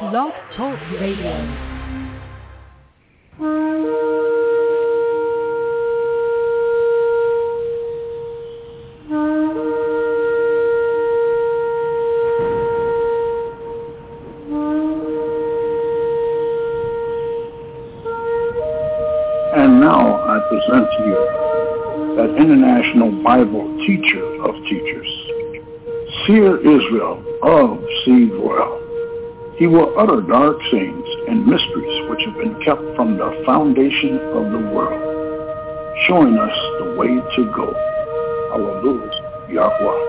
Blog Talk Radio. And now I present to you that international Bible teacher of teachers, Seer Israel of Seed Royal. He will utter dark sayings and mysteries which have been kept from the foundation of the world, showing us the way to go. Hallelujah, Yahweh.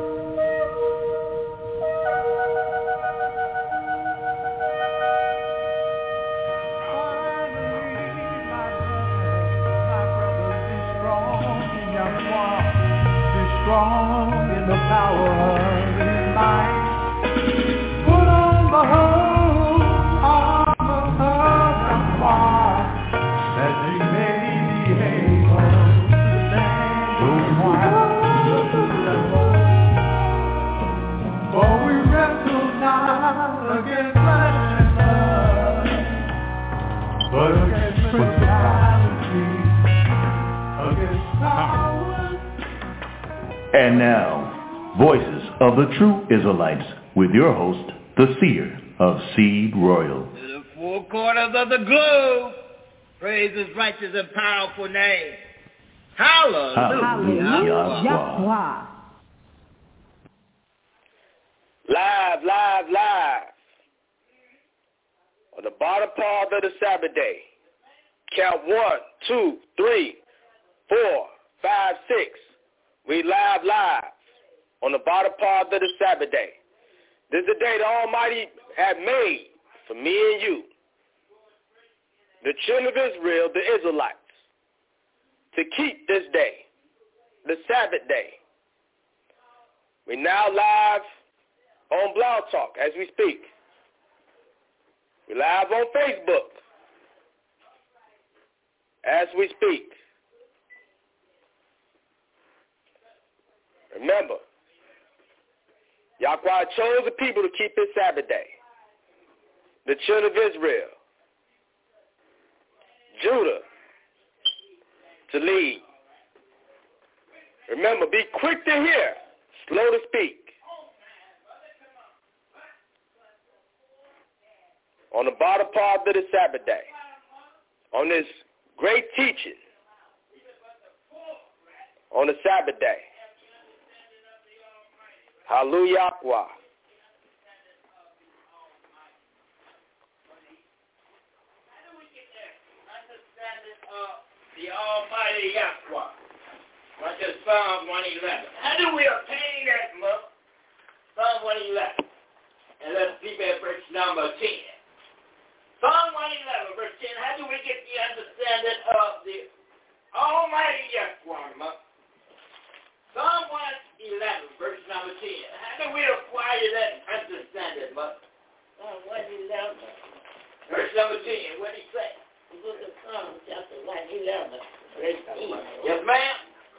And now, Voices of the True Israelites, with your host, the Seer of Seed Royal. To the four corners of the globe, praise his righteous and powerful name. Hallelujah. Hallelujah. Live. On the bottom part of the Sabbath day. Count 1, 2, 3, 4, 5, 6. We live on the bottom part of the Sabbath day. This is the day the Almighty had made for me and you, the children of Israel, the Israelites, to keep this day, the Sabbath day. We now live on Blog Talk as we speak. We live on Facebook as we speak. Remember, Yahweh chose the people to keep his Sabbath day. The children of Israel, Judah, to lead. Remember, be quick to hear, slow to speak. On the bottom part of the Sabbath day, on this great teaching, on the Sabbath day. Hallelujah. How do we get there? Understanding of the Almighty Yahweh. Like in Psalm 111. How do we obtain that, Mother? Psalm 111. And let's keep at verse number 10. Psalm 111, verse 10. How do we get the understanding of the Almighty Yahweh, Mother? Psalm 111, verse number 10. How do we acquire that understanding, Mother? Psalm 111. Verse number 10. What did he say? The book of Psalms, chapter 111, verse 10. Yes, ma'am?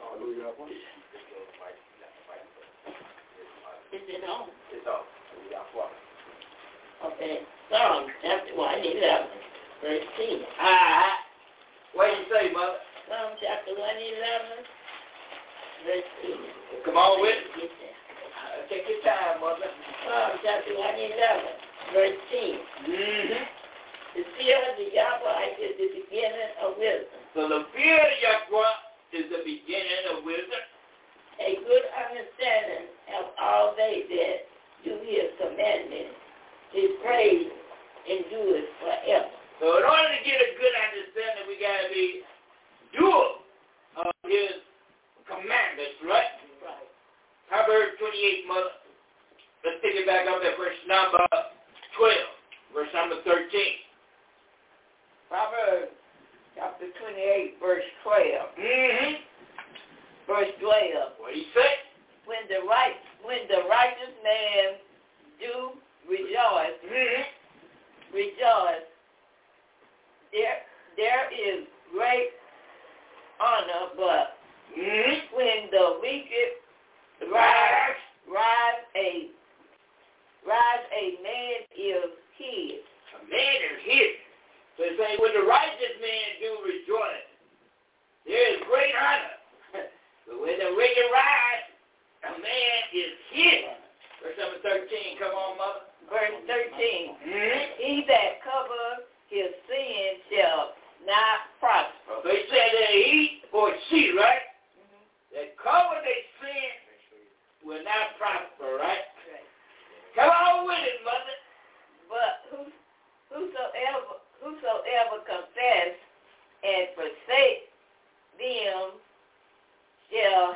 Is it on? It's on. Okay. Psalms, chapter 111, verse 10. What do you say, Mother? Psalm chapter 111. Come on with it. Take your time, Mother. Psalm chapter 111, verse 10. Mm-hmm. The fear of the Yahweh is the beginning of wisdom. So the fear of Yahweh is the beginning of wisdom. A good understanding of all they that do his commandments. His praise endures forever. So in order to get a good understanding, we got to be doers of his commandments, right? Right. Proverbs 28, Mother. Let's pick it back up at verse number 12, verse number 13. Proverbs chapter 28, verse 12. Mm-hmm. Verse 12. What do you say? When the righteous man do rejoice, rejoice, there is great honor, but when the wicked rise a man is killed. say, when the righteous man do rejoice, there is great honor. But when the wicked rise, a man is hid. Verse number 13, come on, mother. Verse 13. He that covers his sin shall not prosper. So he said that he or she, right? That cover their sin will not prosper, right? Come on with it, mother. But whosoever confess and forsake them shall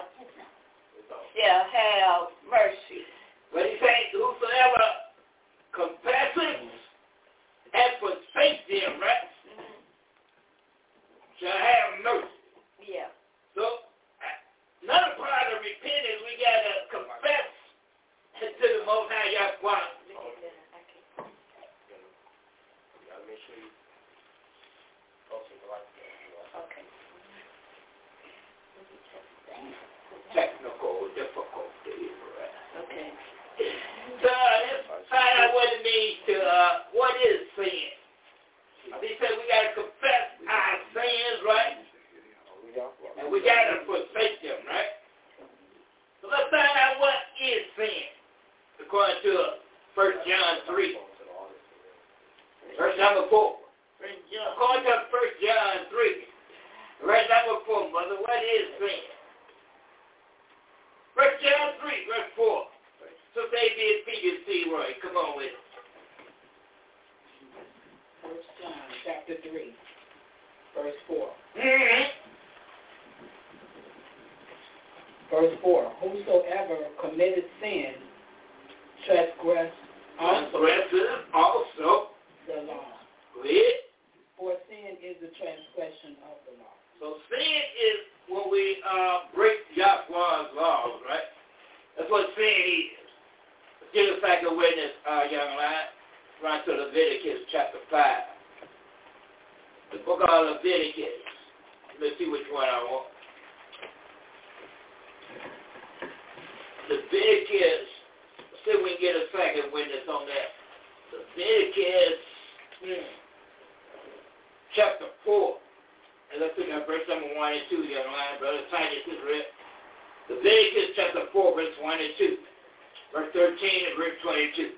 have mercy. But he said, whosoever confesses and forsake them, right? Shall have mercy. Yeah. So, another part of repentance, we got to confess to the Most High Yahweh. Make sure you post it like that. Okay. Technical difficulty. Okay. So, let's find out what it means to, what is sin? He said we got to confess our sins, right? And we got to forsake them, right? So let's find out what is sin, according to 1 John 3. Verse number 4. According to 1 John 3. Verse number 4, mother, what is sin? 1 John 3, verse 4. So say be speaking, see, Roy. Come on with it. 1 John chapter 3, verse 4. Verse 4. Whosoever committed sin transgressed also the law. with. For sin is the transgression of the law. So sin is when we break Yahweh's laws, right? That's what sin is. Let's give us back a witness, young lad. Run to Leviticus chapter 5. The book of Leviticus. Let's see which one I want. Leviticus. Let's see if we can get a second witness on that. Leviticus chapter 4. And let's look at verse number 1 and 2, young lad. Brother Titus is read. Leviticus chapter 4, verse 1 and 2. Verse 13 and verse 22.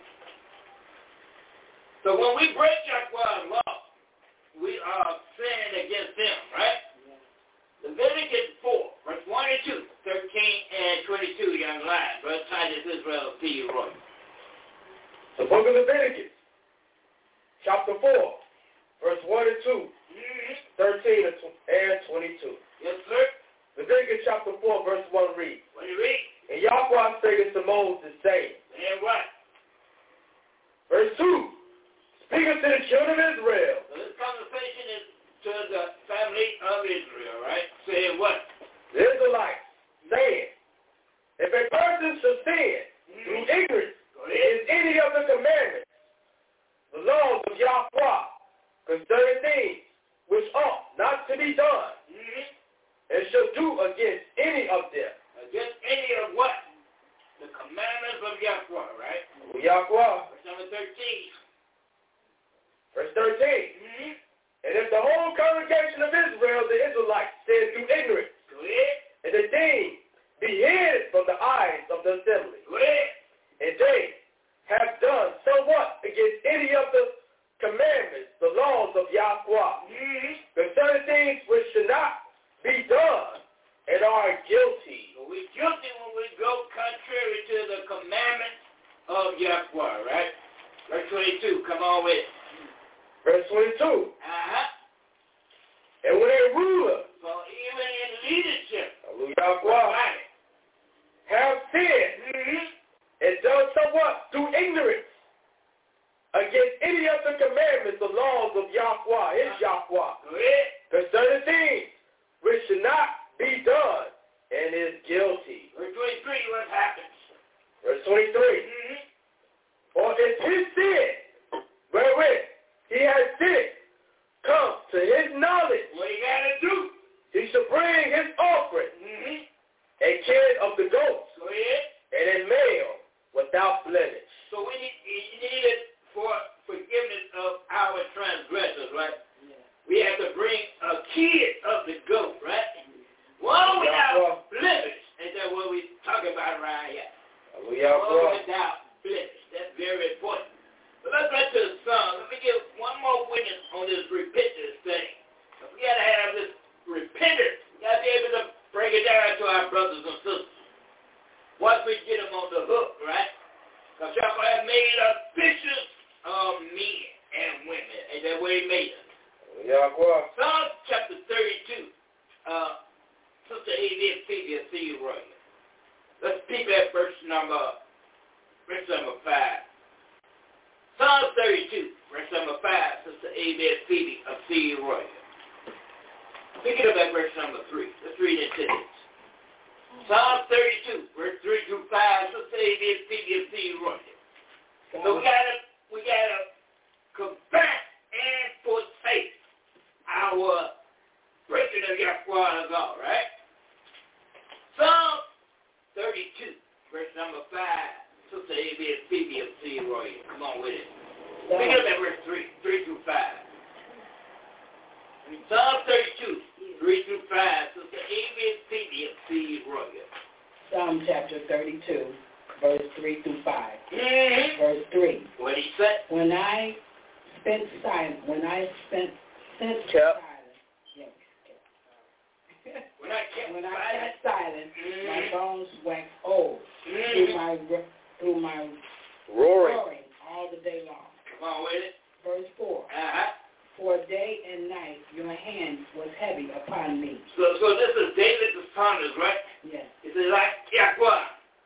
So when we break Yahweh's law, we are sinning against them, right? Leviticus 4, verse 1 and 2, 13 and 22, young lad. Brother Titus Israel, see you, Roy. The book of Leviticus, chapter 4, verse 1 and 2, 13 and 22. Yes, sir. Leviticus chapter 4, verse 1 reads. What do you read? And Yahweh spake to Moses, saying, And what? Verse 2, speak unto the children of Israel. So this conversation is to the family of Israel, right? Saying what? The Israelites, saying, if a person shall sin through ignorance against any of the commandments, the laws of Yahweh, concerning things which ought not to be done, and shall do against any of them. Against any of what? The commandments of Yahweh, right? Yahweh. Verse number 13. Verse 13. And if the whole congregation of Israel, the Israelites, sin through ignorance, Go ahead. and the thing be hid from the eyes of the assembly, Go ahead. and they have done somewhat against any of the commandments, the laws of Yahweh, concerning things which should not be done, and are guilty. So we're guilty when we go contrary to the commandments of Yahweh, right? Verse 22, come on with it. Verse 22. And when a ruler, So even in leadership, Yahweh, have sinned and done somewhat through ignorance against any of the commandments, the laws of Yahweh, his Yahweh, go ahead. concerning things which should not be done, and is guilty. Verse 23, what happens? Verse 23. Or if his sin, wherewith he has sinned, come to his knowledge, What you got to do? he shall bring his offering, a kid of the goats, Go ahead. and a male without blemish. So we need it for forgiveness of our transgressions, right? more witness on this repentance thing. We got to have this repentance. We got to be able to break it down to our brothers and sisters. Once we get them on the hook, right? Because y'all have made us fishers of men and women. Ain't that way he made us? Yeah, boy. Psalm chapter 32. Sister A.D. and Phoebe, I see you right. Let's peep at verse number 5. Psalm 32, verse number 5. Sister A.D. and Phoebe, I see you right. Pick it up at verse number 3. Let's read it to this. Psalm 32, verse 3 through 5. Sister A.D. and Phoebe, I see you right. So we gotta confess and forsake our breaking of Yahweh God, right? Psalm 32, verse number 5. Sister A.B. and Phoebe of C. Roy. Come on with it. Pick up at verse 3 through 5. Psalm 32, 3 through 5. Sister A.B. and Phoebe of C. Roy. Psalm chapter 32, verse 3 through 5. Mm-hmm. Verse 3. What he said? When I spent silent, When I kept silent, my bones waxed old through my roaring all the day long. Come on with it. Verse 4. For day and night your hand was heavy upon me. So this is David the psalmist, right? Yes. It says, Yahweh,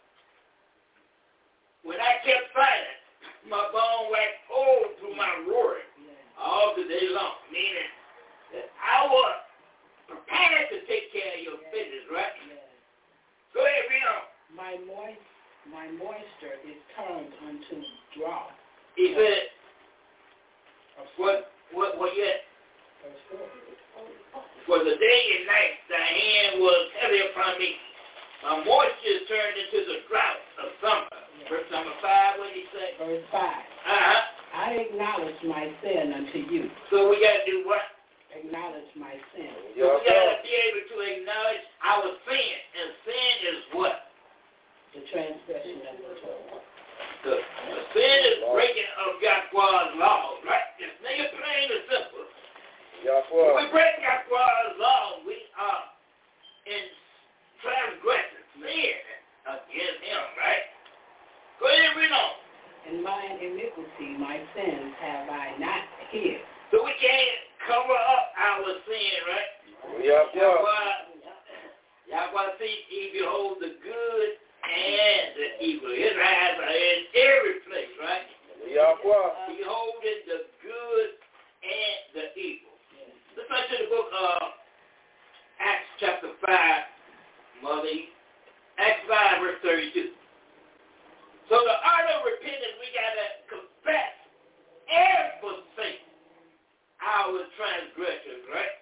when I kept silent, my bone waxed old through my roaring all the day long. Meaning that I was prepared to take care of your business, right? Yes. Go ahead, read on. My moisture is turned unto drought. He said, what yet? Verse 4. For the day and night thy hand was heavy upon me. My moisture turned into the drought of summer. Yes. Verse number 5, what did he say? Verse 5. I acknowledge my sin unto you. So we got to do what? Acknowledge my sin. So we got to be able to acknowledge our sin. And sin is what? The transgression of the Torah. The sin is breaking of Yahweh's laws, right? Just make it plain and simple. If we break Yahweh's laws, we are in transgression, sin against him, right? Go ahead and read on. In mine iniquity, my sins have I not hid. So we can't cover up our sin, right? Yahweh sees, he beholds the good and the evil. His eyes are in every place, right? He beholding the good and the evil. Let's turn to the book of Acts chapter 5, Mother. Acts 5, verse 32. So the art of repentance, we got to confess and forsake our transgressions, right?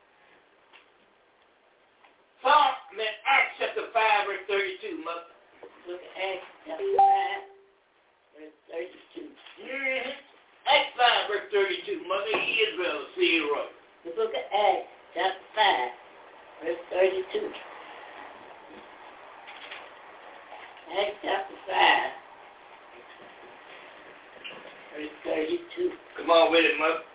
Acts chapter 5, verse 32, Mother. Look at Acts chapter 5, verse 32. Acts 5, verse 32, Mother Israel, see you right. The book of Acts chapter 5, verse 32. Acts chapter 5, verse 32. Come on with it, Mother.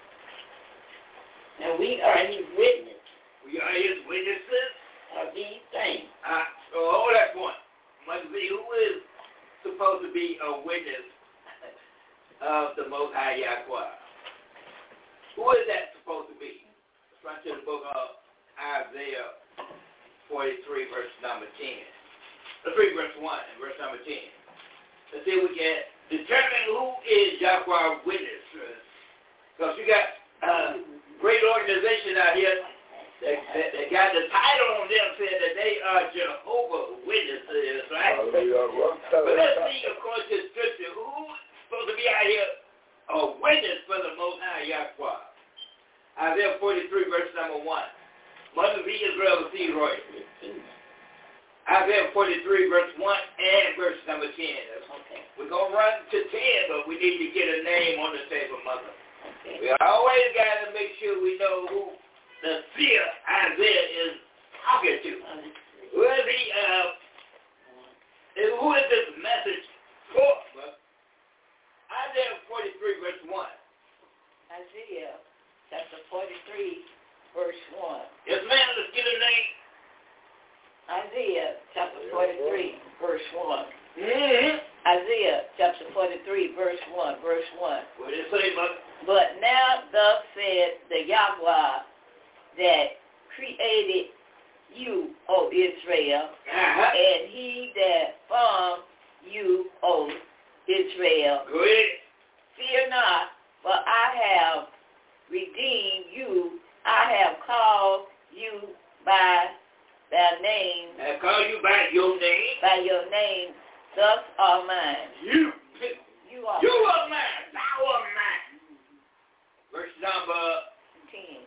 Now we are his witness. We are his witnesses of these things. So hold that point. Mother B, who is supposed to be a witness of the Most High Yahweh? Who is that supposed to be? Let's run to the book of Isaiah 43, verse number 10. Let's read verse 1 and verse number 10. Let's see if we can determine who is Yahweh's witness. Because you got great organization out here that got the title on them saying that they are Jehovah's Witnesses, right? But let's see, according to Scripture, who's supposed to be out here a witness for the Most High Yahweh? Isaiah 43, verse number 1. Mother of Israel, see Roy. Isaiah 43, verse 1 and verse number 10. Okay. We're going to run to 10, but we need to get a name on the table, Mother. Okay. We always got to make sure we know who the seer Isaiah is talking to. Who is he? Who is this message for? Isaiah 43, verse 1. Isaiah chapter 43, verse 1. Yes, ma'am. Let's get a name. Isaiah chapter 43, verse 1. Mm-hmm. Isaiah chapter 43, verse 1. Verse 1. What did it say, mother? But now thus said the Yahweh that created you, O Israel, and he that formed you, O Israel. Go ahead. Fear not, for I have redeemed you. I have called you by thy name. I call you by your name. By your name, thus are mine. You are mine. Thou art mine. Verse number 10.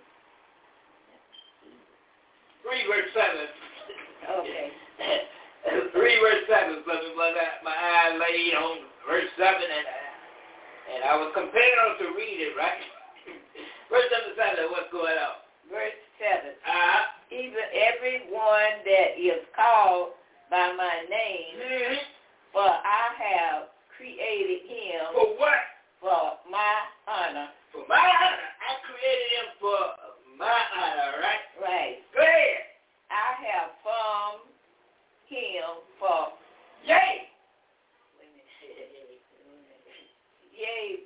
3, verse 7. Okay. 3, verse 7. But my eye laid on verse 7, and I was compelled to read it, right? Verse number 7, what's going on? Verse 7. Even everyone that is called by my name, for I have created him. For what? For my honor. For my honor. I created him for my honor, right? Right. Go ahead. I have formed him for yea. Yea.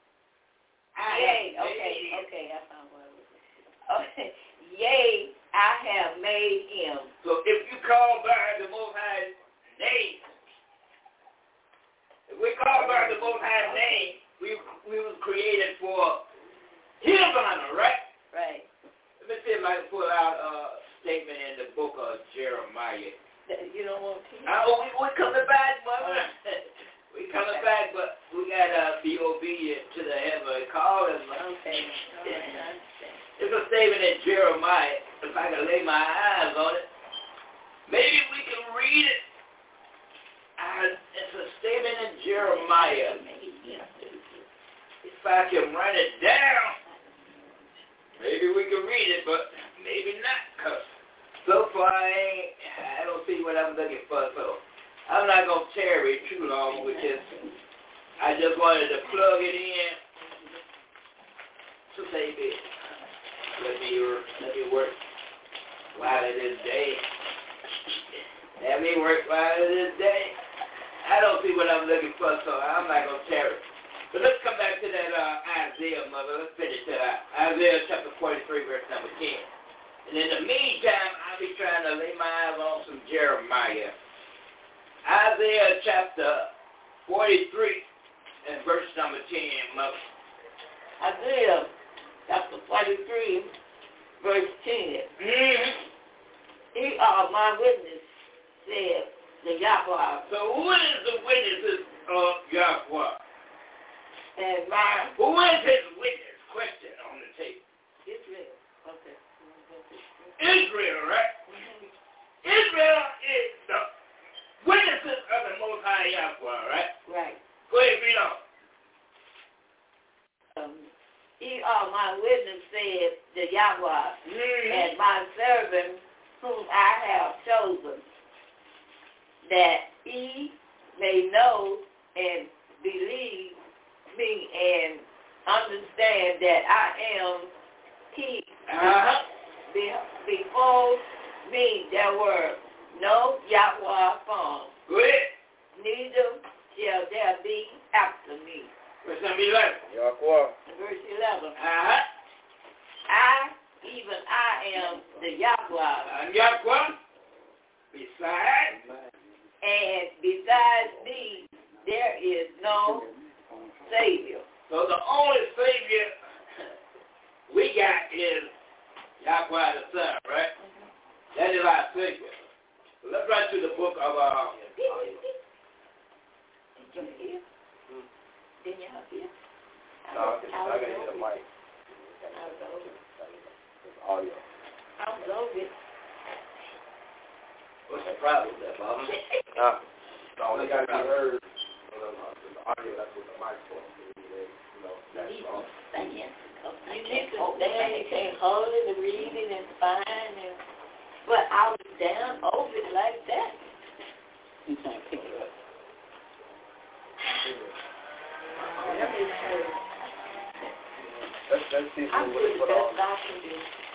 Okay, I found what it was. Okay. Yea, I have made him. So if you call by the Most High name, if we call by the Most High name, we was created for his honor, right? Right. Let me see if I can pull out a statement in the book of Jeremiah. You don't want to? We're coming back, mother. We're coming back, but we got to be obedient to the heavenly call. Okay. It's a statement in Jeremiah. If I can lay my eyes on it, maybe we can read it. It's a statement in Jeremiah. If I can write it down, maybe we can read it, but maybe not. Cause so far I don't see what I'm looking for. So I'm not gonna tarry too long with this. I just wanted to plug it in to say this. Let me work while it is day. Let me work while it is day. I don't see what I'm looking for, so I'm not going to tarry. But let's come back to that Isaiah, mother. Let's finish that out. Isaiah chapter 43, verse number 10. And in the meantime, I'll be trying to lay my eyes on some Jeremiah. Isaiah chapter 43 and verse number 10, mother. Isaiah chapter 43, verse 10. Ye are my witness, said the Yahweh. So who is the witnesses of Yahweh? And my... Who is his witness? Question on the table. Israel. Okay. Israel, right? Israel is the witnesses of the Most High Yahweh, right? Right. Go ahead, read on. Ye are my witness, said the Yahweh, and my servant whom I have chosen, that ye may know and believe me and understand that I am he. Before me there were no Yahweh formed. Go ahead. Neither shall there be after me. Verse number 11. Yahweh. Verse 11. Even I am the Yahweh. I'm Yahweh. Besides. And besides me, there is no Savior. So the only Savior we got is Yahweh the Son, right? That is our Savior. So let's run to the book of Didn't you have here? No, I got to hit a mic. Audio. I was over it. what's the problem with that, Mama? No, they got to be heard. The audio, that's what the mic's for. That's all. You need to stand, you can't hold it and read it and find it. But I was down over it like that. You can't pick it up. Let's see I'm what doing the all. best I can do.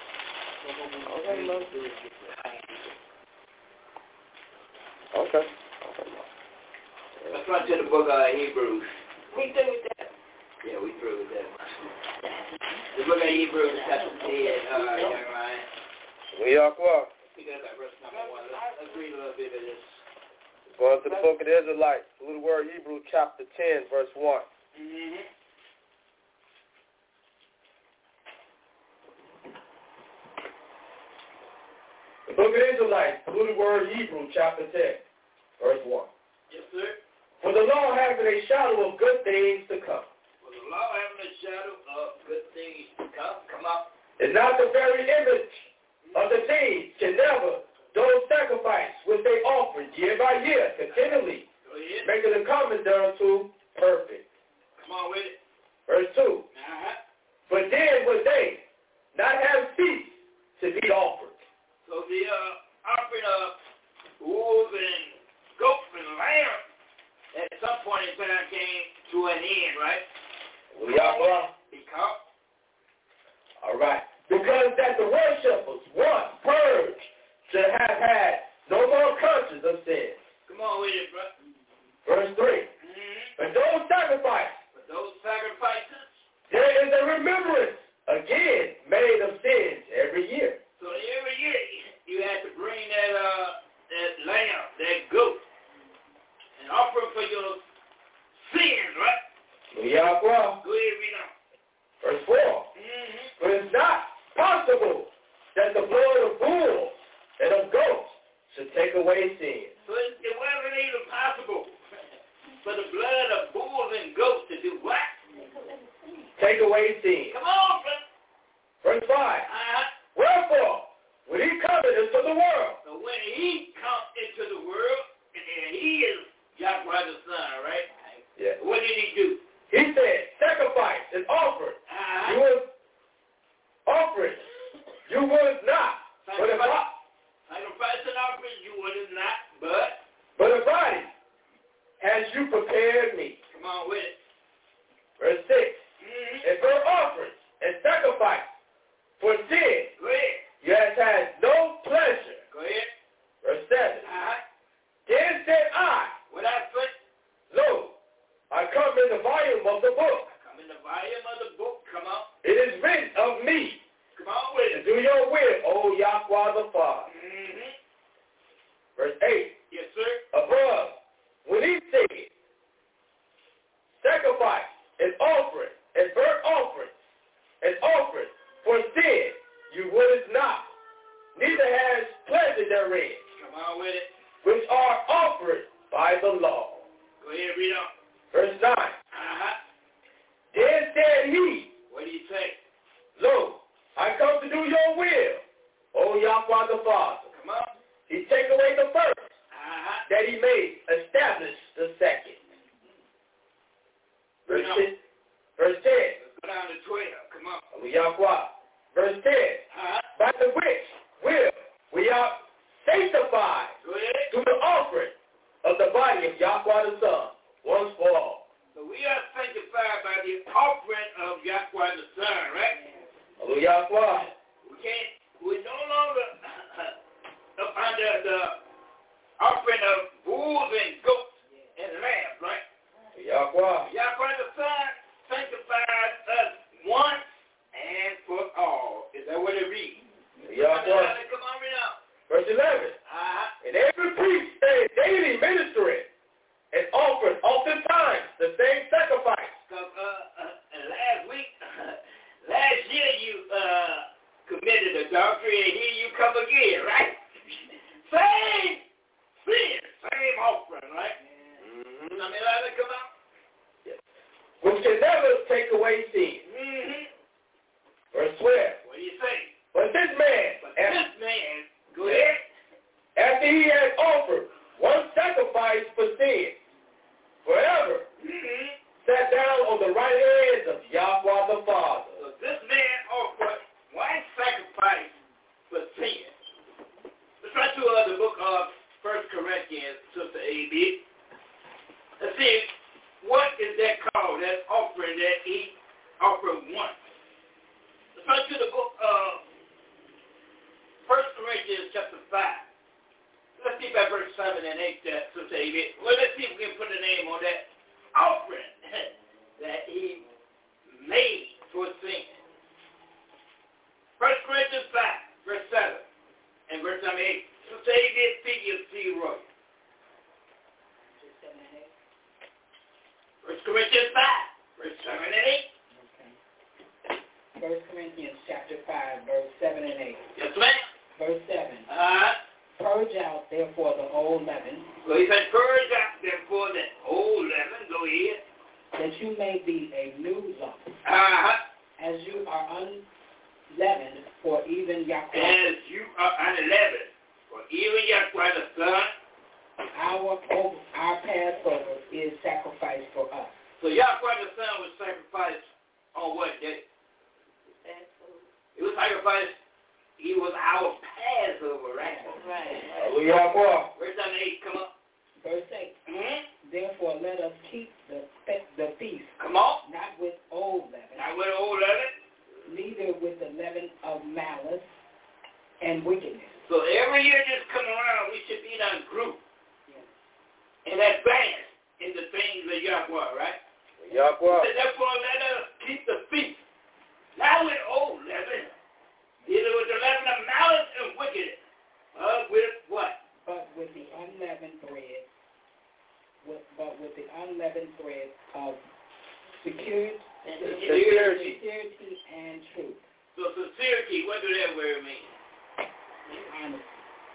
Okay. Let's run to the book of Hebrews. We through with that. Yeah, we through with that. The book of Hebrews, chapter 10, young Ryan. We are qua. Pick up that verse number 1. Let's read a little bit of this. Going to the book of the Israelites. The little word Hebrews chapter 10, verse 1. Mm-hmm. The book of the Israelites, the little word Hebrews chapter 10, verse 1. Yes, sir. For the law having a shadow of good things to come. For the law having a shadow of good things to come up. Is not the very image of the things can never those sacrifice which they offer year by year continually, making the common thereunto perfect. Come on with it. Verse 2. Uh-huh. But then would they not have ceased to be offered. So the offering of wolves and goats and lambs at some point in time came to an end, right? Because? All right. Because that the worshippers once purged should have had no more conscience of sin. Come on with it, bro. Verse 3. Mm-hmm. But those sacrifices, there is a remembrance again made of sins every year. So every year you had to bring that lamb, that goat, and offer for your sins, right? Go ahead, read on. Verse 4. Mm-hmm. But it's not possible that the blood of bulls and of goats should take away sin. So it wasn't even possible for the blood of bulls and goats to do what? Take away sin. Come on, bro. Verse 5. Uh-huh. Wherefore, when he cometh into the world. So when he comes into the world, and he is Yahweh the Son, right? Yeah. What did he do? He said, sacrifice and offering. Uh-huh. You would offer it. You would not. Sacrifice and offering, you would not, but a body has you prepared me. Come on with it. Verse 6. Mm-hmm. And burnt offerings and sacrifice for sin. Go ahead. You have had no pleasure. Go ahead. Verse 7. Uh-huh. Then said I, What I put? lo, I come in the volume of the book. I come in the volume of the book. Come on. It is written of me. Come on with To it. do your will, O Yahweh the Father. Mm-hmm. Verse 8. Yes, sir. Above, when he said, sacrifice and offering and burnt offerings and offering for sin, you would not, neither has pleasure therein, Come on with it. which are offered by the law. Go ahead, read on. Verse 9. Uh-huh. Then said he, What do you say? lo, I come to do your will, O Yahweh the Father. Come on. He take away the first, Uh-huh. that he may establish the second. Verse 10. Let's go down to 12. Come on. O Yahweh. Verse 10. Uh-huh. By the which will we are sanctified Go ahead. through the offering of the body of Yahweh the Son, once for all. So we are sanctified by the offering of Yahweh the Son, right? O Yahweh. We're no longer under the offering of bulls and goats and lambs, right? O Yahweh. Yahweh the Son sanctifies us once and for all. Is that what it reads? O Yahweh. Come on, read out. Verse 11. And every priest stayed daily ministering and offered oftentimes the same sacrifice. Because last year you committed adultery, and here you come again, right? Same sin, same offering, right? Mm-hmm. I mean, let it come out. Yes. Which can never take away sin. Mm-hmm. Verse 12. What do you say? But this man, Go ahead. after he had offered one sacrifice for sin, forever, Mm-hmm. sat down on the right hand of Yahweh the Father. So this man offered one sacrifice for sin. Let's try to the book of 1 Corinthians, Sister A.B. Let's see, what is that called, that offering that he offered once? Let's run to the book of 1 Corinthians chapter 5. Let's see about verse 7 and 8 there, Sister David. Well, let's see if we can put a name on that offering that he made for sin. 1 Corinthians 5, verse 7 and verse 8. Sister David, speak of C. Roy. 1 Corinthians 5, verse 7 and 8. 1 Corinthians chapter 5, verse 7 and 8. Yes, ma'am. Verse 7. Purge out, therefore, the old leaven. So he said, purge out, therefore, the old leaven. Go ahead. That you may be a new lump. As you are unleavened, for even Yahweh. As you are unleavened, for even Yahweh the Son. Our Passover is sacrificed for us. So Yahweh the Son was sacrificed on what day? It was sacrificed. He was our Passover, right? Right. Hallelujah. Verse 8, come on. Verse 8. Mm-hmm. Therefore, let us keep the feast. Come on. Not with old leaven. Not with old leaven. Neither with the leaven of malice and wickedness. So every year just come around, we should be in a group. And advance in the things of Yahweh, right? Yahweh. Therefore, let us keep the feast. Not with old leaven. Neither with the leaven of malice and wickedness. With what? But with the unleavened bread. But with the unleavened bread of security and truth. So sincerity, what do that word mean? Honesty.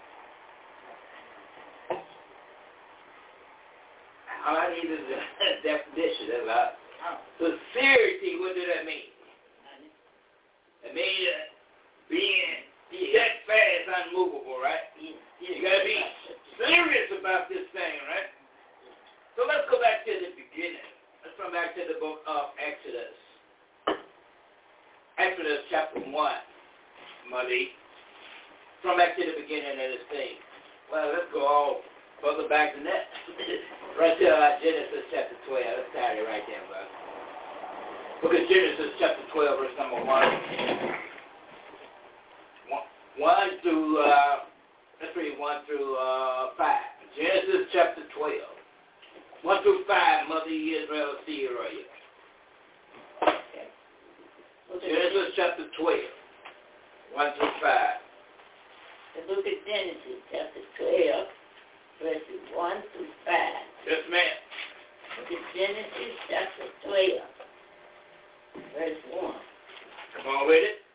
All I need is a definition of that. Sincerity, what does that mean? It means being steadfast, unmovable, right? You got to be serious about this thing, right? So let's go back to the beginning. Let's come back to the book of Exodus. Exodus chapter 1, Malik. Come back to the beginning of this thing. Well, let's go all further back than that. Right to Genesis chapter 12. Let's start it right there, brother. Look at Genesis chapter 12, verse number 1. 1 through, let's read 1 through 5. Genesis chapter 12. 1 through 5, Mother Israel, see you right here. Genesis chapter 12. 1 through 5. The book of Genesis chapter 12. Verses 1 through 5. Yes, ma'am. It's Genesis chapter 12, verse 1. Come on with it.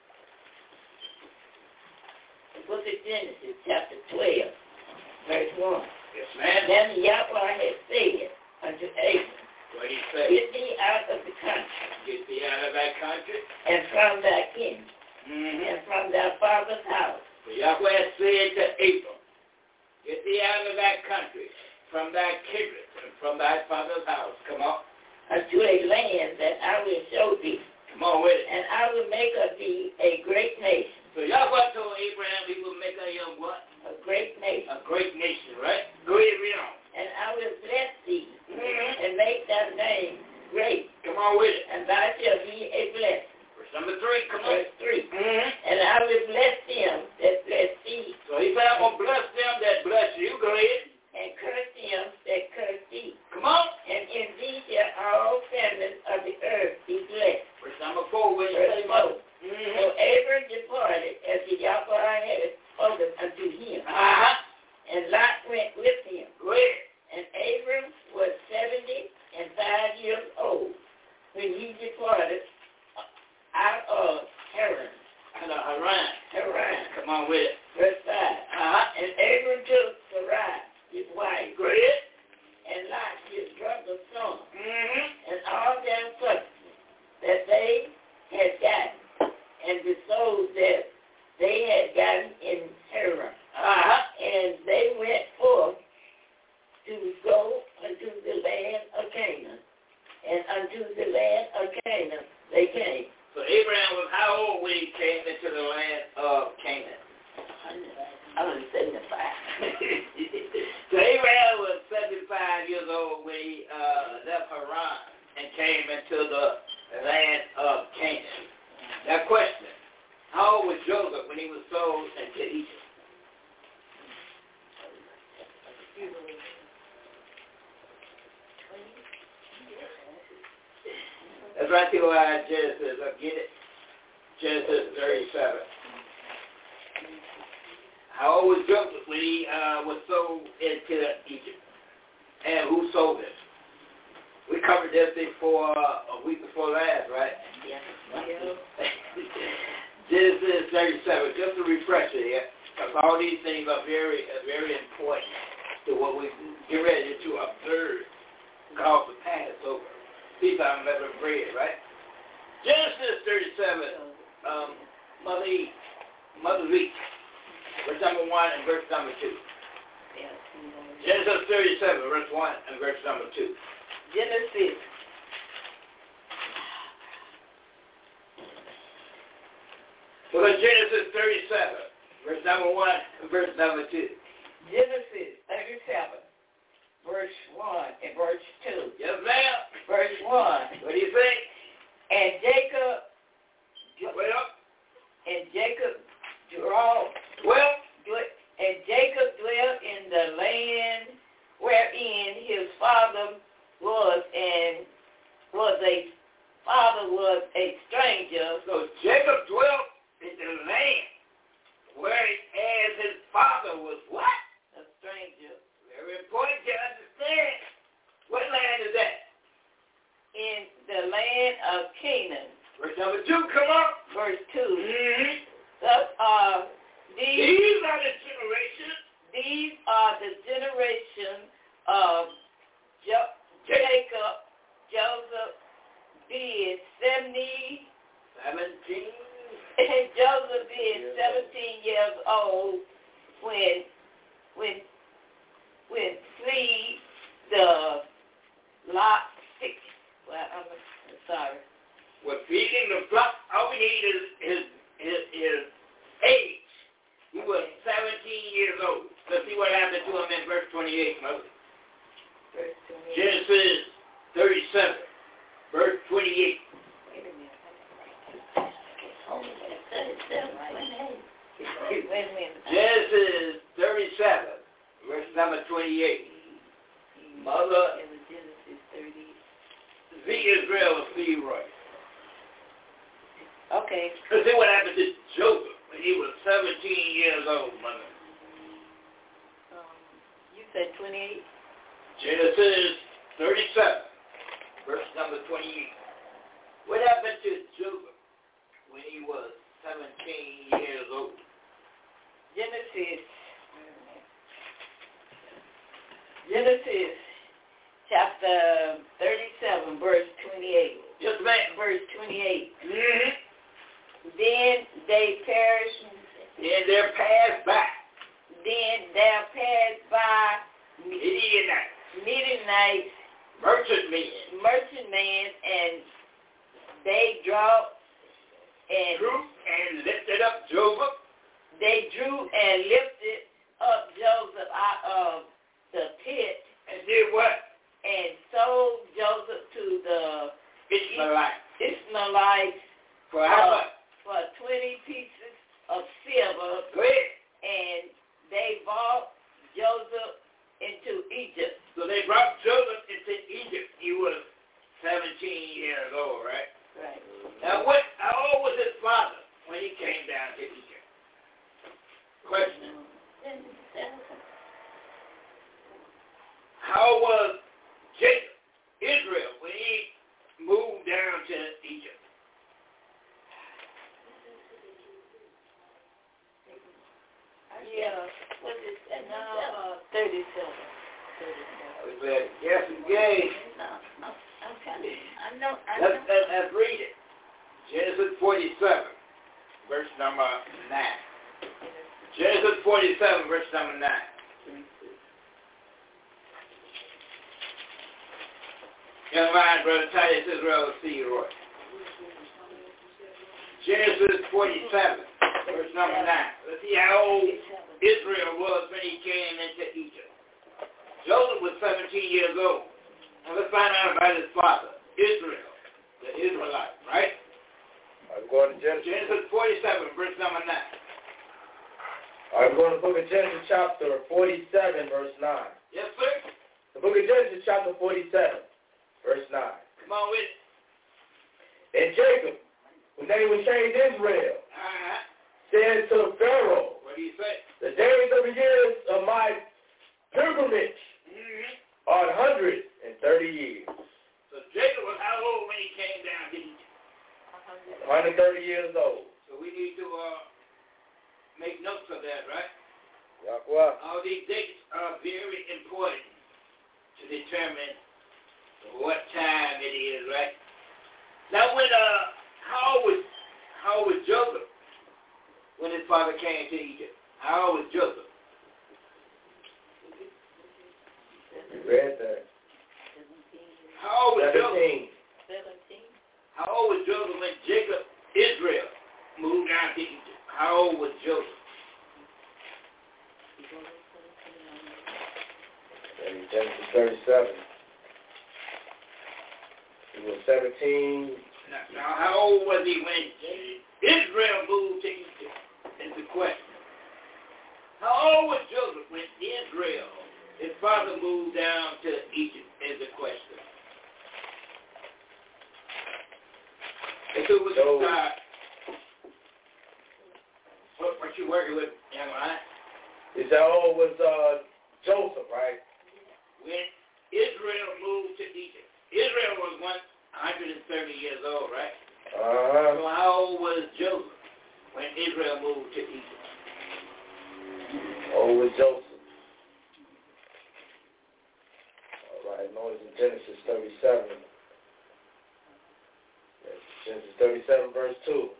The book of Genesis chapter 12, verse 1. Yes, ma'am. Then Yahweh had said unto Abram, What did he say? Get thee out of the country, Get thee out of that country. and from thy kindred, Mm-hmm. and from thy father's house. So Yahweh said to Abram, get thee out of that country, from thy kindred, and from thy father's house. Come on. Unto a land that I will show thee. Come on with it. And I will make of thee a great nation. So Yahweh told Abraham he will make of him what? A great nation. A great nation, right? Go ahead, read on. And I will bless thee, Mm-hmm. and make thy name great. Come on with it. And thou shalt be a blessing. Verse number 3, come on. Verse 3. Mm-hmm. And I will bless them that bless thee, So he said, I'm going to bless them that bless you. Go ahead. and curse them that curse thee. Come on. And in thee shall all families of the earth be blessed. Verse number 4, where you Verse say, 4. Mother? So Mm-hmm. Abram departed as the Yahweh had spoken unto him. Uh-huh. And Lot went with him. Go ahead. And Abram was 75 years old when he departed out of Haran. Haran. Come on with it. Verse 5. Uh-huh. And Abram took Sarai, his wife, Go ahead. and Lot, his brother's son, Mm-hmm. and all their substance that they had gotten, and the souls that they had gotten in Haran. Uh-huh. And they went forth to go unto the land of Canaan. And unto the land of Canaan they came. So Abraham was how old when he came into the land of Canaan? 175. So Abraham was 75 years old when he left Haran and came into the land of Canaan. Now question, utilize Genesis. Get it? Genesis 37. How old was Joseph when he was sold into Egypt? And who sold him? We covered this before a week before last, right? Yeah. Genesis 37. Just a refresher here, because all these things are very important to what we get ready to observe, called the Passover. Feast of unleavened bread, right? Genesis 37. Mother Lee. Verse number 1 and verse number 2. Genesis 37, verse 1 and verse number 2. Genesis. Well, Genesis 37, verse number 1 and verse number 2. Genesis 37, verse 1 and verse 2. Yes, ma'am. Verse 1. What do you think? And Jacob dwelt in the land wherein his father was a stranger. So Jacob dwelt in the land whereas his father was what? A stranger. Very important to understand. What land is that? In the land of Canaan. Verse number 2, come on. Verse 2. Mm-hmm. Thus these are the generations. These are the generation of Jacob. Joseph being 17. Joseph being 17 years old when flee the lot 6. Well, I'm sorry. Well, feeding the flock, all we need is his age. He was 17 years old. Let's see what happened to him in verse 28, Mother. Verse 28. Genesis 37, verse 28. Wait a minute. Wait a minute. Genesis 37, verse number 28. Mother, It was Genesis 30. Z Israel of Leroy. Okay. Let's see what happened to Joseph when he was 17 years old, Mother. You said 28? Genesis 37, verse number 28. What happened to Joseph when he was 17 years old? Genesis chapter 37, verse 28. Yes, ma'am. Verse 28. Mm-hmm. Then they perished. Then there passed by Midianites, merchantmen, and they drew and lifted up Joseph. They drew and lifted up Joseph out of the pit. And did what? And sold Joseph to the Ishmaelites For how much? For 20 pieces of silver. Go ahead. And they brought Joseph into Egypt. So they brought Joseph into Egypt. He was 17 years old, right? Right. Now, how old was his father when he came down to Egypt? Question. How was Jacob, Israel, when he moved down to Egypt? Yeah. What is that? No, 37. I was glad. Yes, again. No, I'm trying to. I know. Let's read it. Genesis 47, verse number 9. Genesis 47, verse number 9. Young man, Brother Titus Israel, see you, Roy. Genesis 47, verse number 9. Let's see how old Israel was when he came into Egypt. Joseph was 17 years old. Now let's find out about his father, Israel, the Israelite, right? I'm going to Genesis 47, verse number 9. I'm going to the book of Genesis chapter 47, verse 9. Yes, sir. The book of Genesis chapter 47, verse 9. Come on with it. And Jacob, whose name was changed Israel, said to Pharaoh, what do you say? the days of the years of my pilgrimage are 130 years. So Jacob was how old when he came down to Egypt? 130 years old. So we need to make notes of that, right? Yahweh. All these dates are very important to determine what time it is, right? Now, when how old was Joseph when his father came to Egypt? How old was Joseph? We read that. How old was 17. Joseph? 17. How old was Joseph when Jacob, Israel, moved down to Egypt? How old was Joseph? Genesis 37. He was 17. Now, how old was he when Israel moved to Egypt? Is the question. How old was Joseph when Israel, his father, moved down to Egypt? Is the question. And so we can start. What you working with, young man? Is that old was Joseph, right? When Israel moved to Egypt. Israel was 130 years old, right? So how old was Joseph when Israel moved to Egypt? Old was Joseph. All right, no, it's in Genesis 37. Genesis 37, verse 2.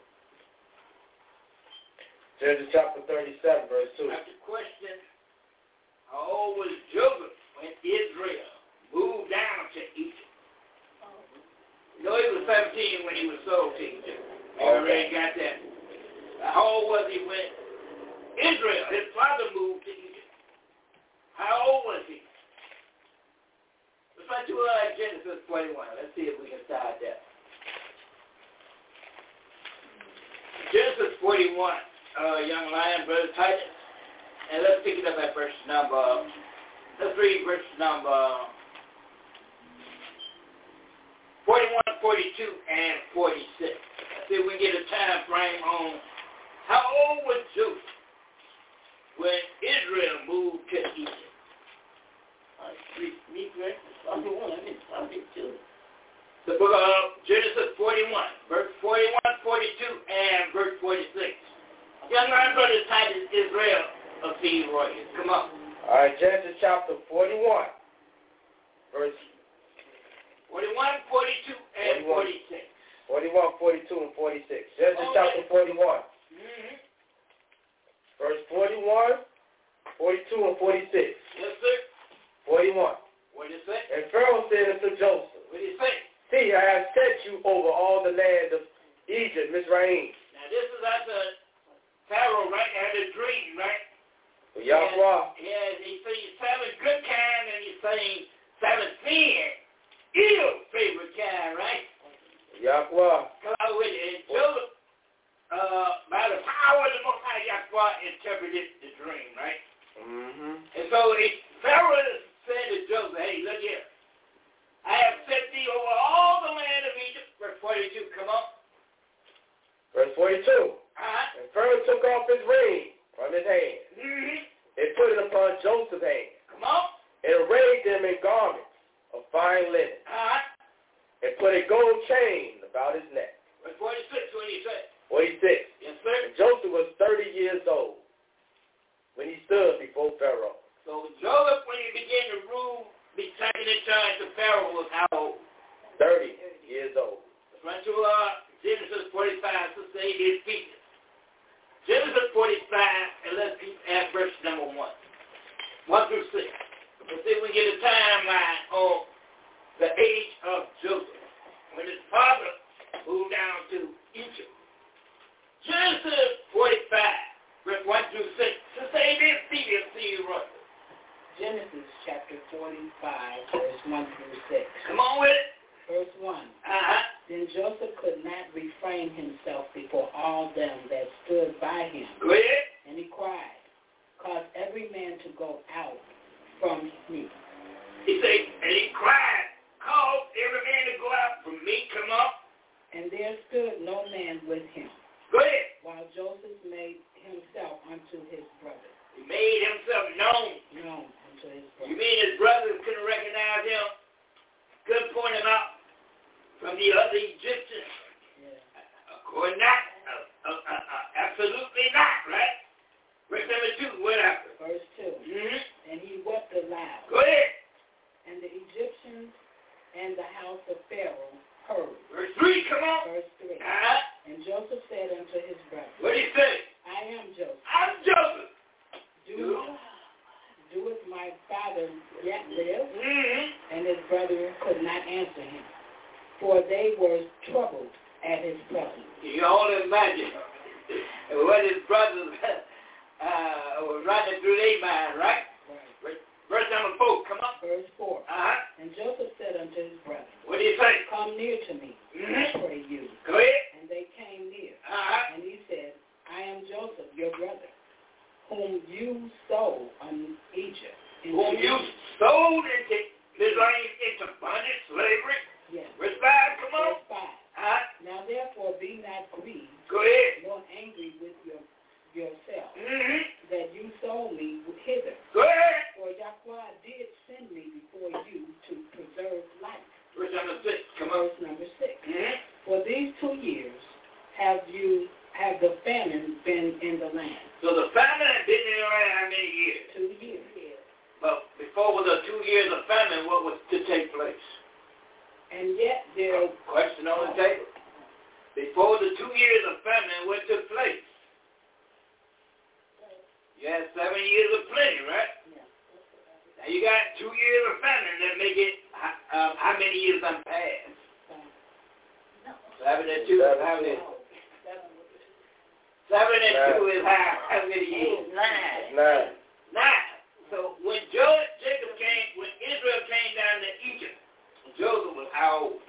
Genesis chapter 37, verse 2. That's the question. How old was Joseph when Israel moved down to Egypt? You know, he was 17 when he was sold to Egypt. You already got that. How old was he when Israel, his father, moved to Egypt? How old was he? Let's try to Genesis 41. Let's see if we can start there. Genesis 41, young lion, brother Titus. And let's pick it up at verse number, let's read verse number 41, 42, and 46. Let's see if we get a time frame on how old was Joseph when Israel moved to Egypt. Read verses 41 and 42. The book of Genesis 41, verse 41, 42, and verse 46. Young man, brother Titus, Israel of Seed Royals. Come on. All right, Genesis chapter 41, verse 41, 42, and 46. 41, 42, and 46. Genesis chapter 41. Verse 41, 42, and 46. Yes, sir. 41. What did it say? And Pharaoh said unto Joseph, What did it say? See, I have set you over all the land of Egypt, Mizraim. Now, this is after Pharaoh, right, had a dream, right? Yahweh. Yeah, he sees 7 good kind, and he's saying 17 ill favorite kind, right? Yahweh. Come out with it. And Joseph, by the power of the Most High Yahweh, interpreted the dream, right? And so Pharaoh said to Joseph, hey, look here. I have set thee over all the land of Egypt. Verse 42, come on. Verse 42. And Pharaoh took off his ring from his hand and put it upon Joseph's hand. Come on. And arrayed them in garments of fine linen. And put a gold chain about his neck. Verse 46, what did he say? 46. Yes, sir. And Joseph was 30 years old when he stood before Pharaoh. So Joseph, when he began to rule, be taken in charge of Pharaoh, was how old? 30 years old. Let's run to Genesis 45 to say his features. Genesis 45, and let's add verse number 1. 1 through 6. Let's see if we get a timeline on the age of Joseph when his father moved down to Egypt. Genesis 45, verse 1 through 6. To say this, see you run. Genesis chapter 45, verse 1 through 6. Come on with it. Verse 1. Then Joseph could not refrain himself before all them that stood by him. Go ahead. And he cried, cause every man to go out from me. He said, and he cried, cause every man to go out from me. Come on. And there stood no man with him. Go ahead. While Joseph made himself unto his brothers. He made himself known. Known unto his brothers. You mean his brothers couldn't recognize him? Couldn't point him out from the other Egyptians? Yeah. According not. Absolutely not, right? Verse number 2, what happened? Verse 2. Mm-hmm. And he wept aloud. Go ahead. And the Egyptians and the house of Pharaoh heard. Verse 3, come on. Verse 3. Uh-huh. And Joseph said unto his brothers. What did he say? I am Joseph. I'm Joseph. Doeth my father yet live? Mm-hmm. And his brethren could not answer him, for they were troubled at his presence. You only imagine what his brothers were running through their mind, right? Verse number 4, come on. Verse 4. Uh-huh. And Joseph said unto his brothers, what did he say? Come near to me, Mm-hmm. I pray you. Go ahead. And they came near. Uh-huh. And he said, I am Joseph, your brother, whom you sold in Egypt. Whom you sold into bondage, slavery? Yes. Verse 5, come on. Verse 5. Uh-huh. Now therefore be not grieved, go ahead. nor angry with yourself, Mm-hmm. that you sold me hither. Go ahead. For Yahweh did send me before you to preserve life. Verse number 6, come on. Verse number 6. Mm-hmm. For these 2 years have the famine been in the land. So the famine had been in the land how many years? 2 years. But before the 2 years of famine, what was to take place? And yet there... Question on the table. Before the 2 years of famine, what took place? You had 7 years of plenty, right? Yeah. Now you got 2 years of famine that make it, how many years done passed? 7 and 2 is how many? 7 and 2 is how many years? 9. So when when Israel came down to Egypt, Joseph was how old?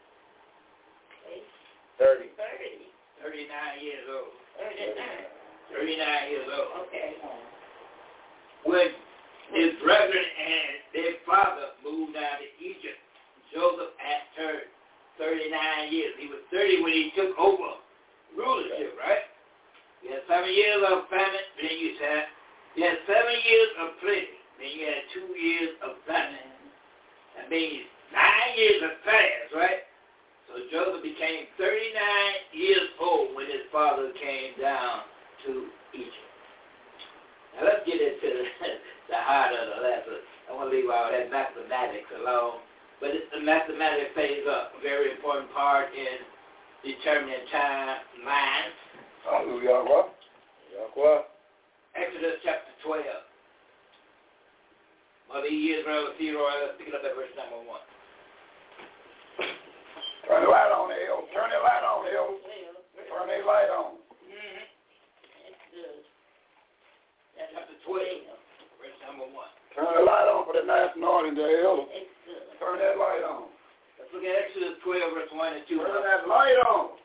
30. 39 years old. 39. Years old. Okay. When his brethren and their father moved down to Egypt, Joseph had turned 39 years. He was 30 when he took over rulership, right? You had 7 years of famine, then you had 7 years of plenty, then you had 2 years of famine. That means 9 years have passed, right? So Joseph became 39 years old when his father came down to Egypt. Now let's get into the heart of the lesson. I want to leave all that mathematics alone. But the mathematics plays a very important part in determining timelines. Hallelujah. Exodus chapter 12. Mother Israel, let's pick it up at verse number 1. Turn the light on, Hill. Turn the light on, Hill. Turn the light on. Chapter 12, verse number 1. Turn the light on for the nice anointing there, Hill. Turn that light on. Let's look at Exodus 12, verse 1 and 2. Turn that light on.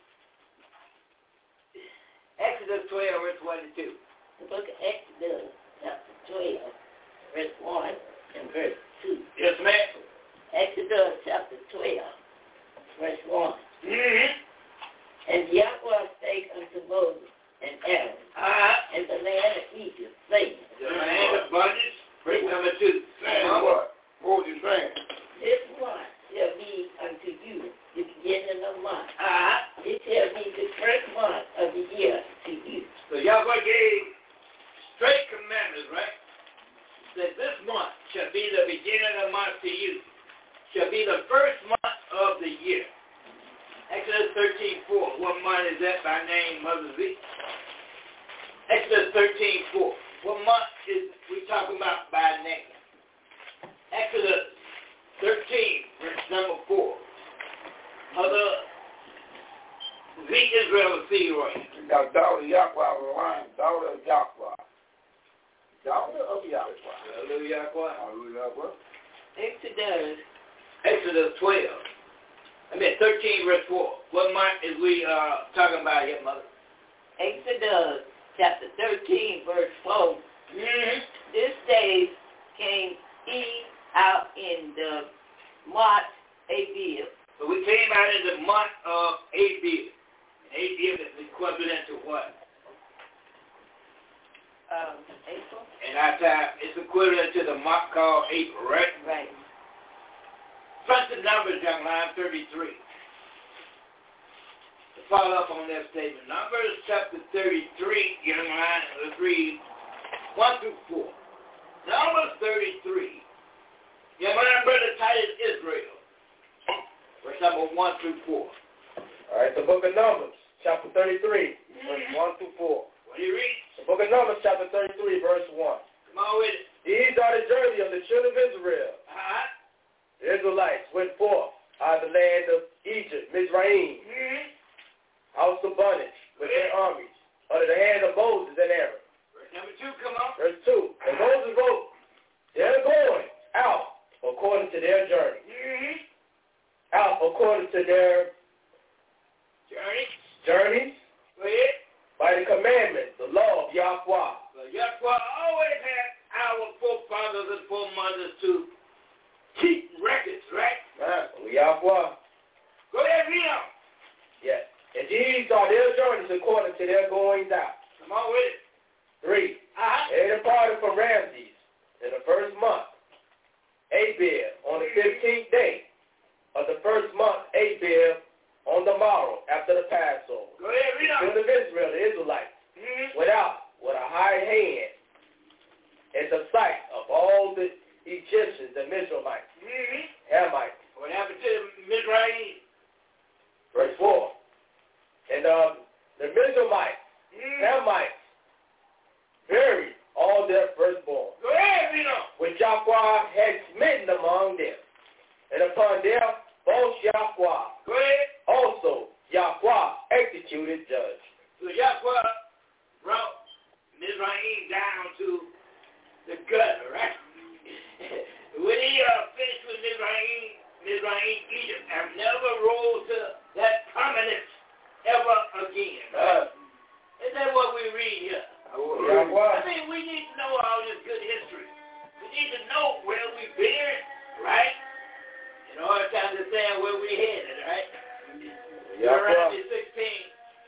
Exodus 12, verse 1 and 2. The book of Exodus, chapter 12, verse 1 and verse 2. Yes, ma'am. Exodus, chapter 12, verse 1. Mm-hmm. And Yahweh spake unto Moses and Aaron in the land of Egypt, saying, The land of bondage, verse number 2. Saying what? What was you saying? This month shall be unto you the beginning of month. It shall be the first month of the year to you. So Yahweh gave straight commandments, right? That this month shall be the beginning of the month to you. Shall be the first month of the year. Exodus 13:4. What month is that by name, Mother Z? Exodus 13:4. What month is we talking about by name? Exodus 13, verse number 4. Mother Z Israel Leroy. You got daughter Yahweh on the line. Daughter of Yahweh. Daughter of Yahweh. Hallelujah. Hallelujah. Exodus 12. 13, verse 4. What month is we talking about here, Mother? Exodus chapter 13, verse 4. Mm-hmm. This day came he out in the month Abib. So we came out in the month of Abib. what? April. And our time, it's equivalent to the month called April, right? Right. Front the numbers, young line 33. To follow up on that statement, Numbers chapter 33, young line, let's read 1 through 4. Numbers 33. Young line, brother Titus Israel. Verse number 1 through 4. All right, the book of Numbers, chapter 33, verse 1 through 4. What do you read? The book of Numbers, chapter 33, verse 1. Come on with it. These are the journey of the children of Israel. Uh-huh. The Israelites went forth out of the land of Egypt, Mizraim, house of bondage, with their armies, under the hand of Moses and Aaron. Verse number 2, come on. Verse 2. And Moses wrote, they're going out according to their journey. Out according to their journeys. Go ahead. By the commandments, the law of Yahweh. Well, Yahweh always had our forefathers and foremothers to keep records, right? Yahweh. Go ahead, read on. Yes. And these are their journeys according to their goings out. Come on with it. 3. Uh-huh. They departed from Ramses in the first month, Abib, on the 15th day of the first month, Abib, on the morrow after the Passover. Go ahead, read on. The children of Israel, the Israelites, went out with a high hand in the sight of all the Egyptians and Mizraimites, Hamites. What happened to Mizraim? Verse 4. And the Mizraimites, Hamites, buried all their firstborn, Go ahead, read on. which Yahweh had smitten among them. And upon their false Yahweh, Go ahead. also Yahweh executed judge. So Yahweh brought Mizraim down to the gutter, right? When he finished with Mizraim, Egypt, and never rose to that prominence ever again. Right? Is that what we read here? I mean, we need to know all this good history. We need to know where we've been, right? In order to understand where we're headed, right? Deuteronomy 16.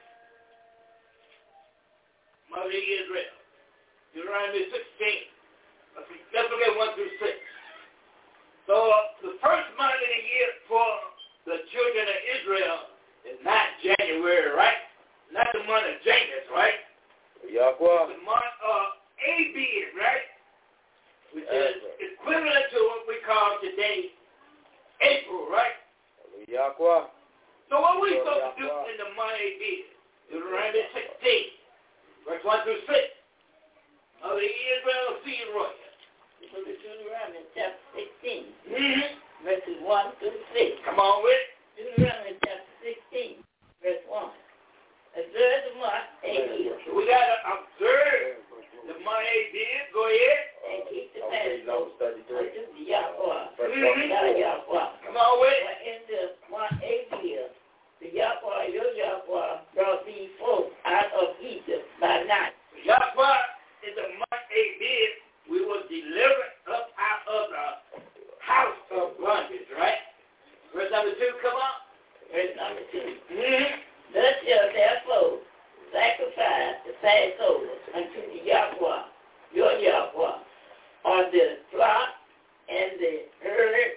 Mother Israel. Deuteronomy 16. Let's look at 1 through 6. So the first month of the year for the children of Israel is not January, right? Not the month of Janus, right? Yahweh. The month of Abib, right? Which is equivalent to what we call today April, right? Yahweh. So what we supposed to do in the month of Abib? Deuteronomy 16, verse 1 through 6. Of the Israel seed royal. The book of Deuteronomy chapter 16, verses 1 through 6. Come on with it. Deuteronomy chapter 16, verse 1. Observe the month Abib. So we got to observe the month Abib. Go ahead. And keep the Passover unto the Yahweh. Yahweh. Come on with it. For in the month Abib, the Yahweh, your Yahweh, brought thee forth out of Egypt by night. Yahweh is the month Abib. We were delivered up out of the house of bondage, right? Verse number 2, come on. Verse number 2. Thus shall therefore sacrifice the Passover unto the Yahweh, your Yahweh, on the flock and the herd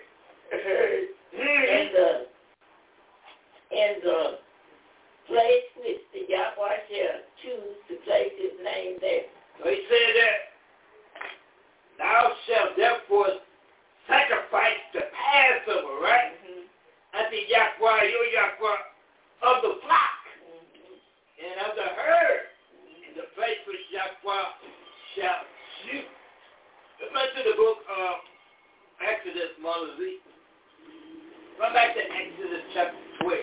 and the place which the Yahweh shall choose to place his name there. So he said that thou shalt therefore sacrifice the Passover, right? Unto Yahweh, your Yahweh, of the flock and of the herd in the place which Yahweh shall choose. Let's run to the book of Exodus, Mother Z. Run back to Exodus chapter 12.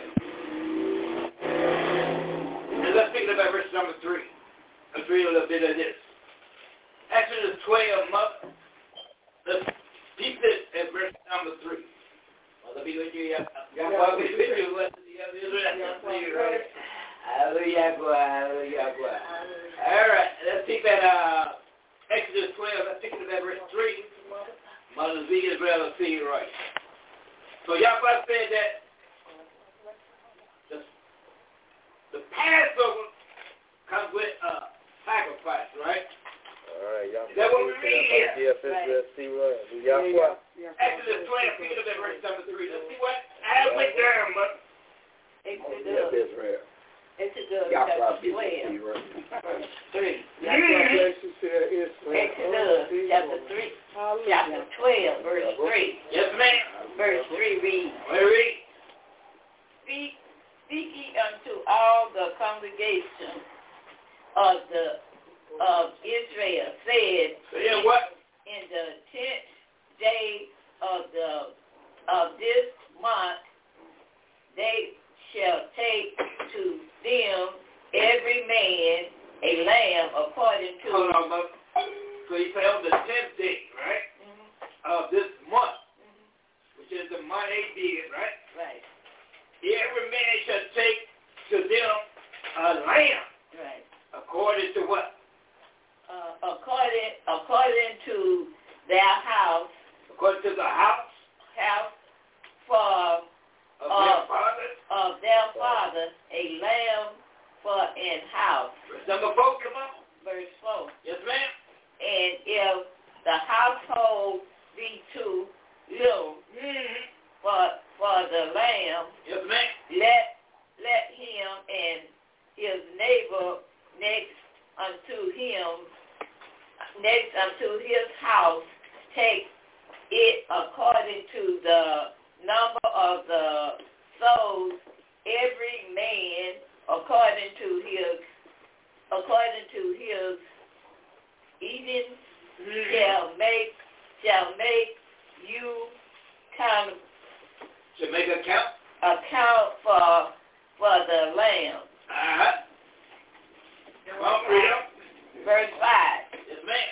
And let's pick it up at verse number 3. Let's read a little bit of this. Exodus 12, Mother. Let's keep this at verse number 3. Mother be with you, Yahweh be with you. Hallelujah, hallelujah. All right, let's pick that Exodus 12. Let's pick it up at verse 3. Mother Z Israel will see you right. So Yahweh said that the Passover Israel, see what? Yahweh. Exodus 12, pick it up at verse number 3. Let's see what I went down, but Exodus. Israel. Exodus chapter 12, verse 3. Exodus chapter 3, chapter 12, verse 3. Yes, ma'am. Verse 3 reads, Speak ye unto all the congregation of Israel, saying what? In the 10th day of this month they shall take to them every man a lamb according to. Hold on, brother. So you say on the 10th day, right? Of this month, which is the month they did, right? Right. Every man shall take to them a lamb. Right. According to what? According to their house. According to the house for of their father, a lamb for an house. Verse number 4, come on. Verse 4. Yes, ma'am. And if the household be too little for the lamb, yes, ma'am. let him and his neighbor next unto his house take it according to the number of the souls, every man according to his eating shall make you count. Should make account for the lamb. Come on, freedom. Verse 5. Yes, ma'am.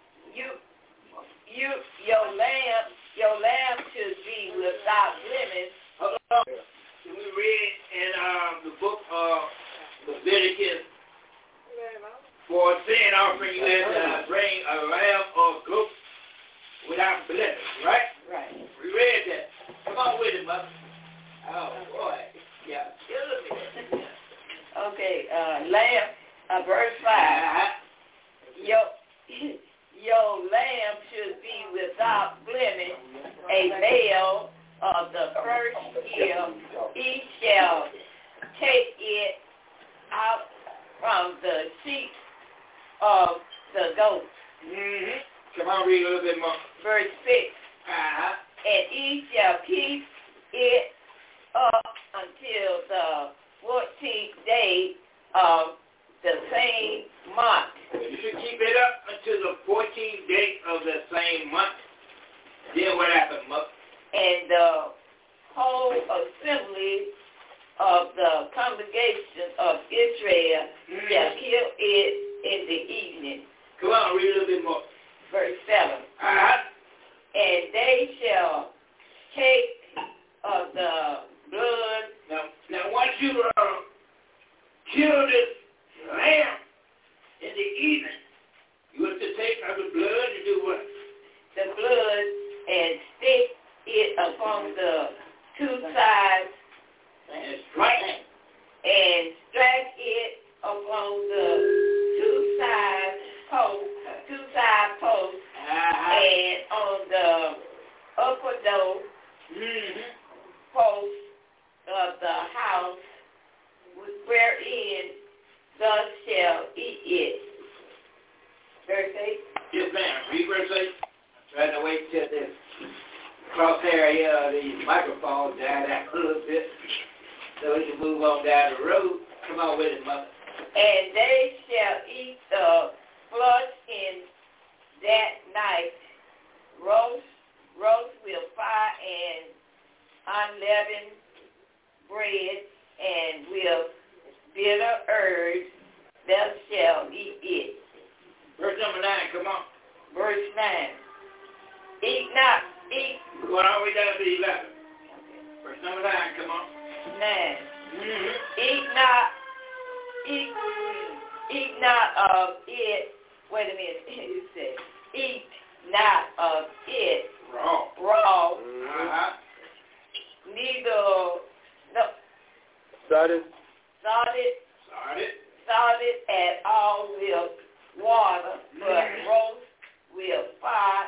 Your lamb should be without blemish. Hold on. We read in the book of Leviticus, for a sin offering you had to bring a lamb or goat without blemish, right? Right. We read that. Come on with it, mother. Oh, boy. Yeah, killing me. Okay, lamb, verse 5. Your lamb should be without blemish, a male of the first year. He shall take it out from the sheep of the goats. Come on, read a little bit more. Verse 6. And he shall keep it up until the 14th day of the same month. You should keep it up until the 14th day of the same month. Then what happened, mother? And the whole assembly of the congregation of Israel shall kill it in the evening. Come on, read a little bit more. Verse 7. And they shall take of the blood. Now once you kill this lamb in the evening, you have to take of the blood and do what? The blood and stick it upon the two sides and strike it upon the two side posts, and on the upper door post of the house wherein thus shall eat it. Verse 8? Yes, ma'am. Read verse 8. Trying to wait till this crosshair here of the microphone died out a little bit so we can move on down the road. Come on with it, mother. And they shall eat the flesh in that night, roast with fire and unleavened bread, and with bitter herbs, thou shalt eat it. Verse number 9, come on. Verse 9. Going all the way down to 11. Verse number 9, come on. 9. Eat not of it. Wait a minute. It said, eat not of it raw. Neither salted at all with water, but roast with fire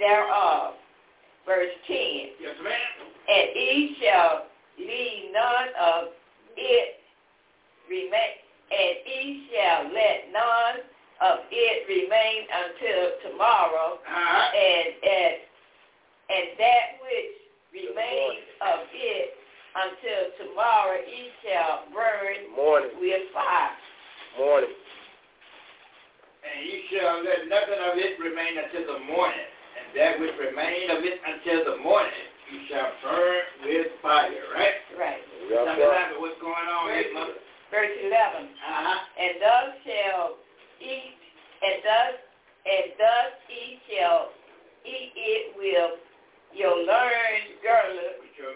thereof. Verse 10. Yes, ma'am. And ye shall leave none of it remain, and ye shall let none of it remain until tomorrow, and that which remains of it until tomorrow ye shall burn with fire. Morning. And ye shall let nothing of it remain until the morning, and that which remain of it until the morning ye shall burn with fire, right? Right. Tell me what's going on here, Mother. Verse 11. And thus shall eat, and thus ye shall eat it with your learned girdle,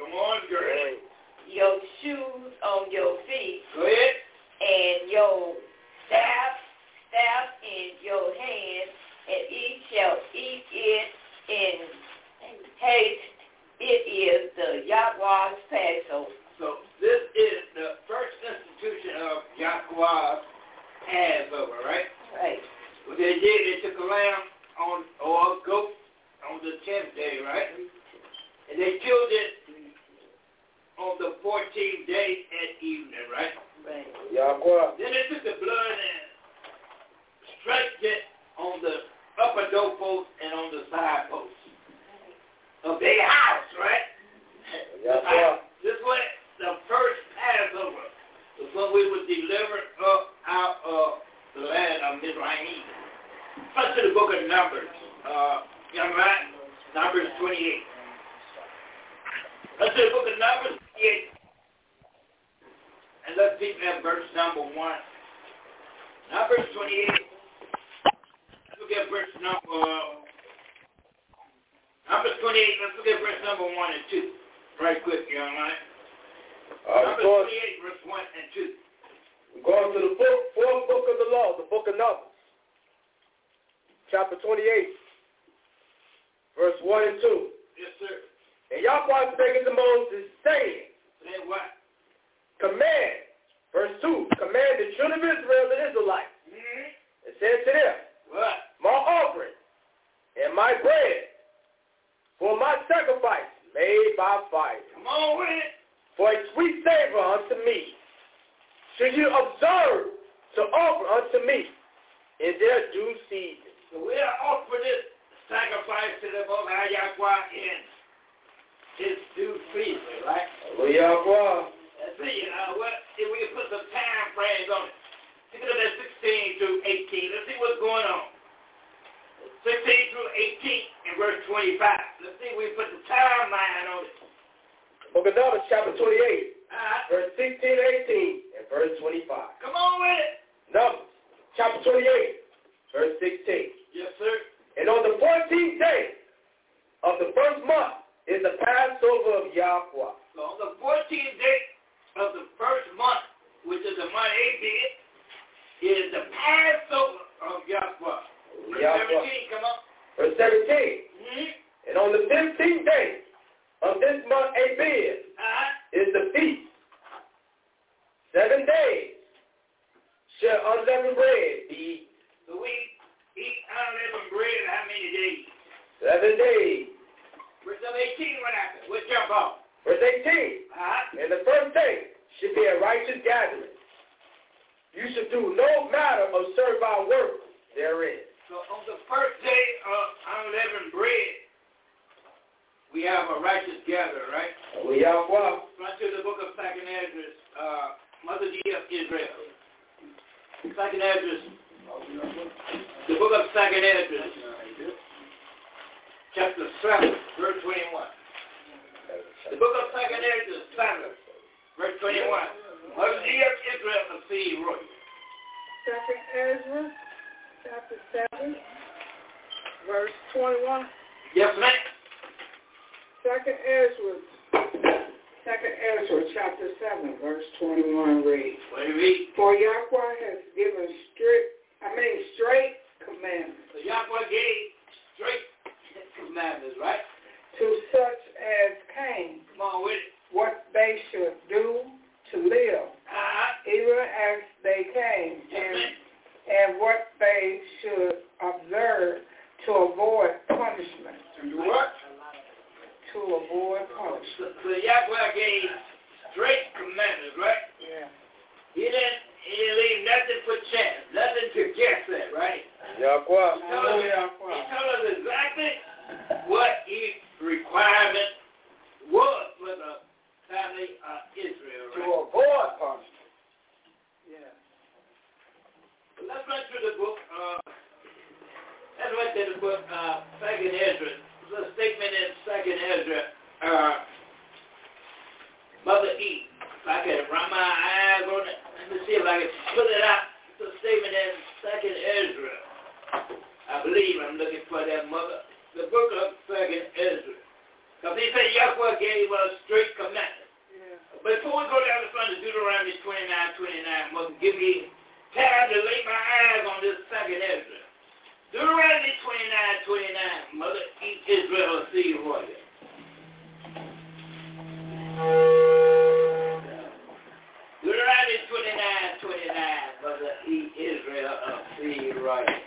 your shoes on your feet, go ahead, and your staff in your hand, and ye shall eat it in haste. It is the Yahweh's Passover. So this is the first institution of Yahweh's Passover, right? Right. What they did, they took a lamb or a goat on the 10th day, right? And they killed it on the 14th day at evening, right? Right. Then they took the blood and stretched it on the upper doorpost and on the side posts of their house, right? This was the first Passover. Was when we were delivered up out of the land of Mizraim. Let's to the book of Numbers. Young man, Numbers 28. Let's to the book of Numbers 28. And let's pick at verse number 1. Numbers 28. Let's look at verse number... Numbers 28, let's look at verse number 1 and 2. Right quick, young man. Numbers 28, verse 1 and 2. We're going to the fourth book of the law, the book of Numbers. Chapter 28, verse 1 and 2. Yes, sir. And Yahweh spake unto Moses, saying, Say what? Command, verse 2, command the children of Israel, the Israelites, and said to them, What? my offering and my bread for my sacrifice made by fire. Come on with it. For a sweet savor unto me. Should you observe to offer unto me in their due season. So we are offering this sacrifice to the Most High Yahweh in His due season, right? Yahweh. Let's see, if we can put some time frames on it. Look at that 16 through 18. Let's see what's going on. 16 through 18 and verse 25. Let's see if we put the timeline on it. Book of Numbers, chapter 28, verse 16, 18, and verse 25. Come on with it. Numbers, chapter 28, verse 16. Yes, sir. And on the 14th day of the first month is the Passover of Yahweh. So on the 14th day of the first month, which is the month Abib, is the Passover of Yahweh. Verse 17, come on. Verse 17. And on the 15th day of this month Abib is the feast. 7 days shall unleavened bread be eaten. So we eat unleavened bread how many days? 7 days. Verse 18, what happened? What jump off? Verse 18. And the first day should be a righteous gathering. You should do no matter of servile work therein. So on the first day of unleavened bread, we have a righteous gathering, right? Run to the book of 2nd Esdras, Mother D of Israel. 2nd Esdras, the book of 2nd Esdras, chapter 7, verse 21. The book of 2nd Esdras, 7, verse 21. Mother D of Israel, the seed royal. 2nd Esdras, chapter 7, verse 21. Yes, ma'am. 2nd Ezra, chapter 7, verse 21 reads, What do you read? For Yahweh has given straight commandments. So Yahweh gave straight commandments, right? To such as came, Come on with it. what they should do to live, even as they came, and what they should observe to avoid punishment. gave straight commandments, right? Yeah. He didn't leave nothing for chance, nothing to guess at, right? Yahweh. He told us exactly what each requirement was for the family of Israel, right? To avoid punishment. Yeah. Well, let's run through the book. Let's run through the book, 2nd Ezra. There's a statement in 2nd Ezra. Mother E. If I can run my eyes on it, let me see if I can pull it out. It's a statement in 2nd Ezra. I believe I'm looking for that, Mother. The book of 2nd Ezra. Because he said Yahweh gave us straight commandments. Yeah. But before we go down to front of Deuteronomy 29, Mother, give me time to lay my eyes on this 2nd Ezra. Deuteronomy 29, Mother, eat Israel a seed royal. Deuteronomy 29, Mother, eat Israel a seed royal.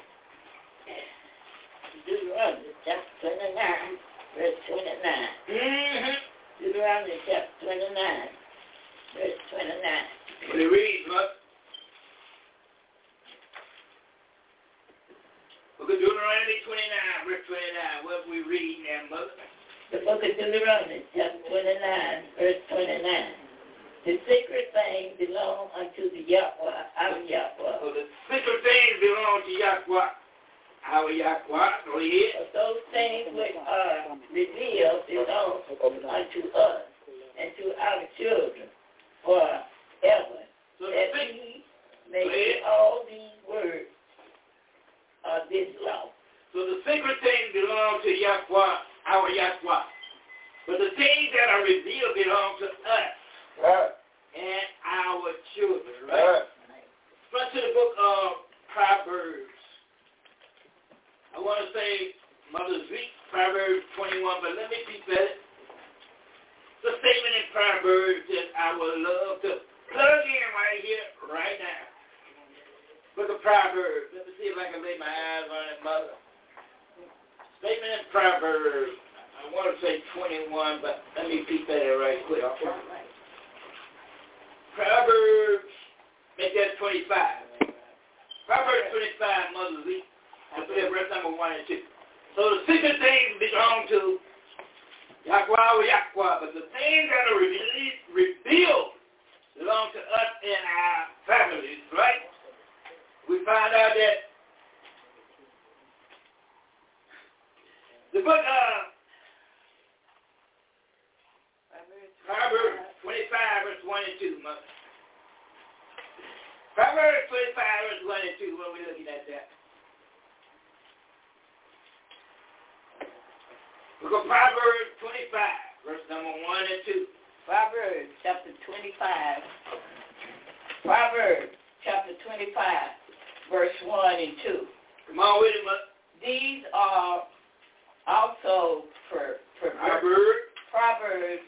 Deuteronomy chapter 29, verse 29. Mm-hmm. Deuteronomy chapter 29, verse 29. What do you read, Mother? Book of Deuteronomy 29, verse 29. What we read now, Mother? The book of Deuteronomy chapter 29, verse 29. The sacred things belong unto the Yahweh, our Yahweh. So the secret things belong to Yahweh, our Yahweh. Go ahead. But those things which are revealed belong unto us and to our children forever, So that we may do all these words of this law. So the secret things belong to Yahweh, our Yahweh. But the things that are revealed belong to us and our children, right? Front to the book of Proverbs. I want to say Mother's Week, Proverbs 21, but let me keep at it. The statement in Proverbs that I would love to plug in right here, right now. Book of Proverbs. Let me see if I can lay my eyes on it, Mother. Statement in Proverbs. I want to say 21, but let me peep at it right quick. Proverbs, make that 25. Proverbs 25, Mother's Week. I put that verse number 1 and 2. So the secret things belong to Yahweh, but the things that are revealed belong to us and our families, right? We find out that the book of Proverbs 25, verse 1 and 2, Mother. Proverbs 25, verse 1 and 2, what are we looking at there? Book of Proverbs 25, verse number 1 and 2. Proverbs chapter 25. Proverbs chapter 25, verse 1 and 2. Come on with it, Mother. These are also Proverbs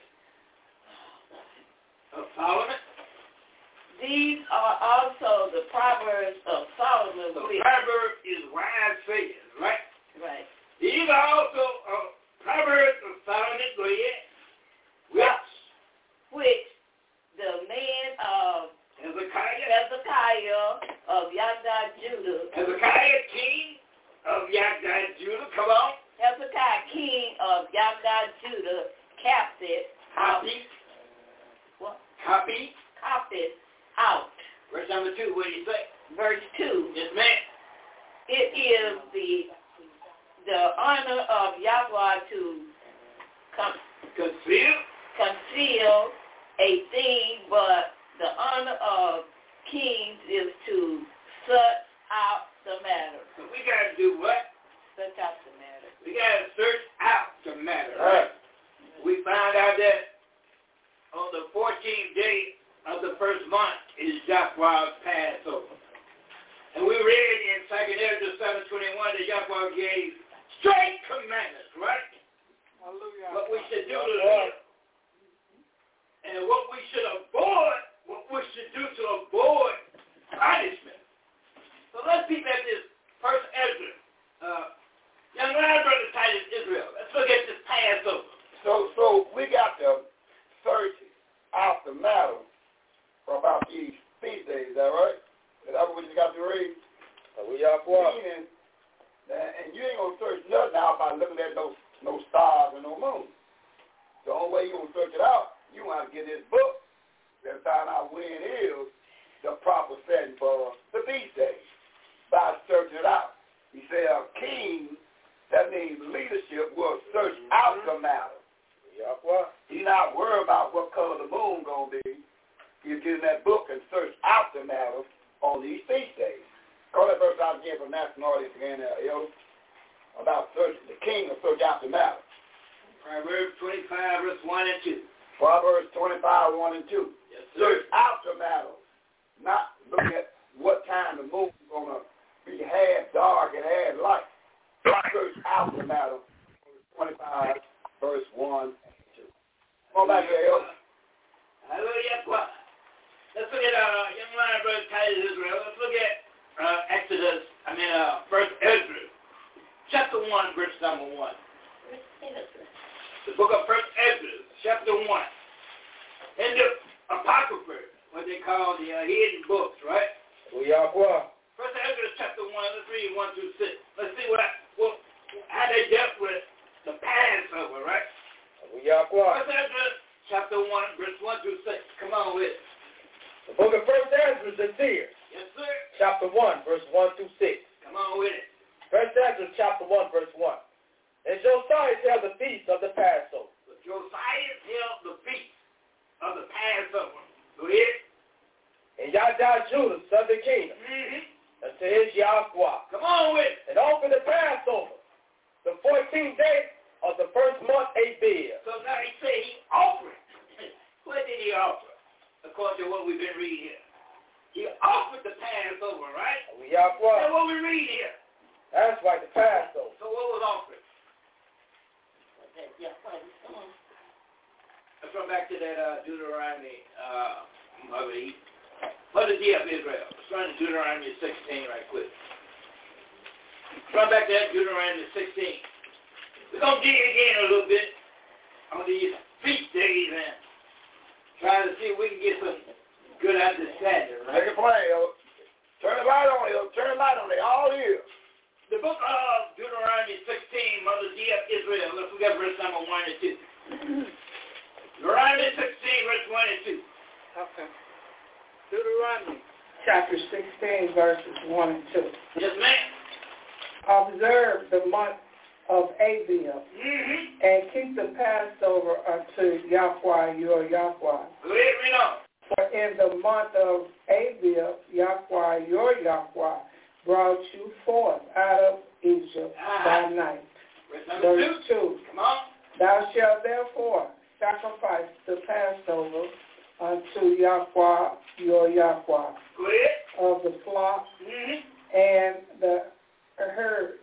of Solomon. These are also the Proverbs of Solomon. The proverb is wise sayings, right? Right. These are also Proverbs of Solomon. Go ahead. Which the man of Hezekiah of Yagdah, Judah. Hezekiah, king of Yagdah, Judah. Come on. Hezekiah, king of Yagdah, Judah, copied out. Verse number 2, what do you say? Verse 2. Yes, ma'am. It is the honor of Yahweh to conceal a thing, but the honor of kings is to search out the matter. So we got to do what? Search out the matter. We got to search out the matter, right? We found out that on the 14th day of the first month is Yahweh's Passover. And we read in 2nd Ezra 7:21 that Yahweh gave straight commandments, right? Hallelujah. What we should do to live. And what we should avoid, what we should do to avoid punishment. So let's peep at this first Ezra. Young man, brother Titus Israel. Let's look at this Passover. So we got to search Ray. Meaning that, and you ain't going to search nothing out by looking at no stars and no moon. The only way you're going to search it out, you want to get this book and find out when is the proper setting for the feast days by searching it out. He said a king, that means leadership, will search out the matter. He's not worried about what color the moon going to be. He'll get in that book and search out the matter on these feast days. Call that verse out again from National Audience again, about searching. The king will search out the matter. Proverbs 25, verse 1 and 2. Proverbs 25, 1 and 2. Yes, search out the matter. Not look at what time the moon is going to be half dark and half light. Search out the matter. 25, verse 1 and 2. Come on back here, Hallelujah. Let's look at young man, brother Titus Israel. Let's look at First Ezra, chapter 1, verse number 1. The book of First Ezra, chapter 1. In the Apocrypha, what they call the hidden books, right? First Ezra, chapter 1, let's read 1 through 6. Let's see how they dealt with the Passover, right? First Ezra, chapter 1, verse 1 through 6. Come on with it. The book of First Ezra, the seer. Yes, sir. Chapter 1, verse 1 through 6. Come on with it. First Ezra, chapter 1, verse 1. And Josiah held the feast of the Passover. But Josiah held the feast of the Passover. Go ahead. And Yahdah Judah, son of the kingdom, unto his Yahweh. Come on with it. And offered the Passover, the 14th day of the first month, Abib. So now he said he offered. What did he offer? According to what we've been reading here. He offered the Passover, right? Yahweh. That's what we read here. That's right, the Passover. So what was offered? Let's run back to that Deuteronomy, Mother D of Israel. Let's run to Deuteronomy 16 right quick. Run back to that Deuteronomy 16. We're going to dig in a little bit on these feast days and try to see if we can get some good understanding, right? Make it plain, yo. Turn the light on, yo. Turn the light on. They all here. The book of Deuteronomy 16, Mother D of Israel. Let's look at verse number 1 and 2. Deuteronomy 16, verse 1 and 2. Okay. Deuteronomy chapter 16, verses 1 and 2. Yes, ma'am. Observe the month of Abib, and keep the Passover unto Yahweh your Yahweh. Go ahead, read on. For in the month of Abib, Yahweh your Yahweh brought you forth out of Egypt by night. Verse 2. Come on. Thou shalt therefore sacrifice the Passover unto Yahweh your Yahweh. Go ahead. Of the flock and the herd,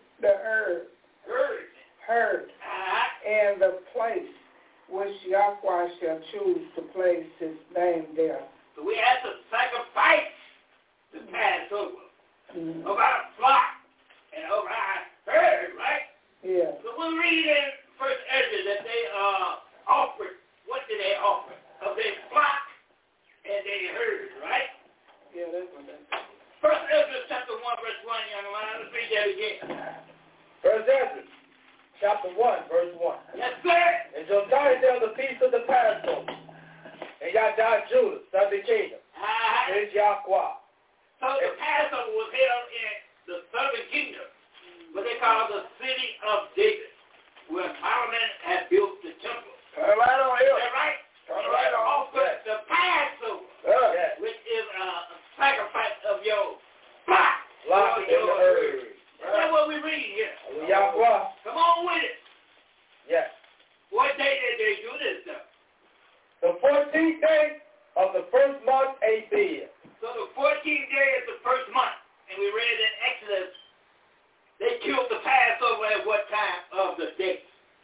and the place which Yahweh shall choose to place his name there. So we have to sacrifice the Passover over our flock and over our herd, right? Yeah. So we read in First Ezra that they offered, what did they offer? Of their flock and their herd, right? Yeah, that's what that is. First Ezra chapter 1, verse 1, young man. Let's read that again. First Ezra, chapter 1, verse 1. Yes, sir. And Josiah held the feast of the Passover. And Yahdah Judah, son of the kingdom, his Yahweh. So the Passover was held in the southern kingdom, what they call the city of David, where Solomon had built the temple. Turn the light on here. Is that right? Turn the light on. Offered the Passover, which is a sacrifice of your flock. Flock and your herd. That's what we read here. Yahweh. Come on with it. Yes. What day did they do this stuff? The 14th day of the first month, Abib. So the 14th day is the first month. And we read in Exodus, they killed the Passover at what time of the day?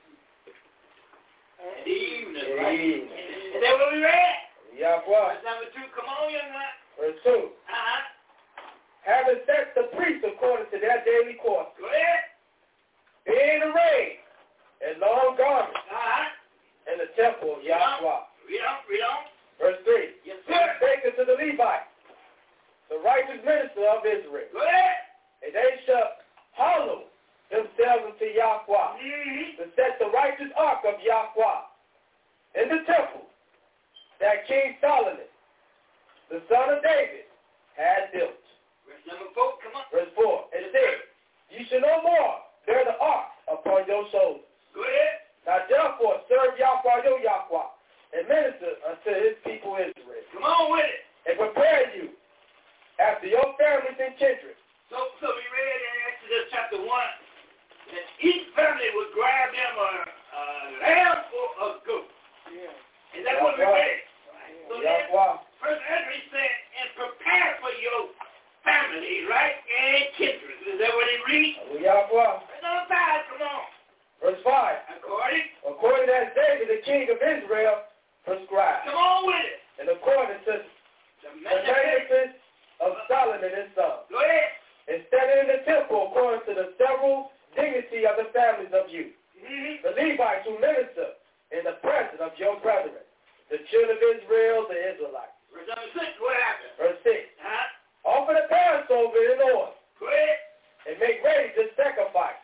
In the evening, right? Is that what we read? Yahweh. Verse number 2. Come on, young man. Verse 2. Having set the priests according to their daily course. Go ahead. Being arrayed in long garments in the temple of Yahweh. Read on. Verse 3. Yes, sir. Spake unto the Levites, the righteous minister of Israel. Go ahead. And they shall hallow themselves unto Yahweh, to set the righteous ark of Yahweh in the temple that King Solomon, the son of David, had built. Verse number 4, come on. Verse 4, it says, ye shall no more bear the ark upon your shoulders. Go ahead. Now therefore serve Yahweh your Yahweh, and minister unto his people Israel. Come on with it. And prepare you after your families and kindred. So we read in Exodus chapter 1 that each family would grab them a lamb or a goat. Yeah. Is that what we read? So then, Yahweh. First Ezra said, and prepare for your family, right? And kindred. Is that what he reads? Yahweh. Verse number 5, come on. Verse 5. According as David, the king of Israel, prescribed. Come on with it. And according to the commandments of Solomon his son. Go ahead. And standing in the temple according to the several dignity of the families of you. The Levites who minister in the presence of your brethren, the children of Israel, the Israelites. Verse number 6, what happened? Verse 6. Offer the Passover in order. Go ahead. And make ready the sacrifice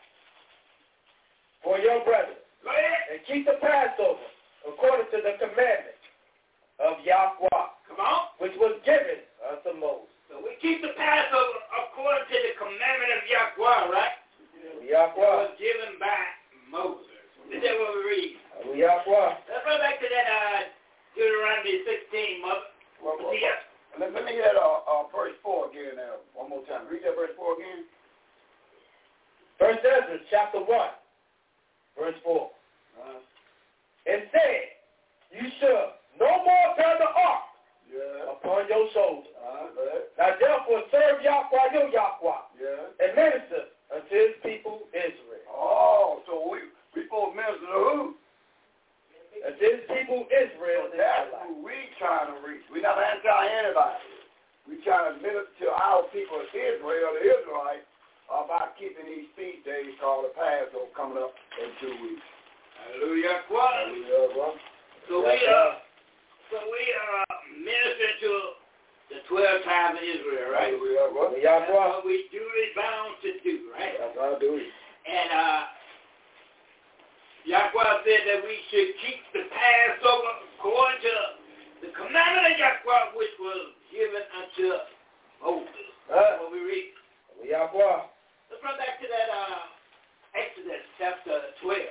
for your brethren. Go ahead. And keep the Passover according to the commandment of Yahweh. Come on. Which was given unto Moses. So we keep the Passover according to the commandment of Yahweh, right? Yahweh. It was given by Moses. Is that what we read? Yahweh. Let's go back to that Deuteronomy 16, mother. Let me get verse 4 again now. One more time. Read that verse 4 again. First Ezra, chapter 1, verse 4. And said, you shall no more bear the ark upon your shoulders. Now therefore serve Yahweh your Yahweh, and minister unto his people Israel. Oh, so we supposed to minister to who? Unto his people Israel. That's who we trying to reach. We're not anti anybody. We trying to minister to our people Israel, the Israelites, about keeping these feast days called the Passover coming up in 2 weeks. Hallelujah. Hallelujah. So we are ministering to the 12 tribes of Israel, right? Hallelujah. That's what we duly bound to do, right? That's what I do. And Yahweh said that we should keep the Passover according to the commandment of Yahweh, which was given unto Moses. That's what we read. Yahweh. Let's run back to that Exodus chapter 12.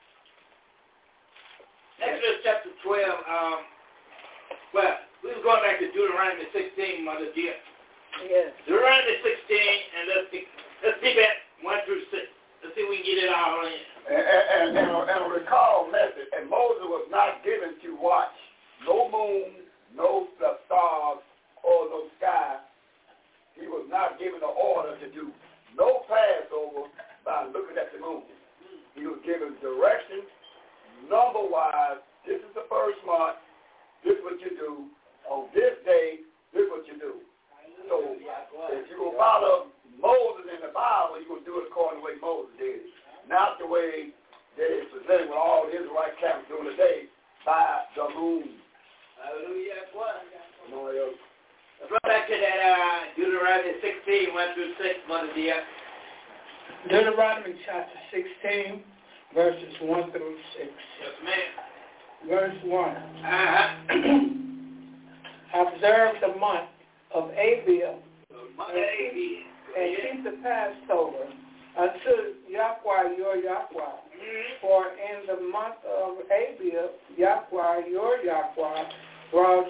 Exodus chapter 12, well, we were going back to Deuteronomy 16, Mother dear. Yes. Deuteronomy 16, and let's keep at 1 through 6. Let's see if we can get it all in. And recall, message, and Moses was not given to watch no moon, no stars, or no sky. He was not given the order to do no Passover by looking at the moon. He was given directions, number-wise. This is the first month. This is what you do. On this day, this is what you do. So if you will follow Moses in the Bible, you will do it according to the way Moses did it. Not the way that it's presented with all the Israelite camps doing today by the moon. Hallelujah. No, else. Let's run back to that Deuteronomy 16, 1 through 6, Mother dear. Deuteronomy chapter 16, verses 1 through 6. Yes, ma'am. Verse 1. Observe the month of Abib and keep the Passover unto Yahweh your Yahweh. For in the month of Abib, Yahweh your Yahweh brought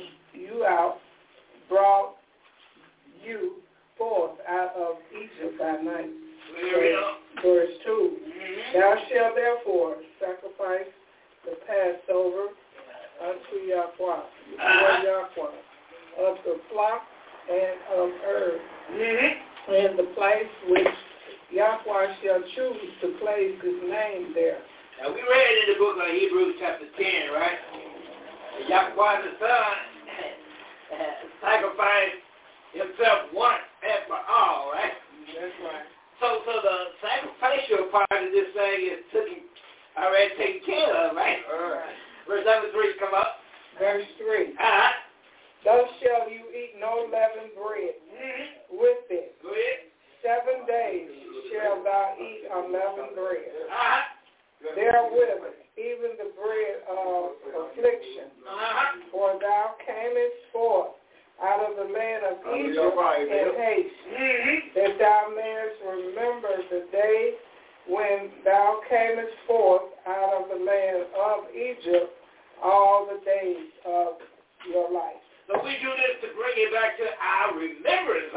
you forth out of Egypt by night. Verse 2. Thou shalt therefore sacrifice the Passover unto Yahweh, your Yahweh, of the flock and of herb, in the place which Yahweh shall choose to place his name there. Now we read in the book of Hebrews chapter 10, right? Yahweh the Son sacrificed himself once and for all, right? That's right. So the sacrificial part of this thing is already taken care of, right? Verse number 3 come up. Verse 3. Thus shall you eat no leavened bread, with it. 7 days shalt thou eat unleavened bread. Therewith, even the bread of affliction. For thou camest forth out of the land of Egypt in haste, that thou mayest remember the day when thou camest forth out of the land of Egypt all the days of your life. So we do this to bring it back to our remembrance.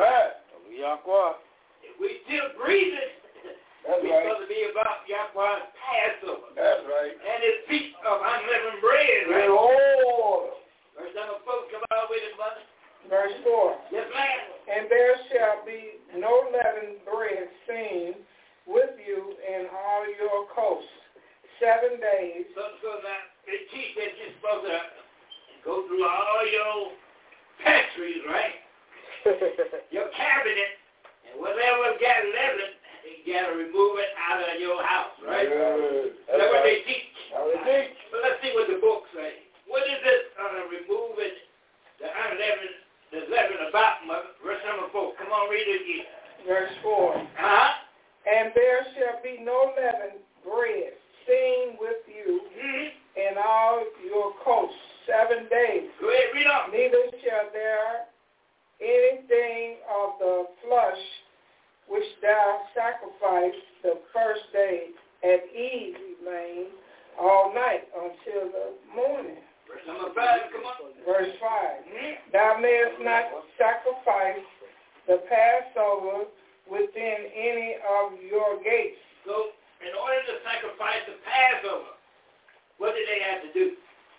If we still breathing, it's supposed to be about Yahweh's Passover. That's right. And his feast of unleavened bread, right? Verse number 4, come on with it, mother. Verse 4. Yes, ma'am. And there shall be no leavened bread seen with you in all your coasts 7 days. So now, they teach that you're supposed to go through all your pantries, right? Your cabinet, and whatever got leavened, you got to remove it out of your house, right? That's what they teach. But let's see what the book says. What is this removing the unleavened, the leaven about, mother? Verse number 4. Come on, read it again. Verse 4. And there shall be no leavened bread seen with you in all your coasts 7 days. Go ahead, read on. Neither shall there anything of the flesh which thou sacrificed the first day at eve remain all night until the morning. Verse number 5, come on. Verse 5. Thou mayest not sacrifice the Passover within any of your gates. So, in order to sacrifice the Passover, what did they have to do?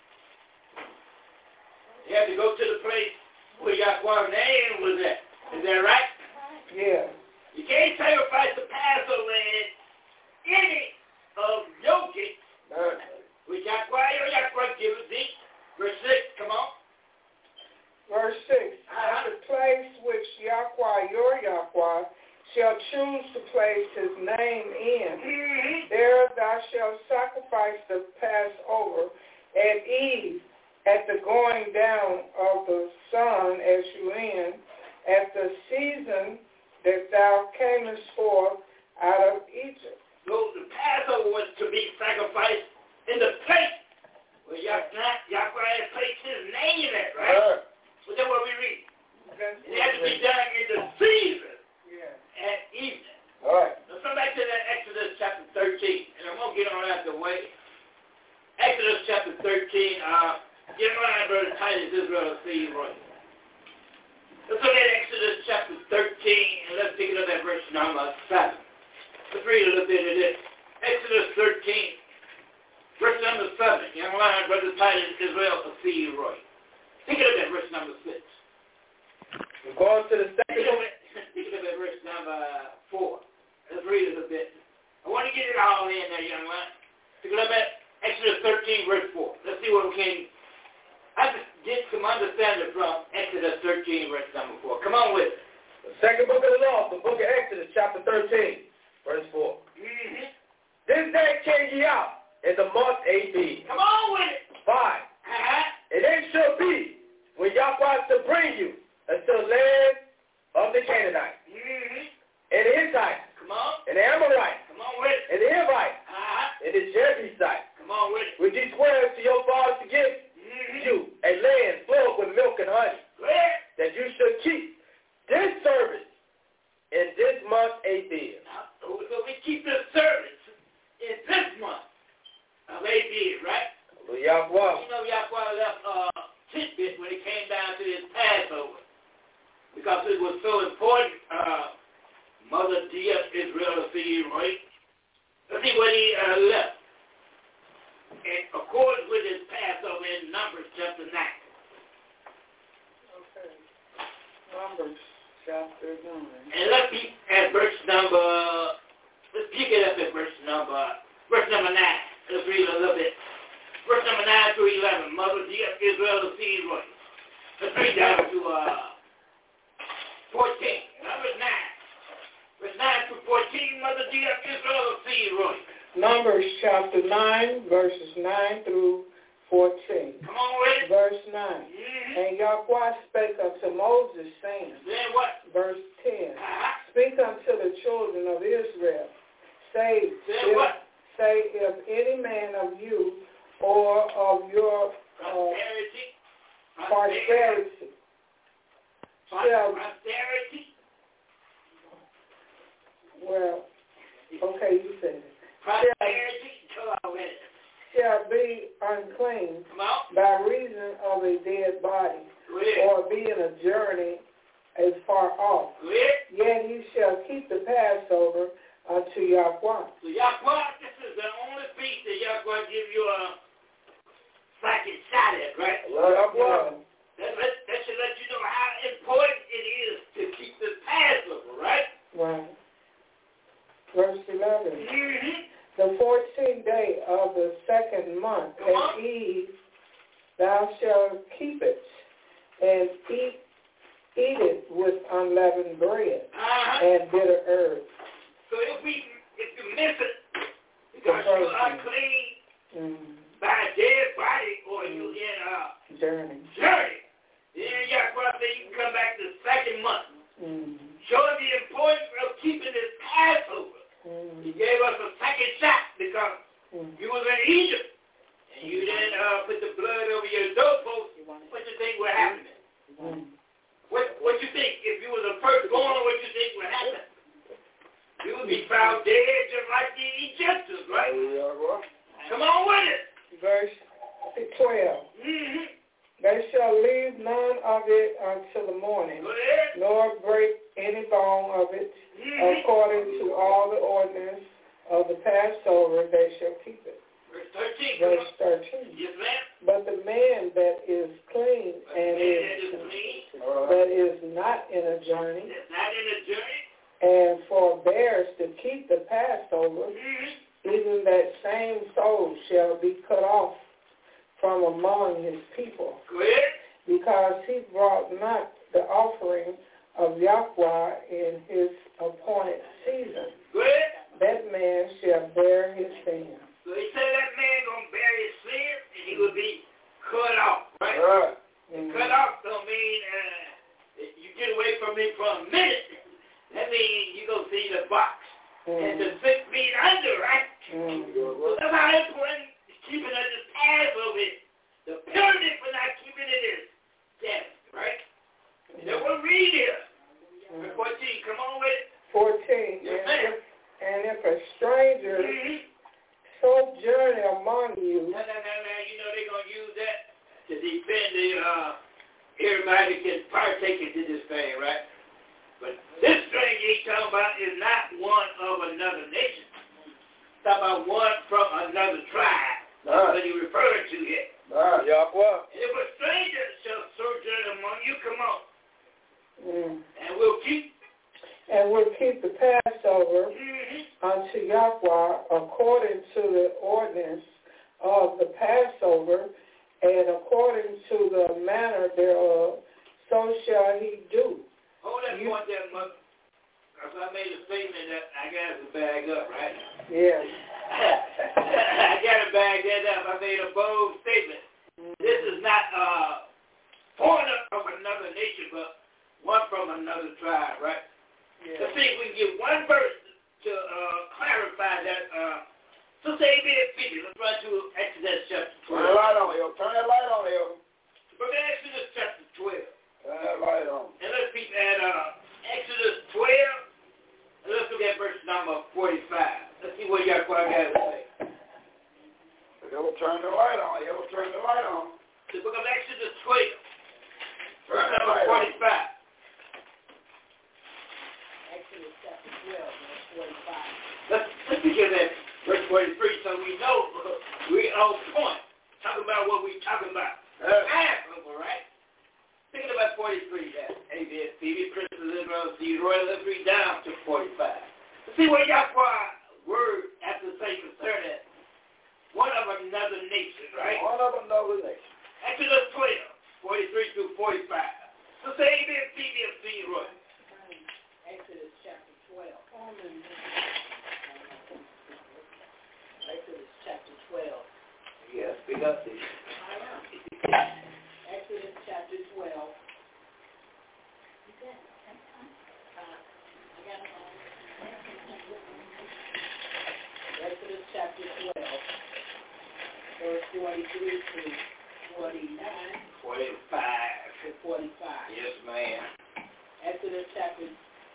They had to go to the place where Yahweh's name was at. Is that right? Yeah. You can't sacrifice the Passover in any of your gates. Which Yahweh gives thee. Verse 6, come on. Verse 6. At the place which Yahweh, your Yahweh, shall choose to place his name in, there thou shalt sacrifice the Passover at eve, at the going down of the sun as you in, at the season that thou camest forth out of Egypt. So the Passover was to be sacrificed in the place where Yahweh had placed his name at, right? Well, that's what we read. It had to be done in the season at evening. All right. Now come back to that Exodus chapter 13, and I'm going to get on out the way. Exodus chapter 13, get in line, Brother Titus, Israel, see you right. Let's look at Exodus chapter 13, and let's pick it up at verse number 7. Let's read a little bit of this. Exodus 13, verse number 7. Young line, Brother Titus, Israel, see you right. Pick it up at verse number 6. We're going to the second. Pick it up at verse number 4. Let's read it a bit. I want to get it all in there, young man. Pick it up at Exodus 13, verse 4. Let's see what we can. I just get some understanding from Exodus 13, verse number 4. Come on with it. The second book of the law, the book of Exodus, chapter 13, verse 4. This day came ye out in the month Abib. Come on with it. 5. And it shall be when Yahweh shall bring you unto the land of the Canaanites, and the Hittites, come on, and the Amorites, come on with it, and the Hivites, and the Jebusites, come on with it, which he swears to your fathers to give you a land flowing with milk and honey, that you should keep this service in this month Abib. So we keep this service in this month of Abib, right? Yahweh. You know Yahweh left tidbit when it came down to his Passover, because it was so important. Mother dear Israel to see you, right? Let's see what he left. In accordance with his Passover in Numbers chapter 9. Okay. Numbers chapter 9. And let's be at verse number, let's pick it up at verse number 9. Let's read a little bit. Verse number 9 through 11. Mother dear Israel to see you, right? Let's read down to 14. Numbers 9. Verse 9 through 14. Mother dear Israel to see you, right? Numbers chapter 9, verses 9 through 14. Come on with it. Verse 9. And Yahweh spake unto Moses, saying, Then what? verse 10. Speak unto the children of Israel. Say if any man of you or of your prosperity shall, well, okay, you said it. Shall be unclean by reason of a dead body, or be in a journey as far off. Yet he shall keep the Passover unto Yahweh. So Yahweh, this is the only feast that Yahweh give you a second shot at, right? That should let you know how important it is to keep the Passover, right? Right. Verse 11. The 14th day of the second month at eve, thou shalt keep it, and eat it with unleavened bread and bitter herbs. So if you miss it, because you are clean by a dead body, or you in a journey, then Yahweh said you can come back the second month. Showing the importance of keeping this Passover. He gave us a second shot because you was in Egypt and you didn't put the blood over your doorpost. What you think would happen? What you think? If you was a firstborn, what you think would happen? You would be found dead just like the Egyptians, right? Come on with it. Verse 12. They shall leave none of it until the morning, nor break any bone of it. According to all the ordinance of the Passover, they shall keep it. Verse 13. Yes, ma'am. But the man that is clean and that is not in a journey, and forbears to keep the Passover, even that same soul shall be cut off from among his people, because he brought not the offering of Yahweh in his appointed season. That man shall bear his sin. So he said that man gonna bear his sin, and he will be cut off, right? Cut off don't mean you get away from me for a minute. That means you go see the box and the 6 feet under, right? So that's how important keeping it as Passover is. The penalty for not keeping it is death, right? Then we'll read here. 14, come on with it. 14. And if a stranger sojourn among you. No. You know they're going to use that to defend everybody can partake into this thing, right? But this stranger he's talking about is not one of another nation. He's talking about one from another tribe. That's what he's referring to here. If a stranger shall sojourn among you, come on. And we'll keep the Passover unto Yahweh according to the ordinance of the Passover, and according to the manner thereof, so shall he do. Hold that point there, mother. Because I made a statement that I got to bag up, right? Yeah. I got to bag that up. I made a bold statement. This is not foreigner of another nation, but one from another tribe, right? Yeah. Let's see if we can get one verse to clarify that. So say let's run to Exodus chapter 12. Turn that light on here. But Exodus chapter 12. Turn that light on. And let's be at Exodus 12. And let's look at verse number 45. Let's see what y'all got to say. Turn the light on. The book of Exodus 12. Verse number 45. Exodus chapter 12, verse 45. Let's begin at verse 43 so we know we're on point. Talking about what we're talking about. Passover, right? Thinking about 43 there. A.B.S. Phoebe, Prince of Israel, see Royal, let's read down to 45. Let's see what Yahweh's word has to say concerning one of another nation, right? One of another nation. Exodus 12, 43 through 45. So say A.B.S. Phoebe, see Royal. Exodus chapter 12. Exodus chapter 12. Yes, speak up, please. Exodus chapter 12. 43 to 49. 45. To 45. Yes, ma'am. Exodus chapter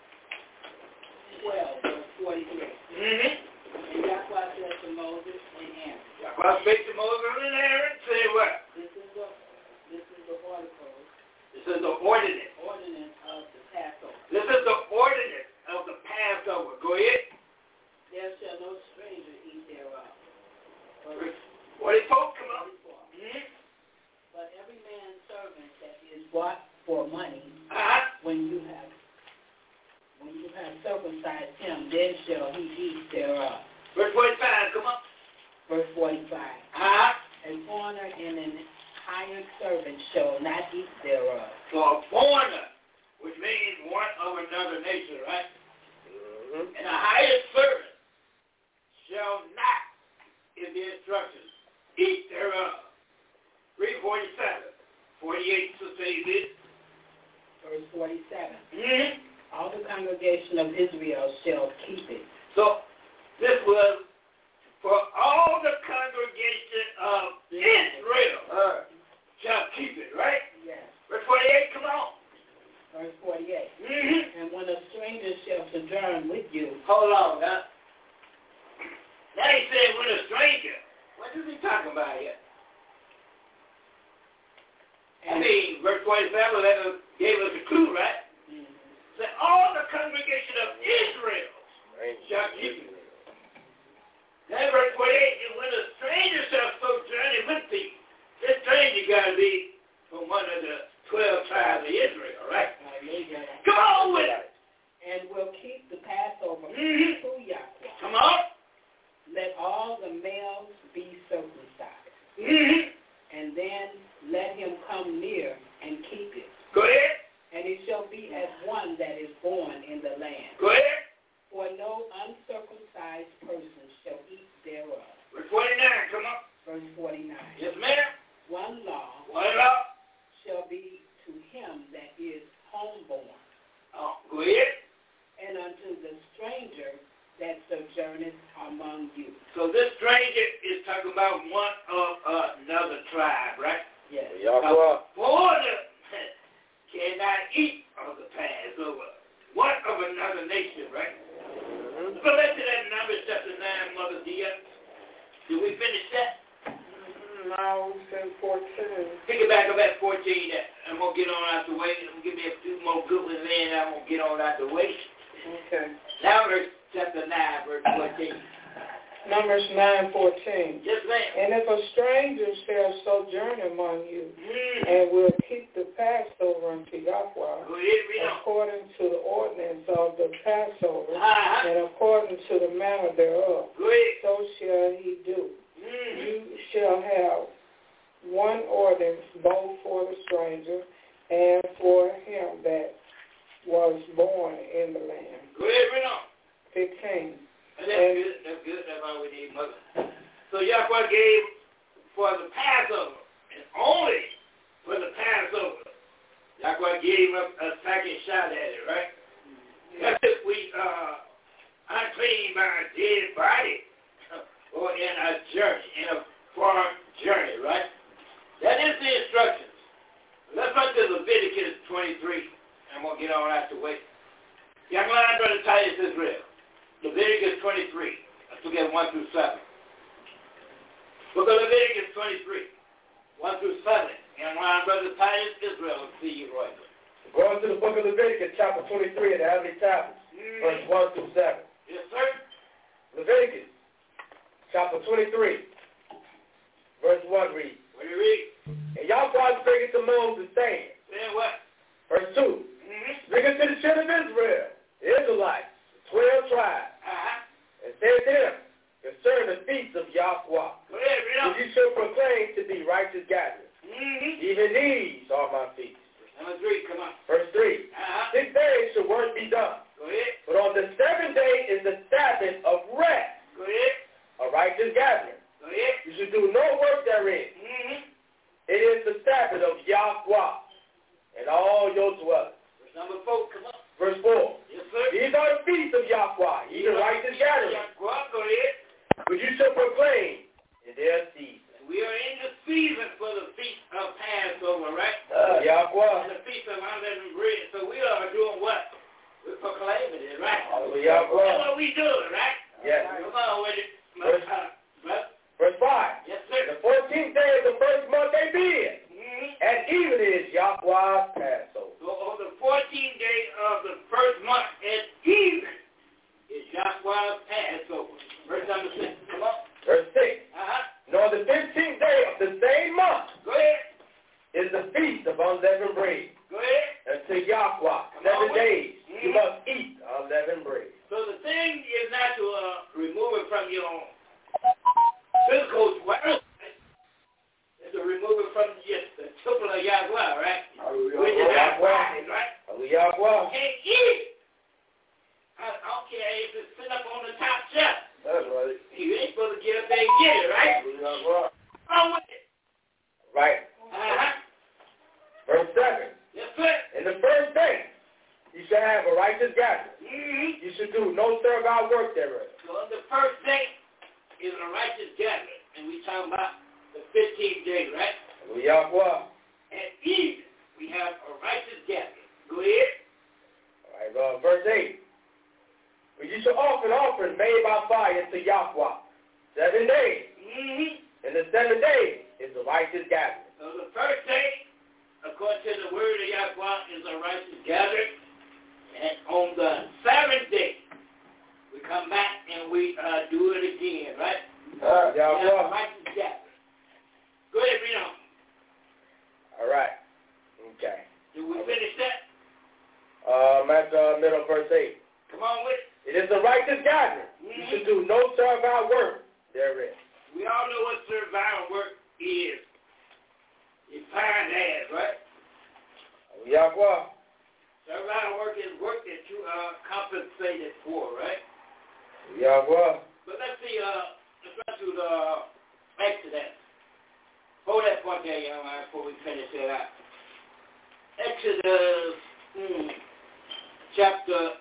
12, verse 43. Mm-hmm. And Yahweh said to Moses and Aaron. Yahweh spake to Moses and Aaron, say what? This is the article. This is the ordinance. Ordinance of the Passover. This is the ordinance of the Passover. Go ahead. There shall no stranger eat thereof. 44, come on. Mm-hmm. But every man's servant that is bought for money, when you have circumcised him, then shall he eat thereof. Verse 45, come on. Verse 45. A foreigner and an hired servant shall not eat thereof. So a foreigner, which means one of another nation, right? Mm-hmm. And a hired servant shall not, in the instructions, eat thereof. 347. 48 to say this. Verse 47. Mm-hmm. All the congregation of Israel shall keep it. So this was for all the congregation of Israel shall keep it, right? Yes. Verse 48, come on. Verse 48. Mm-hmm. And when a stranger shall sojourn with you. Hold on, now. Now he said when a stranger. What is he talking about here? Verse 47 gave us a clue, right? Mm-hmm. That all the congregation of Israel shall keep it. Then verse 48, and when a stranger shall sojourn with thee, this stranger got to be from one of the 12 tribes of Israel, right? Come on with it. And will keep the Passover to Yahweh. Come on. Let all the males be circumcised. And then let him come near and keep it. Go ahead. And it shall be as one that is born in the land. Go ahead. For no uncircumcised person shall eat thereof. Verse 49, come on. Verse 49. Yes, ma'am. One law shall be to him that is homeborn. Oh, go ahead. And unto the stranger that sojourneth among you. So this stranger is talking about one of another tribe, right? Yes. Foreigner cannot eat of the Passover. One of another nation, right? Let's go back to that Numbers chapter 9, Mother Dia. Did we finish that? No, it's in 14. Pick it back up at 14. I'm going to get on out the way. I'm going to give me a few more good ones in. I'm going to get on out the way. Okay. Numbers chapter 9, verse 14. Numbers 9:14. Yes, ma'am. And if a stranger shall sojourn among you, and will keep the Passover unto Yahweh, according to the ordinance of the Passover, and according to the manner thereof, so shall he do. You shall have one ordinance both for the stranger and for him that was born in the land. Go ahead, read on. 15. And that's good. That's all we need, Mother. So Yahweh gave for the Passover, and only for the Passover, Yahweh gave us a second shot at it, right? That's if we unclean by a dead body or in a journey, in a foreign journey, right? That is the instructions. Let's go to Leviticus 23, and we'll get on out the way. Young line, Brother Titus Israel. Leviticus 23. Let's look at 1 through 7. Book of Leviticus 23. 1 through 7. Young line, Brother Titus Israel. Let's see you, Roy. Going to the book of Leviticus, chapter 23 of the Heavenly Tablets, verse 1 through 7. Yes, sir. Leviticus, chapter 23, verse 1 reads. What do you read? And Yahweh spake to Moses, saying, Saying what? Verse 2, Speak unto the children of Israel, the Israelites, 12 tribes, and say to them, concerning the feast of Yahweh, Go ahead, read on. which you shall proclaim to be righteous gatherings. Even these are my feasts. Number 3, come on. Verse 3, 6 days shall work be done. Go ahead. But on the 7th day is the Sabbath of rest, Go ahead. a righteous gathering. Go ahead. You should do no work therein. It is the Sabbath of Yahweh and all your dwellings. Verse number 4, come on. Verse 4. Yes, sir. These are the feasts of Yahweh, even righteous gatherings, Go ahead. which you shall proclaim in their season. We are in Hallelujah. That's what we doing, right? Yes. Come on with it. Verse 5. Yes, sir. The 14th day of the first month they did. And even is Yahweh's Passover. So on the 14th day of the first month at even is Yahweh's Passover. Verse number 6. Come on. Verse 6. Nor the 15th day of the same month. Go ahead. Is the feast of unleavened bread. Go ahead. Unto Yahweh. 7 days. You must eat unleavened bread. So the thing is not to remove it from your physical dwelling. It's to remove it from the temple of Yahweh, right? Which is Yahweh, right? Yahweh. You can't eat it. I don't care if it's sitting up on the top shelf. That's right. You ain't supposed to get up there and get it, right? Yahweh. On with it. Right. Verse 7. Yes, sir. In the first day, you shall have a righteous gathering. You should do no servile work therein. So the first day is a righteous gathering. And we talking about the 15th day, right? Yahweh. At even, we have a righteous gathering. Go ahead. All right, verse 8. For you shall offer an offering made by fire to Yahweh 7 days. And the 7th day is the righteous gathering. So the first day, according to the word of Yahweh, is a righteous gathering. And on the 7th day, we come back and we do it again, right? Yahweh. Righteous gathering. Go ahead, read on. All right. Okay. Did we finish that? That's middle verse 8. Come on with it. It is a righteous gathering. You should do no servile work therein. We all know what servile work is. Defined as, right? Yahweh. Servile work is work that you are compensated for, right? Yahweh. But let's see, let's run through the Exodus. Hold that point there, young man, before we finish it out. Exodus chapter,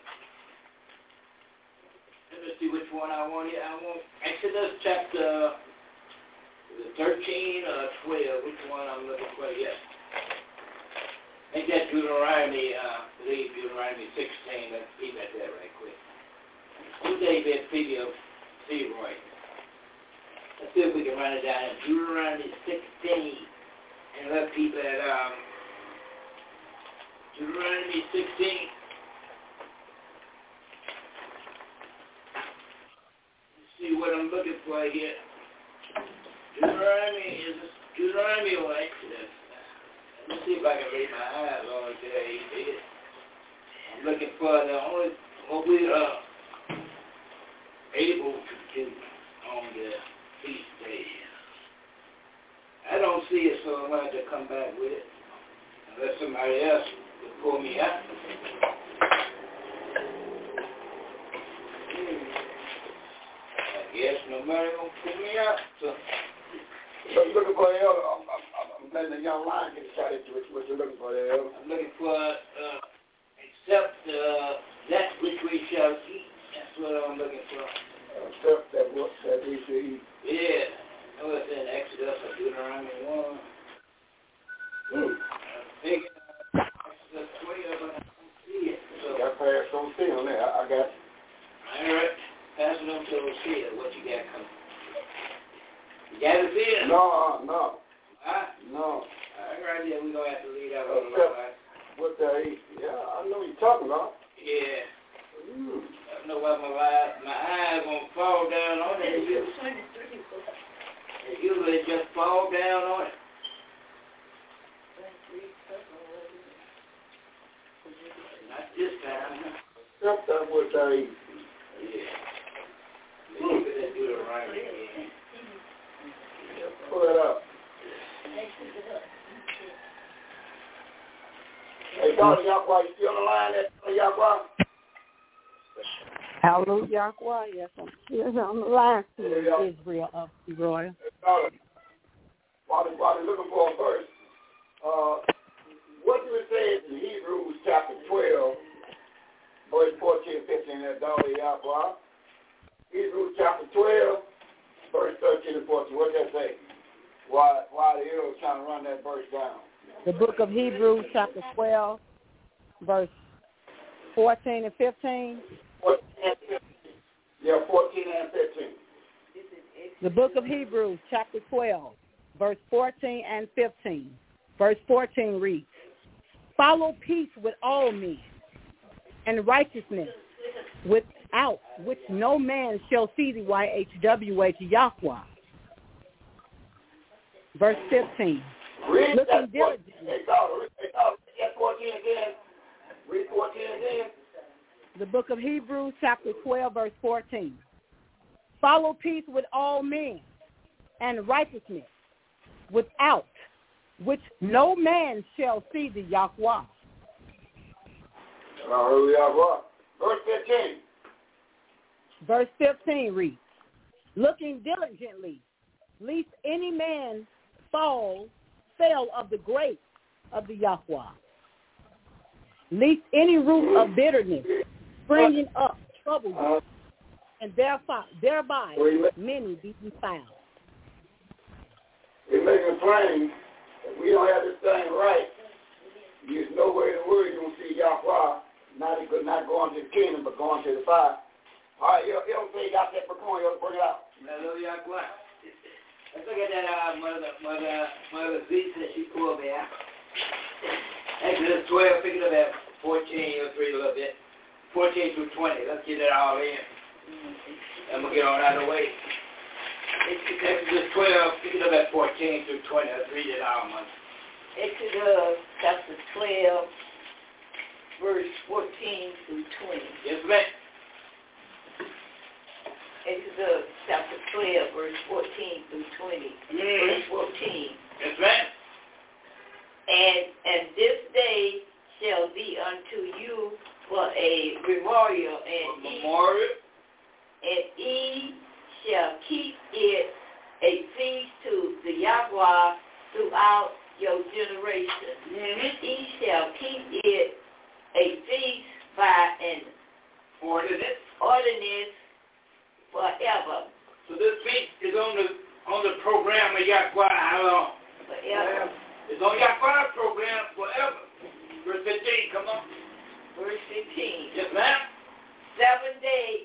let me see which one I want here. I want Exodus chapter 13 or 12. Which one I'm looking for? Yes. I think that's Deuteronomy, I believe Deuteronomy 16. Let's keep at that right quick. Two David, Phoebe of Seroy. Let's see if we can run it down in Deuteronomy 16. And let's keep at Deuteronomy 16. Let's see what I'm looking for here. Deuteronomy or Exodus. Let's see if I can read my eyes on it there. I'm looking for the only what we are able to do on the feast day. I don't see it, so I'm going to have to come back with it. Unless somebody else will pull me out. I guess nobody going to pull me out. So you're looking for the elder. I'm letting the young lion get started to what you're looking for there, elder. I'm looking for except that which we shall eat. That's what I'm looking for. Except that we should eat. Yeah. I know it's in Exodus or Deuteronomy 1. I think Exodus 12, but I don't see it. So Got past don't see on there. I got. All right. Pass it on to Lucia. What you got coming? You got it there? No. Huh? No. All right, yeah, we're going to have to leave that one Except alone. what they eat. Yeah, I know what you're talking about. Yeah. I know why my eyes going to fall down on it. It usually just fall down on it. Not this time. Except that what they eat. Yeah. Leave it and do it right again. Pull it up. Hey, Dr. Yahweh, you still on the line there, Yahweh? Hallelujah, Yahweh. Yes, I'm still on the line to Israel of Royal. While they're looking for a verse, what do it say in Hebrews chapter 12, verse 14 and 15, that Dr. Yahweh? Hebrews chapter 12, verse 13 and 14, what does that say? Why the hell trying to run that verse down? The book of Hebrews, chapter 12, verse 14 and 15. 14 and Yeah, 14 and 15. The book of Hebrews, chapter 12, verse 14 and 15. Verse 14 reads, follow peace with all men and righteousness, without which no man shall see the YHWH Yahweh. Verse 15. Read looking that diligently. Read 14 again. Read 14 again. The book of Hebrews, chapter 12, verse 14. Follow peace with all men and righteousness, without which no man shall see the Yahweh. Verse 15. Verse 15 reads, looking diligently, lest any man fail of the grace of the Yahweh, lest any root of bitterness springing up trouble you, and thereby many be defiled. He's making plain if we don't have this thing right, there's no way in the world you're going to see Yahweh not going to the kingdom, but going to the fire. All right, you don't say you got that going, you bring it out. Hallelujah. Let's look at that Mother Z that she pulled there. Exodus 12, pick it up at 14, let's read a little bit. 14 through 20, let's get it all in. And we'll get on out of the way. Exodus 12, pick it up at 14 through 20, let's read it all, Mother. Exodus chapter 12, verse 14 through 20. Yes, ma'am. Exodus chapter 12, verse 14 through 20. Verse 14. Yes, ma'am. And this day shall be unto you for a memorial, and ye shall keep it a feast to the Yahweh throughout your generation. Ye shall keep it a feast by an ordinance forever. So this feast is on the program of Yahweh. How long? Forever. It's on Yahweh's program forever. Verse 15, come on. Verse 15. Yes, ma'am. 7 days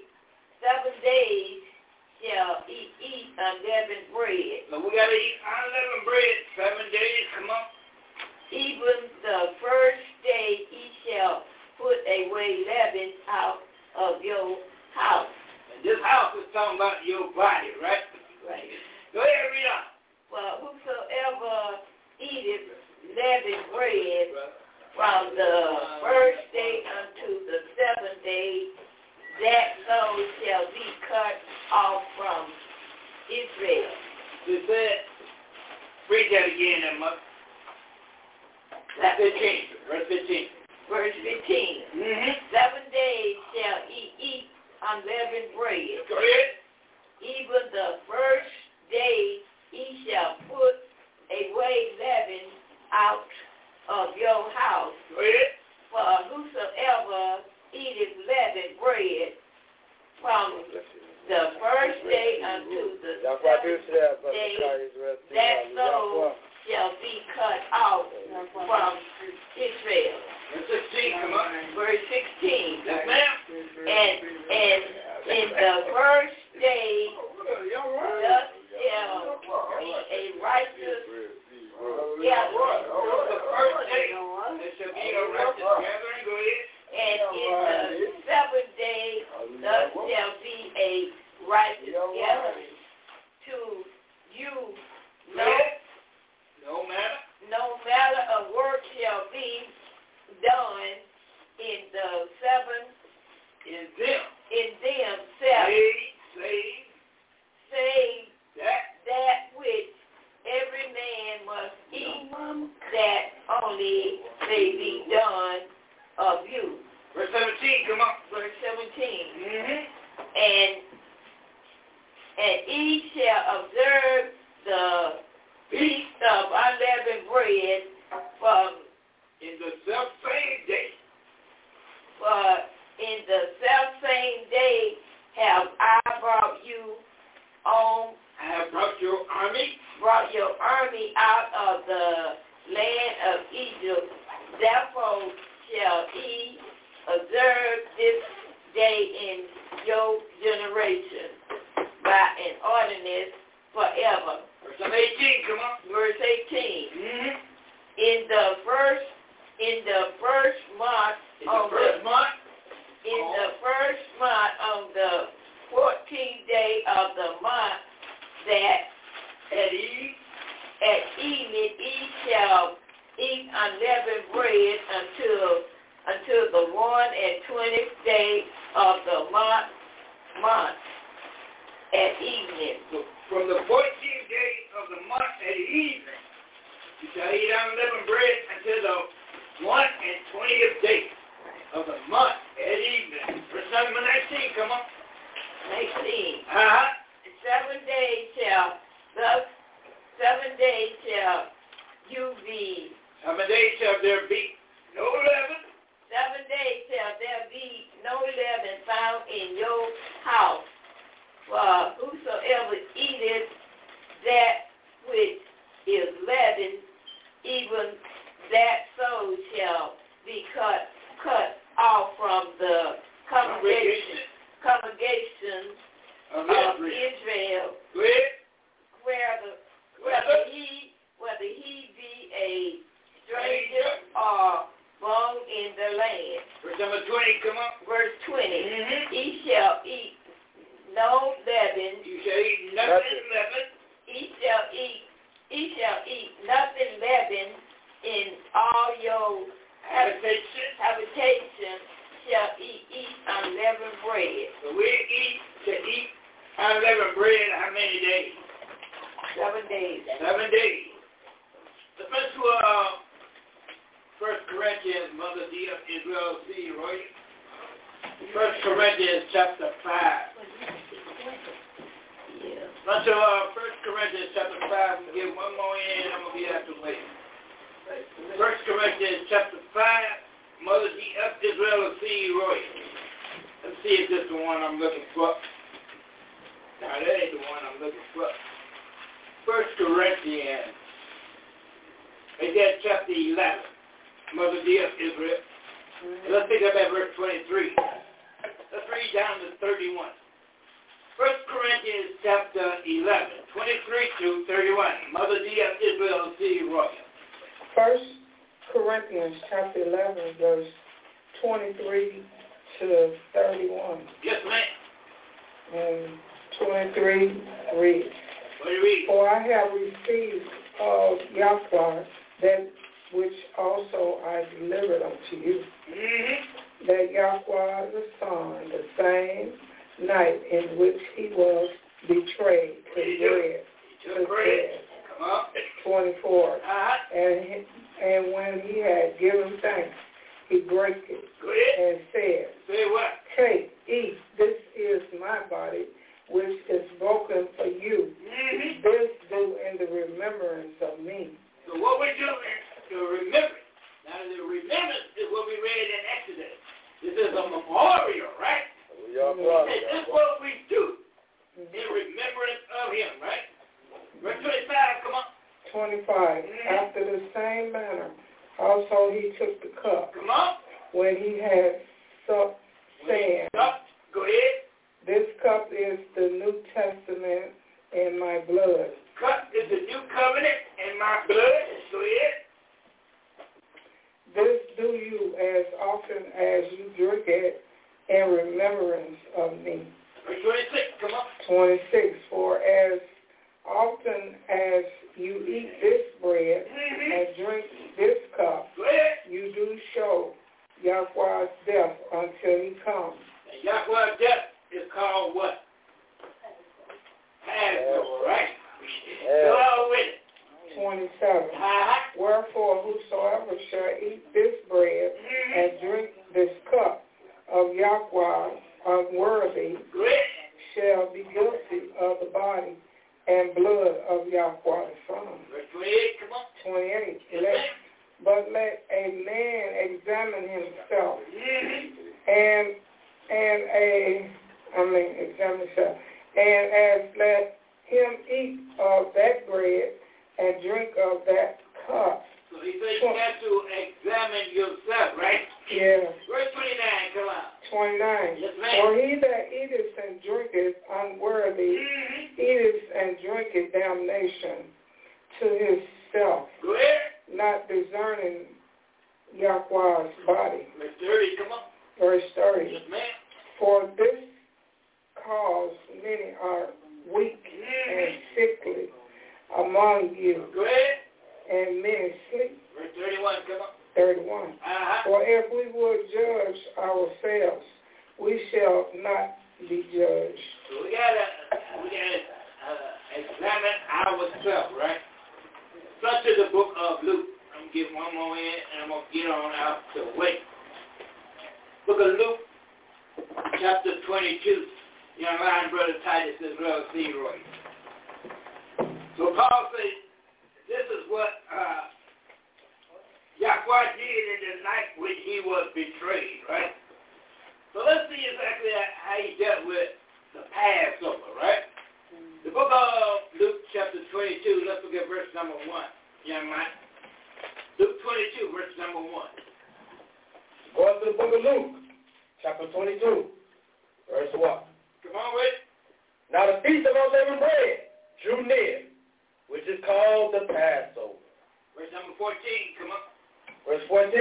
shall eat unleavened bread. So we got to eat unleavened bread 7 days, come on. Even the first day ye shall put away leaven out of your house. And this house is talking about your body, right? Right. Go ahead, read on. For whosoever eateth leavened bread from the first day unto the 7th day, that soul shall be cut off from Israel. It said, read that again, then, Mother. Verse 15. Verse 15. 7 days shall ye eat unleavened bread. Go ahead. Even the first day ye shall put away leaven out of your house. Go ahead. For whosoever eateth leavened bread from the first day unto the 7th day, that soul shall be cut off from Israel. Verse 16, come on. Verse 16. Yes, ma'am. And in the first day, thus shall be a righteous gathering. The first day, there shall be a righteous gathering. Go ahead. And in the 7th day, thus shall be a righteous gathering. To you, no matter of work shall be done in the 7th. In them, save that which every man must eat, that only may be done of you. Verse 17, come on. Verse 17. And ye shall observe the feast of unleavened bread from in the self-same day. For in the self-same day have I brought you on. I have brought your army out of the land of Egypt. Therefore shall ye observe this day in your generation by an ordinance forever. Verse 18, come on. Verse 18. Mm-hmm. In the first month on the 14th day of the month, that at evening ye shall eat unleavened bread until the 21st day of the month at evening. So from the 14th day of the month at evening, you shall eat unleavened bread until the 21st day of the month at evening. Verse number 19, come on. 19. 7 days shall you be. 7 days shall there be no leaven. 7 days shall there be no leaven found in your house. For whosoever eateth that which is leavened, even that soul shall be cut off from the congregation of Israel, whether he be a stranger or born in the land. Verse number 20, come on. Verse 20. Mm-hmm. He shall eat no leaven. You shall eat nothing leaven. He shall eat nothing leaven in all your habitation shall eat unleavened bread. So we shall eat unleavened bread how many days? 7 days. 7 days. The first 1 Corinthians, Mother D of Israel, see, Roy. 1 Corinthians chapter 5. Yeah. Let's 1 Corinthians chapter 5. We'll get one more in, I'm going to be out the way. 1 Corinthians chapter 5. Mother D of Israel, see, Roy. Let's see if this is the one I'm looking for. No, that ain't the one I'm looking for. 1 Corinthians. It's that chapter 11. Mother D of Israel. Mm-hmm. Let's pick up at verse 23. Let's read down to 31. 1 Corinthians chapter 11, 23 to 31. Mother D of Israel, see Royal. 1 Corinthians chapter 11, verse 23 to 31. Yes, ma'am. And 23 reads, For I have received of Yahweh that which also I delivered unto you, that Yahweh the Son, the same night in which he was betrayed, took bread. 24. And when he had given thanks, he brake it and said, Take, eat, this is my body, which is broken for you. This do in the remembrance of me. So what we do is the remembrance. Now the remembrance is what we read in Exodus. This is a memorial, right? This is what we do in remembrance of him, right? Verse 25, come on. 25. After the same manner, also he took the cup. Come on. When he had supped, saying, Go ahead. This cup is the New Testament in my blood. Cup is the new covenant in my blood. Go ahead. This do you as often as you drink it in remembrance of me. Verse 26, come on. 26. For as often as you eat this bread and drink this cup, you do show Yahweh's death until he comes. And Yahweh's death is called what? Passover, right? Go on with it. 27. Wherefore whosoever shall eat this bread and drink this cup of Yahweh unworthy shall be guilty of the body and blood of Yahweh the Son. Verse 28, come on. 28. But let a man examine himself, and as let him eat of that bread and drink of that cup. So he said you have to examine yourself, right? Yeah. Verse 29, come on. 29. Yes, ma'am. For he that eateth unworthy, eateth and drinketh damnation to himself, not discerning Yahweh's body. Verse 30, come on. Verse 30. Yes, ma'am. For this cause many are weak and sickly among you, and many sleep. Verse 31, come on. 31. For if we would judge ourselves, we shall not be judged. So we gotta examine ourselves, right? Turn to the book of Luke. I'm gonna get one more in, and I'm gonna get on out the way. Book of Luke, chapter 22. Young line, Brother Titus, as well as Leroy. So Paul says, this is what Yahweh did in the night when he was betrayed, right? So let's see exactly how he dealt with the Passover, right? The book of Luke, chapter 22, let's look at verse number 1, young man. Luke 22, verse number 1. Going to the book of Luke, chapter 22, verse 1. Come on with it. Now the feast of unleavened bread drew near, which is called the Passover. Verse number 14, come on. Verse 14.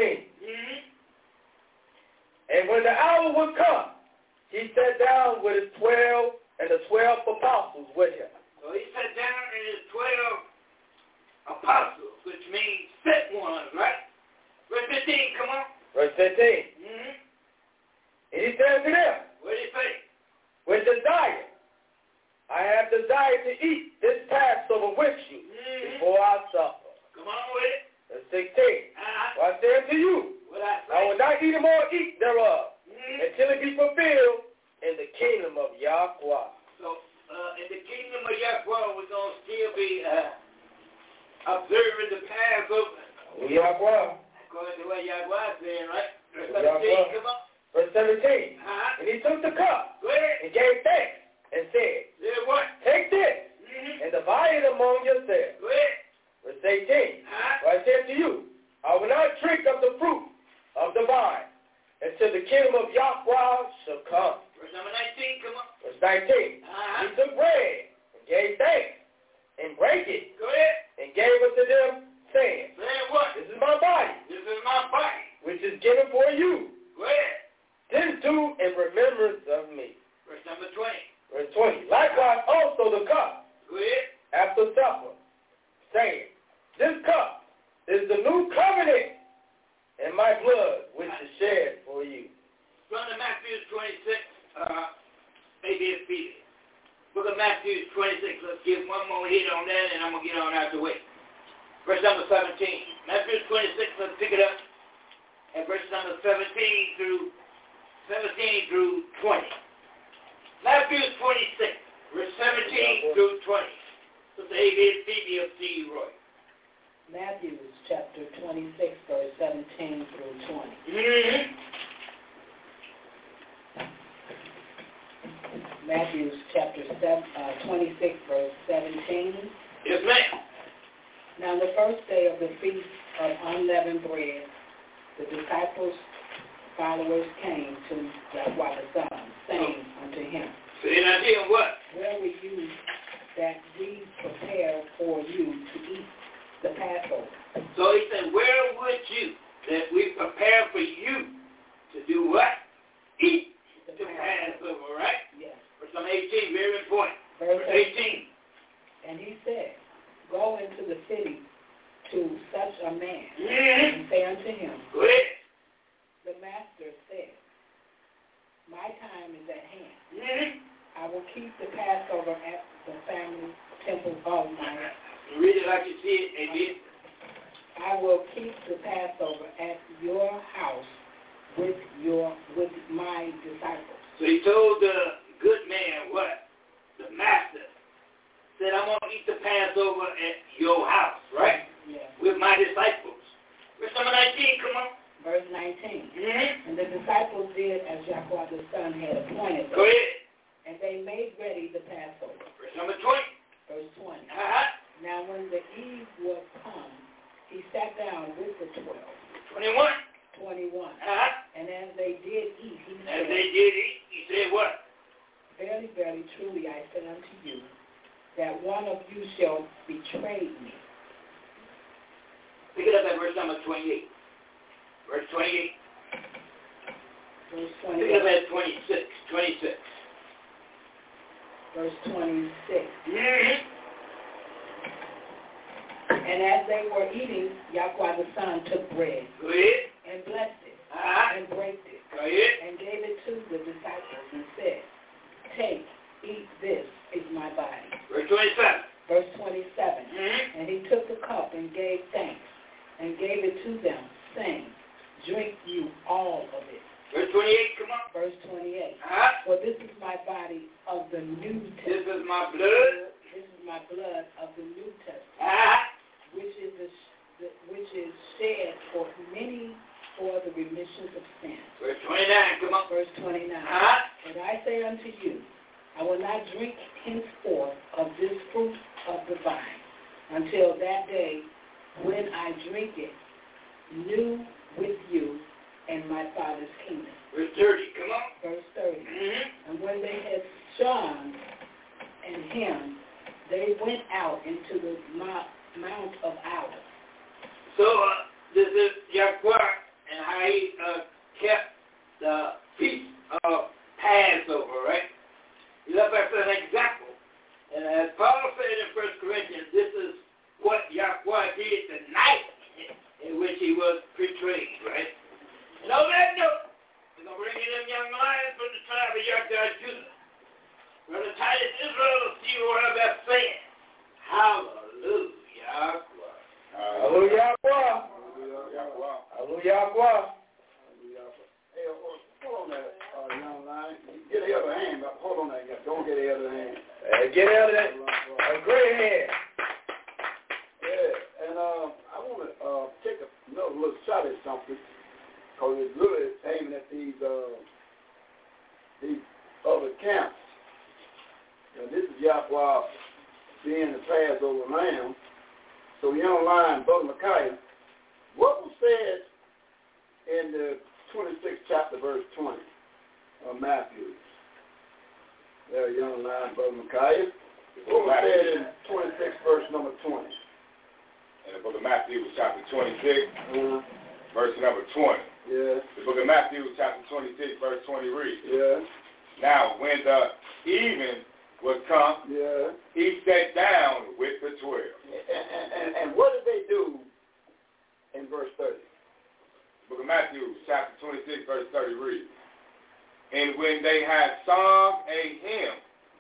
And when the hour was come, he sat down with his 12 and the 12 apostles with him. So he sat down and his 12 apostles, which means set ones, right? Verse 15, come on. Verse 15. And he said to them, what did he say? With desire, I have desired to eat this Passover with you before I suffer. Come on with it. Verse 16. For I say unto you, I will not eat or eat thereof until it be fulfilled in the kingdom of Yahweh. So in the kingdom of Yahweh, we're going to still be observing the Passover. Yahweh. According to what Yahweh is saying, right? Verse 17, come on. Verse 17. And he took the cup and gave thanks and said, take this and divide it among yourselves. Verse 18. For I said to you, I will not drink of the fruit of the vine until the kingdom of Yahweh shall come. Verse number 19, come on. Verse 19. He took bread and gave thanks and brake it and gave it to them, saying, this is my body. This is my body. Which is given for you. Go ahead. This do in remembrance of me. Verse number 20. Verse 20. Likewise also the cup. Go ahead. After supper, saying, this cup is the new covenant in my blood, which is shed for you. From the Matthew 26, ABSP. Book of Matthew 26. Let's give one more hit on that, and I'm going to get on out the way. Verse number 17. Matthew 26, let's pick it up. And verse number 17 through 20. Matthew 26, verse 17 through 20. So the ABCD of C. Roy. Matthew chapter 26, verse 17 through 20. Matthew chapter 26, verse 17. Yes, ma'am. Now the first day of the feast of unleavened bread, the disciples' followers came to Yahweh the Son, saying unto him, Saying unto him what? Where were you that we prepare for you to eat the Passover? So he said, where would you that we prepare for you to do what? Eat the Passover, right? Yes. Verse 18, very important. Verse 18. And he said, go into the city to such a man, and say unto him, Go ahead. The master said, my time is at hand. I will keep the Passover at the family temple of my... Read it like you see it, amen. I will keep the Passover at your house with my disciples. So he told the good man what? The master said, I'm going to eat the Passover at your house, right? Yes. With my disciples. Verse number 19, come on. Verse 19. And the disciples did as Yahweh the Son had appointed them. Go ahead. And they made ready the Passover. Verse number 20. Verse 20. Now when the eve was come, he sat down with the 12. 21. 21. And as they did eat, he said, he said what? Verily, verily, truly, I say unto you, that one of you shall betray me. Pick it up at verse number 28. Verse 28. Verse Pick it up 28. at 26. 26. Verse 26. Mm-hmm. And as they were eating, Yahweh the Son took bread Go ahead. and blessed it and brake it Go ahead. and gave it to the disciples and said, take, eat, this is my body. Verse 27. Verse 27. Mm-hmm. And he took the cup and gave thanks and gave it to them, saying, drink you all of it. Verse 28, come on. Verse 28. Uh-huh. For this is my body of the New Testament. This is my blood. This is my blood of the New Testament, Uh-huh. which is shed for many for the remission of sin. Verse 29, come on. Verse 29. Uh-huh. And I say unto you, I will not drink henceforth of this fruit of the vine until that day when I drink it new with you in my Father's kingdom. Verse 30, come on. Verse 30. Mm-hmm. And when they had sung and hymned, they went out into the Mount of Olives. So this is Yahweh and how he kept the feast of Passover, right? He left us an example. And as Paul said in 1 Corinthians, this is what Yahweh did the night in which he was betrayed, right? And on that note, we're going to bring in them young lions from the tribe of Yahweh Judah. Brother Titus Israel, see what I'm about saying. Hallelujah. Hallelujah. Hallelujah. Hey, hold on that, young lion. Get the other hand. Hold on that. Don't get the other hand. Get out of that. A great hand. Yeah, and I want to take another little shot at something, because it's really aiming at these other camps. And this is Yahweh being the Passover lamb. So, young lion, Brother Micaiah, what was said in the 26th chapter, verse 20 of Matthew? There, young lion, Brother Micaiah. What was said in 26th verse number 20? In the book of Matthew, chapter 26, verse number 20. Yeah. The book of Matthew, chapter 26, verse 20 reads, Yeah. Now, when the evening was come, Yeah. he sat down with the 12. And what did they do in verse 30? The book of Matthew, chapter 26, verse 30 reads, And when they had sung a hymn,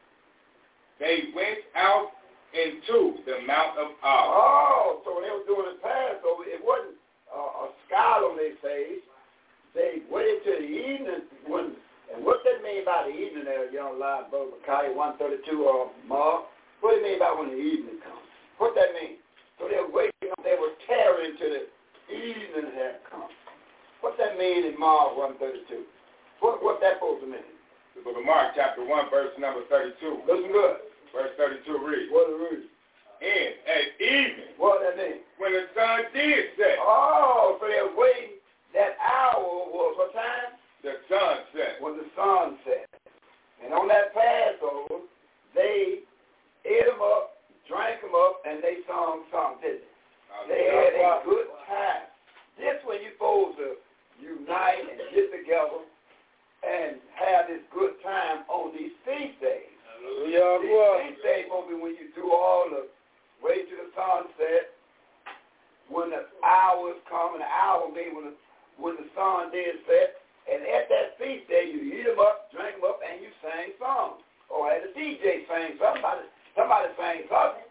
they went out into the Mount of Olives. Oh, so when they were doing the Passover, it wasn't a scowl on their face. They waited till the evening. And what that mean by the evening there, young live Brother Micaiah 132 or Mark? What do you mean by when the evening comes? What that mean? So they were waiting, they were tarrying till the evening had come. What that mean in Mark 132? What that supposed to mean? The book of Mark, chapter 1, verse number 32. Listen good. Verse 32 reads, What it read? And at evening, What that mean? when the sun did set, Oh, so they're waiting. That hour was what time? the sun set. When the sun set. And on that Passover, they ate them up, drank them up, and they sung songs, didn't they? They had a good time. This when you're supposed to unite and get together and have this good time on these feast days. These feast days will be when you do all the way to the sunset, when the hours come, and the hour will be when the sun did set. And at that feast day, you eat them up, drink them up, and you sing songs. Or had a DJ sing something. Somebody sang something.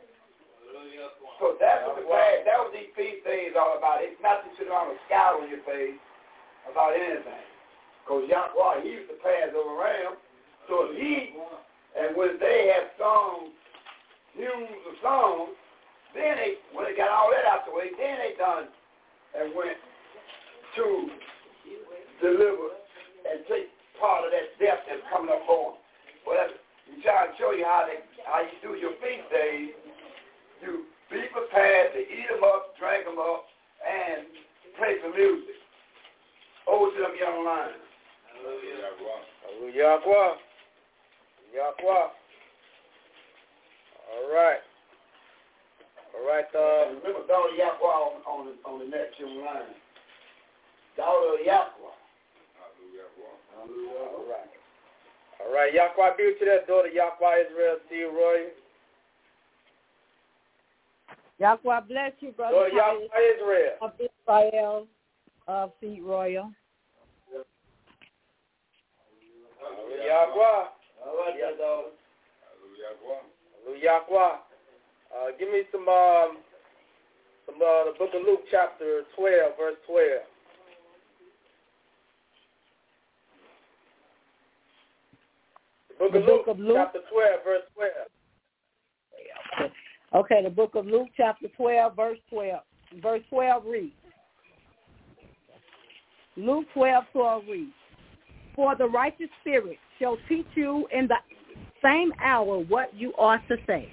So that's what that was these feast days all about. It's not to sit around with a scowl on your face about anything. Because Yahweh, he used to pass over ram. So if and when they had sung hymns of songs, then when they got all that out the way, then they done and went to deliver and take part of that death that's coming up on them. Well, he's trying to show you how you do your feast days. You be prepared to eat them up, drink them up, and play some music. Over to them young lions. Hallelujah. Yahweh. All right. Remember, daughter Yahweh on the next human line. Daughter Yahweh. All right. Yahweh be to that daughter Yahweh Israel, see Roy. Yahweh bless you, brother. Daughter Yahweh Israel. Of Israel, of Seed Royal. Yahweh. All right, that daughter. Yahweh. Give me some the book of Luke chapter 12, verse 12. The book of Luke chapter 12, verse 12. Okay, the book of Luke chapter 12, verse 12. Verse 12 reads. Luke 12:12 reads. For the righteous spirit shall teach you in the same hour what you ought to say.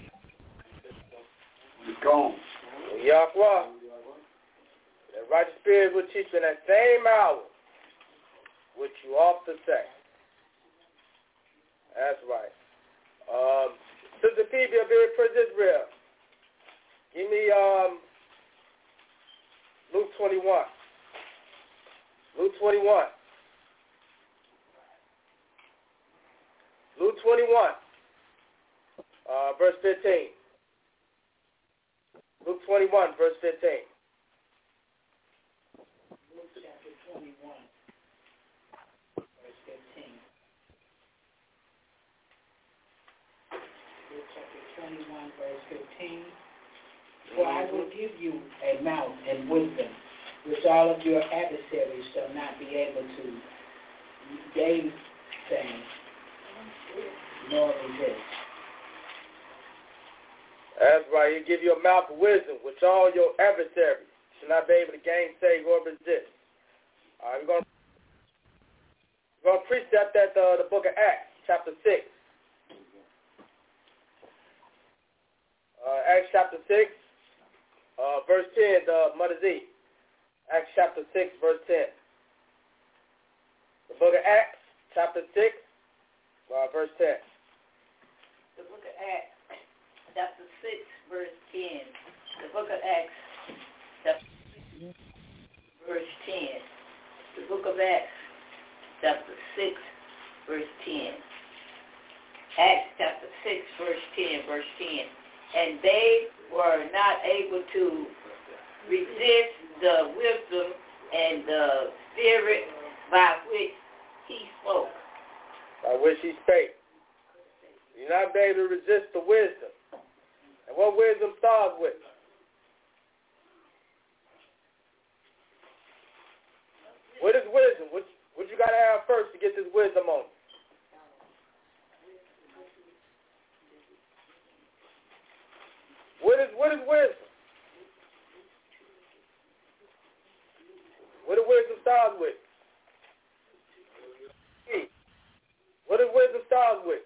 He's gone. Yahweh. The righteous spirit will teach you in that same hour what you ought to say. That's right. Sister Phoebe of Very Prince Israel. Give me Luke 21. Luke 21. Luke 21, verse 15. Luke 21, verse 15. Luke chapter 21, verse 15. Luke chapter 21, verse 15. For I will give you a mouth and wisdom, which all of your adversaries shall not be able to gainsay, nor resist. That's right. He'll give you a mouth of wisdom, which all your adversaries shall not be able to gainsay or resist. All right, we're going to precept that the book of Acts, chapter 6. Acts chapter 6, verse 10, Mother Z. Acts chapter 6, verse 10. The book of Acts, chapter 6, verse 10. The book of Acts, chapter 6, verse 10. The book of Acts, chapter 6, verse 10. The book of Acts, chapter 6, verse 10. Acts chapter 6, verse 10, verse 10. And they were not able to resist the wisdom and the spirit by which he spoke. By which he spake. You're not able to resist the wisdom. And what wisdom starts with? What is wisdom? What you got to have first to get this wisdom on? What is wisdom? What does wisdom start with? What does wisdom start with?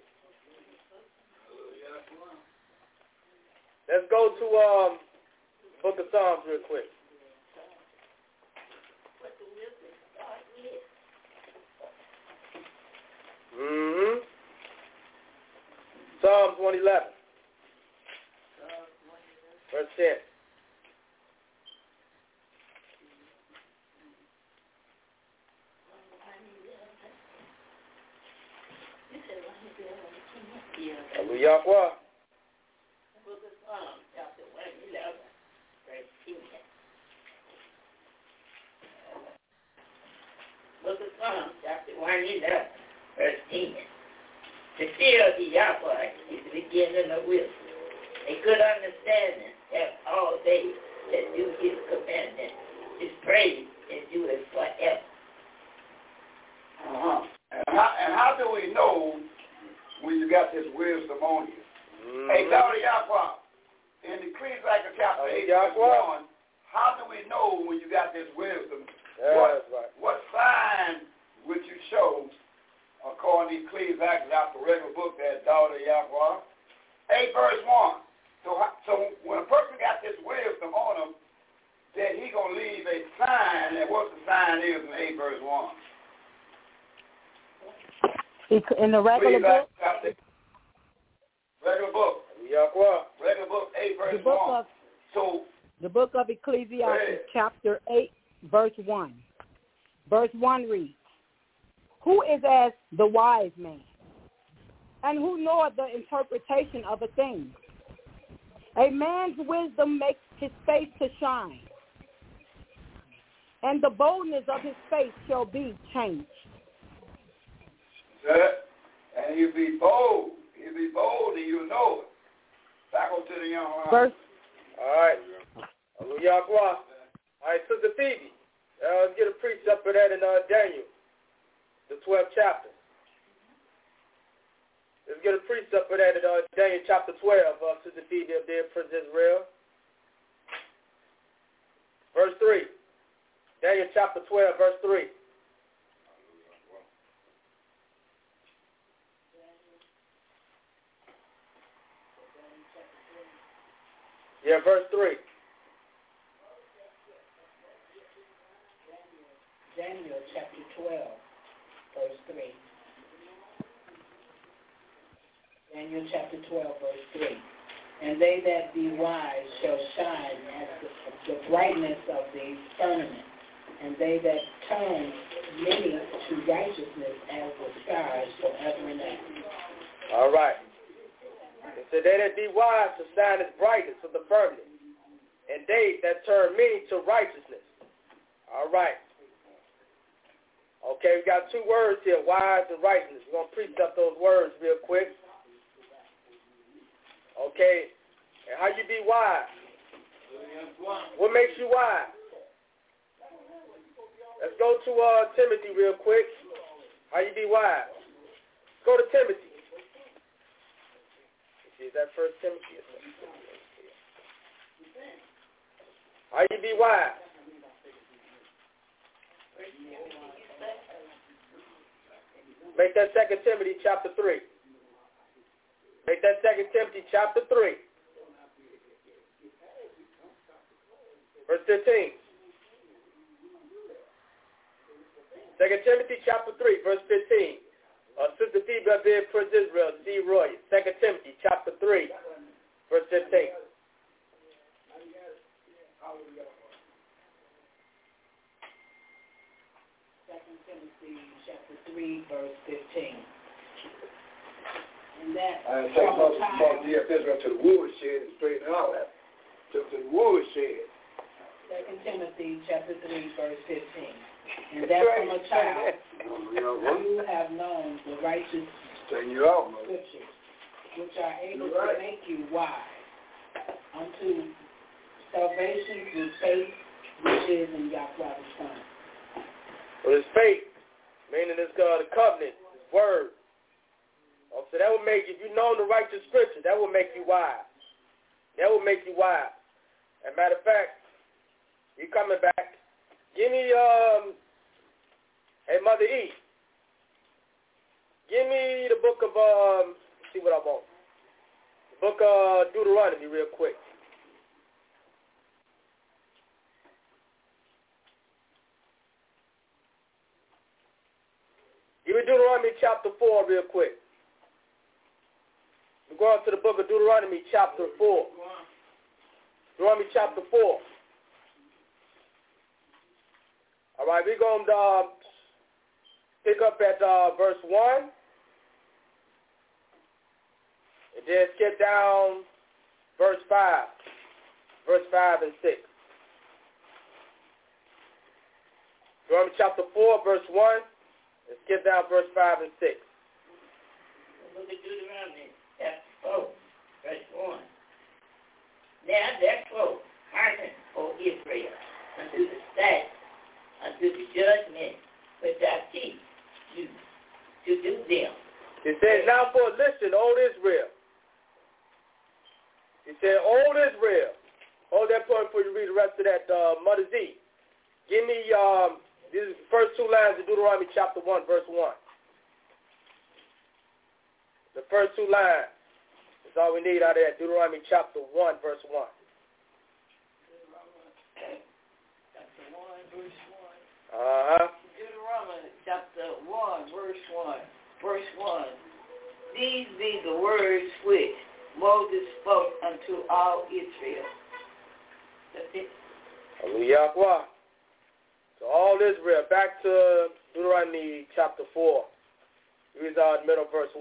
Let's go to Book of Psalms real quick. Psalms 111. Verse 10. Hallelujah. Book of Psalms, chapter 111, verse 10. Book of Psalms, chapter 111, verse 10. The fear of the Yahweh is the beginning of wisdom. A good understanding have all they that do his commandment. His praise endureth forever. And how do we know when you got this wisdom on you? Hey, daughter Yahweh, in Ecclesiastes chapter 8, verse 1, how do we know when you got this wisdom? What sign would you show, according to Ecclesiastes, after the regular book, that daughter Yahweh? 8 verse 1. So when a person got this wisdom on him, then he going to leave a sign, and what the sign is in 8 verse 1. In the regular book? Record book 8, verse 1. The book of Ecclesiastes, chapter 8, verse 1. Verse 1 reads, Who is as the wise man? And who knoweth the interpretation of a thing? A man's wisdom makes his face to shine, and the boldness of his face shall be changed. And he'll be bold. He'll be bold and you'll know it. Back on to the young man. Verse. All right. All right, Sister Phoebe. Let's get a precept for that in Daniel, the 12th chapter. Let's get a precept for that in Daniel chapter 12, Sister Phoebe up there, Prince Israel. Verse 3. Daniel chapter 12, verse 3. Yeah, verse 3. Daniel chapter 12, verse 3. Daniel chapter 12, verse 3. And they that be wise shall shine as the brightness of the firmament, and they that turn many to righteousness as the skies forever and ever. All right. It said, they that be wise shall shine as brightness of the firmament, and they that turn many to righteousness. All right. Okay, we got two words here, wise and righteousness. We're going to precept those words real quick. Okay, and how you be wise? What makes you wise? Let's go to Timothy real quick. How you be wise? Let's go to Timothy. Let's see, is that 1 Timothy? How you be wise? Make that 2 Timothy chapter 3. Make that 2 Timothy chapter 3. Verse 15. 2 Timothy chapter 3, verse 15. Sister Phoebe up there, Prince Israel, C. Roy. 2 Timothy chapter 3, verse 15. Chapter 3, verse 15. And that I take Mother Israel to the woodshed and straighten it out. Took to the woodshed. 2 Timothy chapter 3, verse 15. And that from a child you have known the righteous scriptures, which are able to make you wise unto salvation through faith which is in Yahweh's Son. Well, it's faith, meaning it's the covenant, His word. So that will make, if you know the righteous scripture, that will make you wise. That will make you wise. As a matter of fact, you coming back, give me, hey, Mother E, give me the book of, let's see what I want. The book of Deuteronomy real quick. Give me Deuteronomy chapter 4 real quick. We're going to the book of Deuteronomy chapter 4. Deuteronomy chapter 4. All right, we're going to pick up at verse 1. And then skip down verse 5. Verse 5 and 6. Deuteronomy chapter 4, verse 1. And skip down verse 5 and 6. Look at Deuteronomy chapter 4, verse 1. Now therefore hearken, O Israel, unto the statutes, unto the judgment which I teach you to do them. It says, now for listen, old Israel. It said, old Israel. Hold that point before you read the rest of that, Mother Z. Give me these first two lines of Deuteronomy chapter 1, verse 1. The first two lines. That's all we need out of that. Deuteronomy chapter 1, verse 1. Chapter 1, verse 1. Uh-huh. Deuteronomy chapter 1, verse 1. Verse 1. These be the words which Moses spoke unto all Israel. That's it. Hallelujah. So all Israel, back to Deuteronomy chapter 4. Read out the middle verse 1.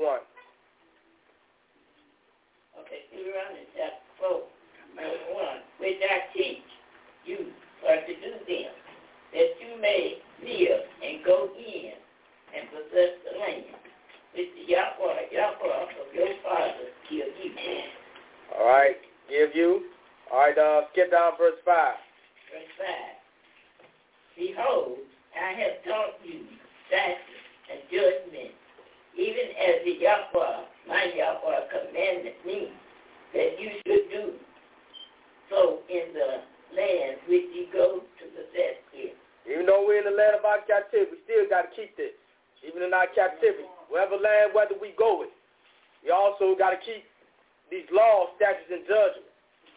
Okay, Deuteronomy chapter 4, verse 1. Which I teach you what to do them, that you may live and go in and possess the land, which the Yahweh of your fathers give you. All right, give you. All right, skip down verse 5. Verse 5. Behold, I have taught you statutes and judgments, even as the Yahweh, my Yahweh, commanded me that you should do. So in the land which you go to possess it. Even though we're in the land of our captivity, we still got to keep this. Even in our captivity, whatever land, whether we go with, we also got to keep these laws, statutes, and judgments.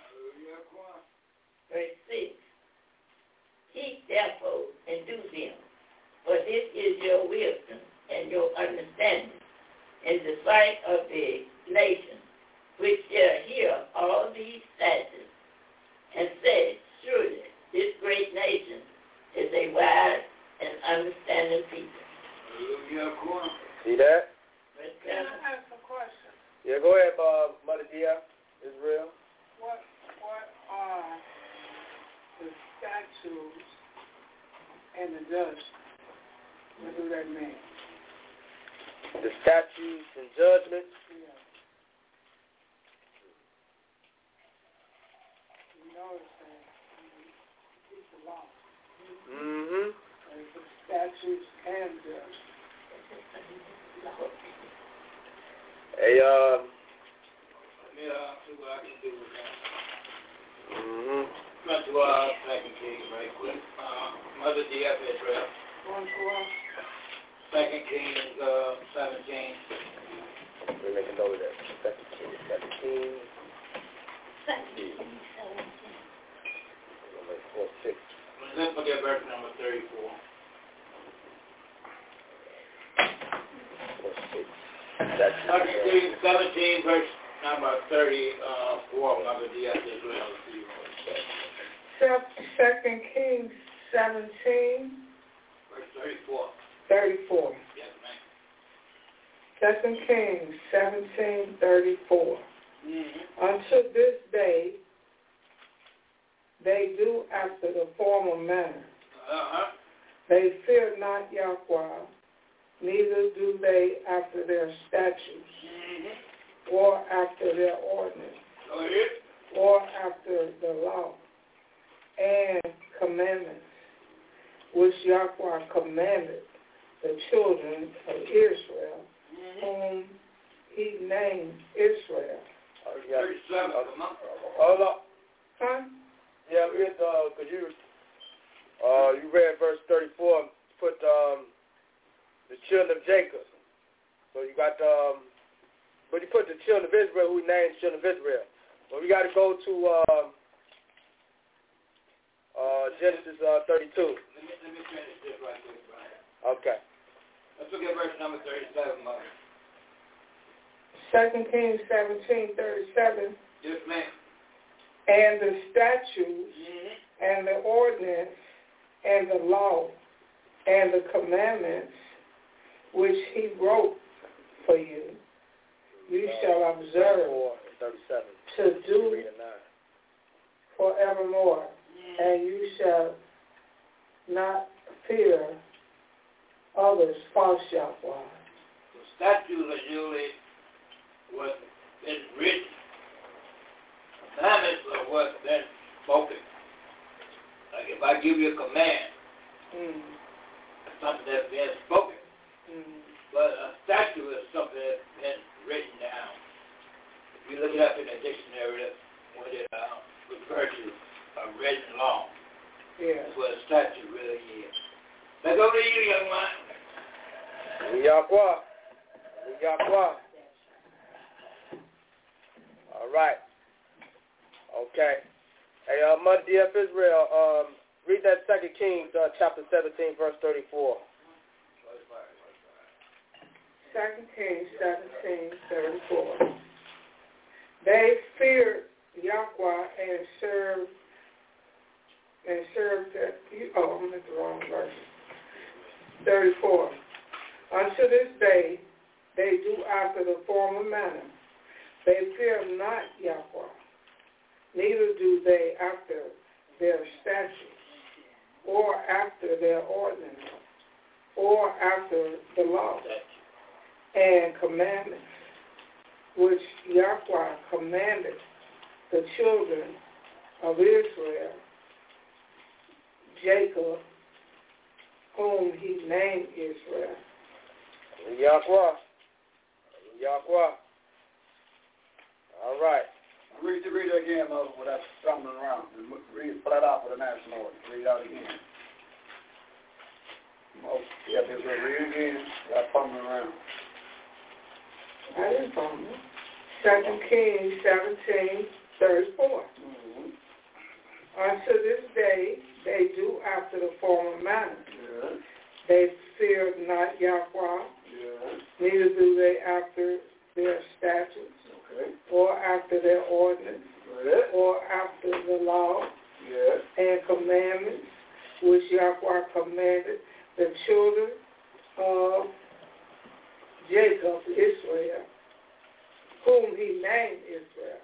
Verse 6. Keep therefore and do them, for this is your wisdom and your understanding in the sight of the nations, which shall hear all these statutes, and say, surely this great nation is a wise and understanding people. See that? Can I ask a question? Yeah, go ahead, Mother Dia, Israel. What are the statutes and the judgments? What do that mean? The statutes and judgments. Yeah. You know it's saying keep the law. Mm-hmm. There's the statutes and judgments. Hey, Let me see what I can do with that. Mm-hmm. Run to 2 Kings right quick. Mother D.F. Israel. 2 Kings 17. Let me make a note of that. 2 Kings 17. 4:6. Let's look at verse number 34. 4:6. 2 Kings 17, verse number 34. Mother D.F. Israel. 2 Kings 17, Verse 34. 34. Yes, ma'am. 2 Kings 17, 34. Mm-hmm. Unto this day, they do after the former manner. Uh-huh. They fear not Yahweh, neither do they after their statutes, Mm-hmm. or after their ordinance, Go ahead. or after the law and commandments, which Yahweh commanded the children of Israel, whom he named Israel. 37. Come on. Hold up. Huh? Yeah, we had, cause you read verse 34, put, the children of Jacob. So you got, but you put the children of Israel, who named children of Israel. Well, we got to go to, Genesis, 32. Let me finish this right quick, Brian. Okay. Let's look at verse number 37, Mother. 2 Kings 17, 37. Yes, ma'am. And the statutes Mm-hmm. and the ordinance and the law and the commandments which he wrote for you, you shall observe 37. to do 3 and 9. forevermore, and you shall not fear others false Yahweh. The statutes are usually what is written. Commandments are what's been spoken. Like if I give you a command, it's something that's been spoken. But a statute is something that's been written down. If you look it up in the dictionary, that's what it refers to, a written law. Yeah. That's what a statute really is. Let's go to you, young man. Yahweh. Yahweh. All right. Okay. Hey, Mother D.F. Israel, read that 2 Kings, chapter 17, verse 34. 2 Kings 17, 34. They feared Yahweh and served that. I'm at the wrong verse. 34. Unto this day, they do after the former manner. They fear not Yahweh, neither do they after their statutes, or after their ordinance, or after the law and commandments, which Yahweh commanded the children of Israel, Jacob, whom he named Israel. Yahweh. All right. Read it again, Mother, without stumbling around. Read it flat out for the national order. Read it out again. Yeah, read it again without fumbling around. I didn't fumble. 2 Kings 17:34. Mm-hmm. Unto this day they do after the former manner. Yeah. They fear not Yahweh, Yeah. neither do they after their statutes, Okay. or after their ordinance, Yeah. or after the law Yeah. and commandments, which Yahweh commanded the children of Jacob, Israel, whom he named Israel.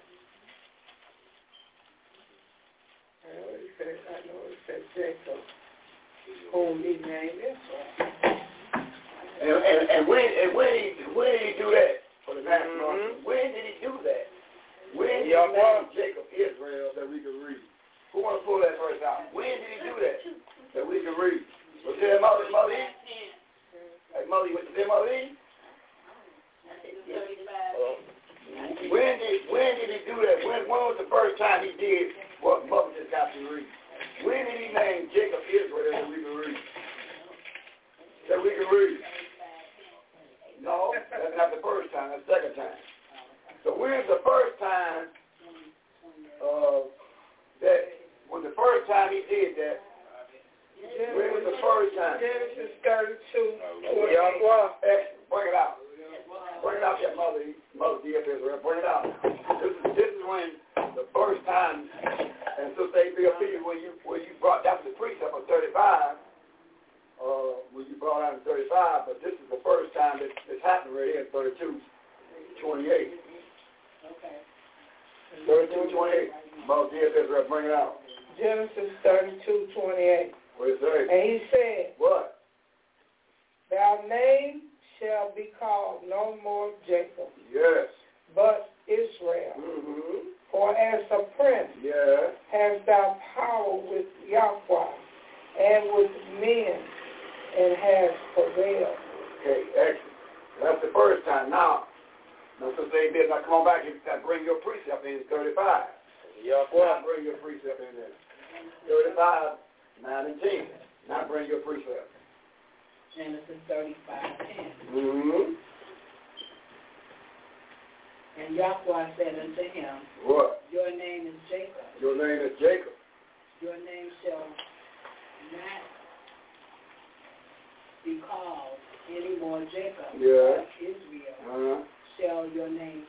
I know it said Jacob, whom he named Israel. And when did he do that for the national order? When did he do that? When did he name Jacob Israel that we can read? Who want to pull that verse out? When did he do that we can read? Was there Mother E? Hey, Mother E, was there Mother E? When did he do that? When was the first time he did what Mother just got to read? When did he name Jacob Israel that we can read? That we can read? No, that's not the first time. That's the second time. So when's the first time that when the first time he did that? When was the first time? Genesis 32. Yahweh, bring it out. Bring it out, yeah, Mother D.F. Israel. Bring it out. This is when the first time, and so say B.O.P. when you brought that was the precept of 35. When you brought out in 35, but this is the first time it's happened right here in 32:28. Okay. 32:28. Mother D.F. Israel, bring it out. Genesis 32:28. What it say? And he said, what? Thy name shall be called no more Jacob, Yes. but Israel. Mm-hmm. For as a prince hast thou power with Yahweh and with men, and has prevailed. Okay, excellent. That's the first time. Now since they did not come back and bring your precept in 35. Now bring your precept in there. 35, 9 and 10. Now bring your precept. Genesis 35:10. Mm-hmm. And Yahweh said unto him, What? Your name is Jacob. Your name is Jacob. Your name shall not be called any more Jacob. Yeah. Israel. Shall be your name.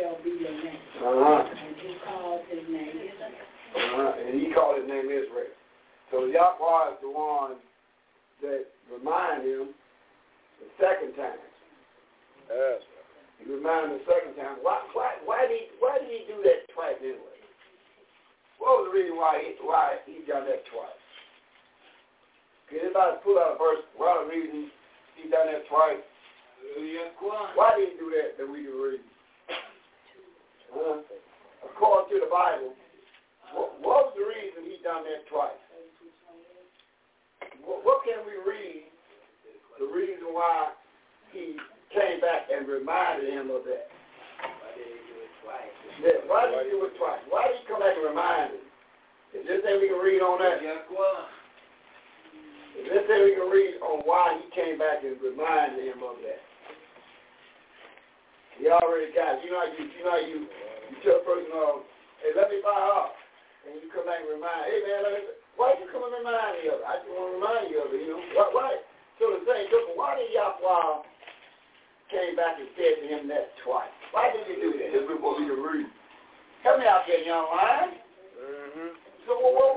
And he called his name Israel. And he called his name Israel. So Yahweh is the one that reminded him the second time. Yes. He reminded him the second time. Why did he do that twice anyway? What was the reason why he done that twice? Can anybody pull out a verse? What the reason he done that twice? Why did he do that we can read? According to the Bible, what was the reason he done that twice? What can we read? The reason why he came back and reminded him of that. Why did he do it twice? Yeah, why did he do it twice? Why did he come back and remind him? Is there anything we can read on that? Is there anything we can read on why he came back and reminded him of that? He already got it. You know you tell a person, hey, let me buy off. And you come back and remind, hey man, why you come and remind me of it? I just want to remind you of it, you know. Why? So the same token, why did Yahweh came back and said to him that twice? Why did he do that? This is what we can read. Help me out there, young lion. So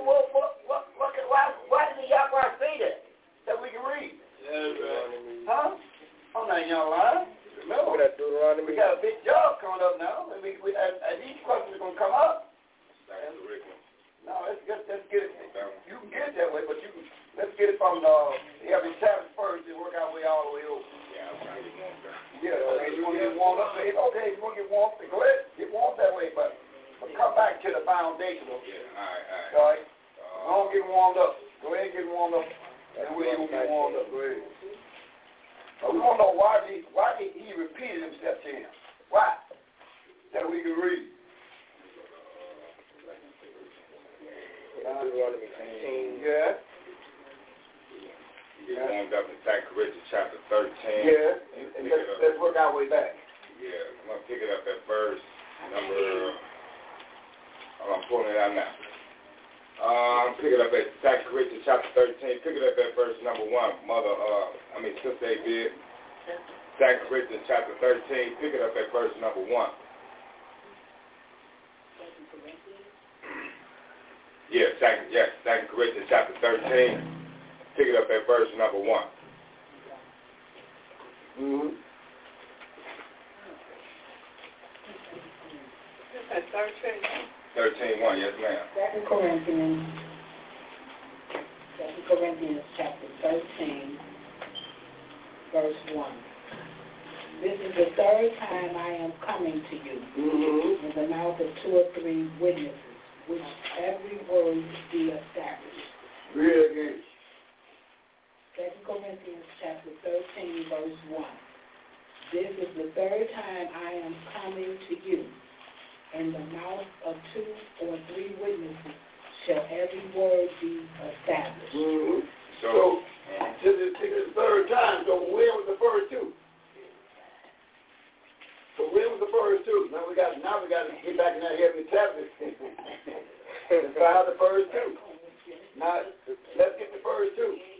why did the Yahweh say that we can read? Huh? Oh, now, young lion. Remember, we got a big job coming up now, and these questions are going to come up. No, let's get it. You can get it that way, but let's get it from every chapter first and work our way all the way over. Yeah, okay, you want to get warmed up? Okay, you want to get warmed up? Go ahead, get warmed that way, but come back to the foundational. All right. Don't get warmed up. Go ahead and get warmed up. And we ain't going to get warmed up. Go ahead. We want to know why did he repeated himself to him. Why? That we can read. Deuteronomy 19. Yeah. We warmed up in 2 Corinthians chapter 13. Yeah. And let's work our way back. Yeah. I'm going to pick it up at verse number... I'm pulling it out now. I'm picking up at 2 Corinthians chapter 13. Pick it up at verse number 1. Sister A did. 2 Corinthians chapter 13. Pick it up at verse number 1. Yeah, 2 Corinthians chapter 13. Pick it up at verse number 1. Mm-hmm. At 13:1, yes, ma'am. 2 Corinthians chapter 13, verse 1. This is the third time I am coming to you in the mouth of 2 or 3 witnesses, which every word be established. Read again. 2 Corinthians chapter 13, verse 1. This is the third time I am coming to you. In the mouth of 2 or 3 witnesses shall every word be established. So this is the third time. So when was the first 2? Now we got to get back in that heavenly tablet and find the first 2. Now let's get the first 2.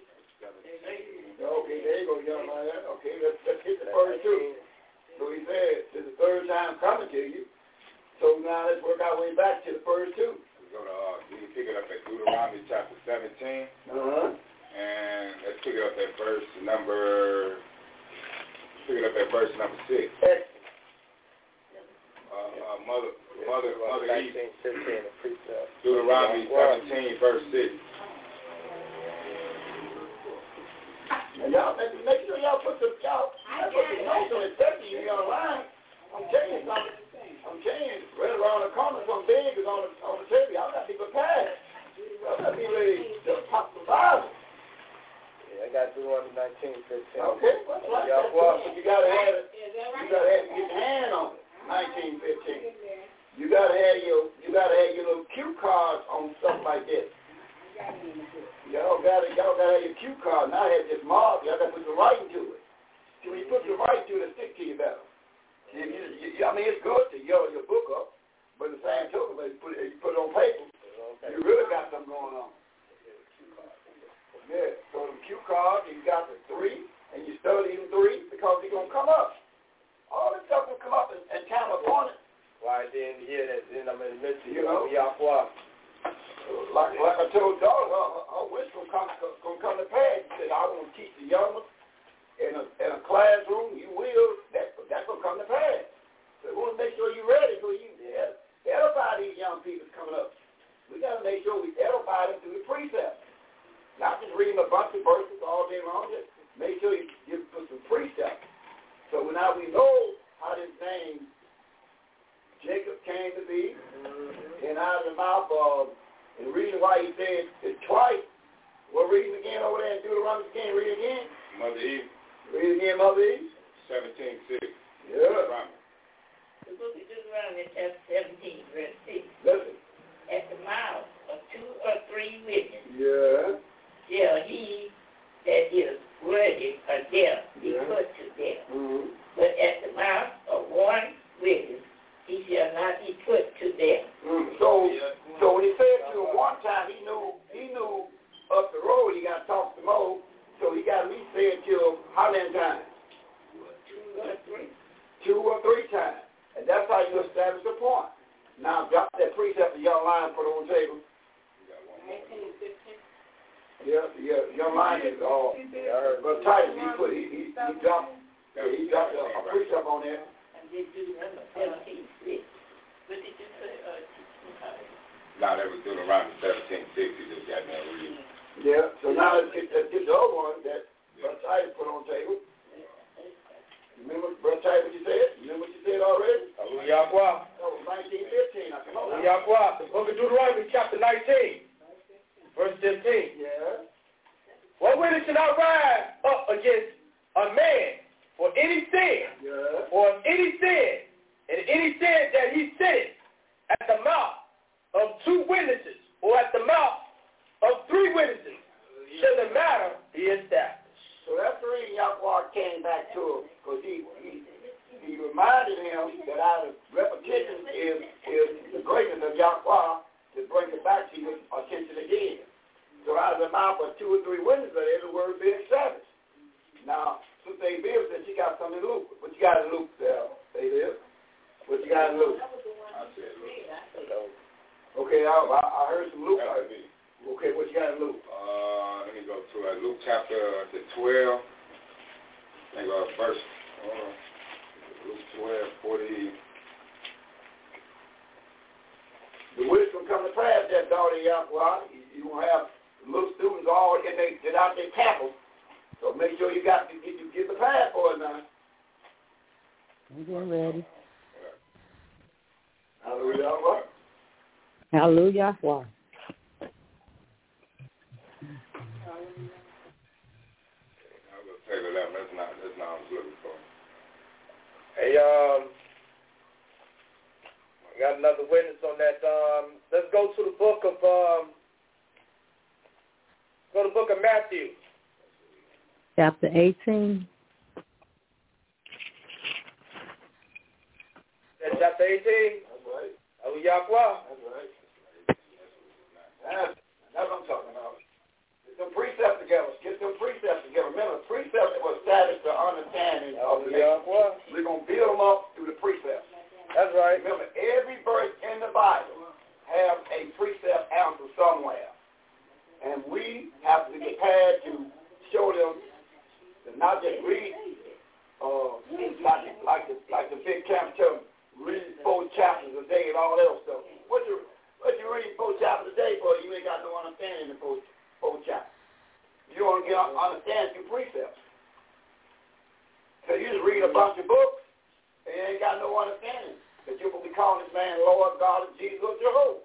Okay, there you go, young man. Okay, let's get the first 2. So he said, this is the third time coming to you. So now let's work our way back to the first 2. We can pick it up at Deuteronomy chapter 17. And let's pick it up at verse number 6. Mother Eve. Deuteronomy 17, verse 6. And y'all make sure y'all put the notes on it. Definitely you online. I'm telling you something. Right around the corner, something big is on the table. Y'all got to be prepared. Y'all got to be ready to pop the Bible. Yeah, I got Deuteronomy 19, 15. Okay, what's right? You got to have it. You got to have your hand on it. 19, 15. You got to have your little cue cards on stuff like this. Y'all got to have your cue card. Now have this mark. Y'all got to put the writing to it. See, when you put the writing to it, it stick to you better. It's good to yell your book up, but the same token, but you put it on paper, you really got something going on. Yeah, so the cue card, you got the 3, and you study them 3 because they're going to come up. All this stuff will come up in time upon it. Why didn't hear that? Then I'm in the midst of Yahweh. Like I told Dawn, her wish going to come to pass. She said, I want to teach the young ones in a classroom. You will. That's going to come to pass. So we want to make sure you're ready so you edify these young people coming up. We got to make sure we edify them through the precepts. Not just reading a bunch of verses all day long. Just make sure you put some precepts. So now we know how this name Jacob came to be. And out of the mouth of, and the reason why he said it twice. We'll read it again over there in Deuteronomy again. Read it again. Mother Eve. Read it again, Mother Eve. 17:6. Yeah. The book of Deuteronomy chapter 17, verse 6. Listen. At the mouth of 2 or 3 witnesses. Yeah. Shall he that is worthy of death be put to death. But at the mouth of 1 witness he shall not be put to death. So when he said to him one time, he knew up the road he got to talk to Mo. So he got at least say it to him how many times? 2 or 3. 2 or 3 times. And that's how you establish a point. Now drop that precept the young lion put on the table. Yeah, young lion is but Titus he dropped a precept on there. And did do number 17:6. What did you say? Now that was Deuteronomy 17:6. He just got that reading. Yeah. So now let's get the other one that Brother Titus put on the table. Remember, Brother Titus, what you said? Remember what you said already? Hallelujah. That was 19:15. I can hold The book of Deuteronomy, chapter 19, verse 15. Yeah. What witness should not rise up against a man for any sin, or any sin, and any sin that he sinned at the mouth of 2 witnesses, or at the mouth of 3 witnesses, shall the matter be established. So that's the reason Yahweh came back to him, because he reminded him that out of repetition is the greatness of Yahweh to bring it back to your attention again. So out of the mouth of 2 or 3 witnesses, every word be established. Now, Sister Abel said she got something in Luke. What you got in Luke, Abel? What you got in Luke? I said Luke. Okay, I heard some Luke. Okay, what you got in Luke? Let me go to Luke chapter 12. I think verse Luke 12:40. The witch will come to pass that daughter of Yahweh. You will have little students all get out their tackle. So make sure you get the pass for it now. I'm getting ready. Hallelujah. Hallelujah. Wow. Table 11. That's not what I was looking for. Hey, I got another witness on that. Let's go to the book of Matthew. Chapter 18. That's chapter 18. That's right. Hallelujah. That's right. That's what I'm talking about. Get some precepts together. Remember, precepts were established the understanding of the nation. We're going to build them up through the precepts. That's right. Remember, every verse in the Bible has a precept answer somewhere. And we have to be prepared to show them to not just read like the big camp tell them, read 4 chapters a day and all that stuff. What you read 4 chapters a day for? You ain't got no understanding in the 4 chapters. You want to get understand through precepts. So you just read a bunch of books and you ain't got no understanding that you will be calling this man Lord God of Jesus or Jehovah.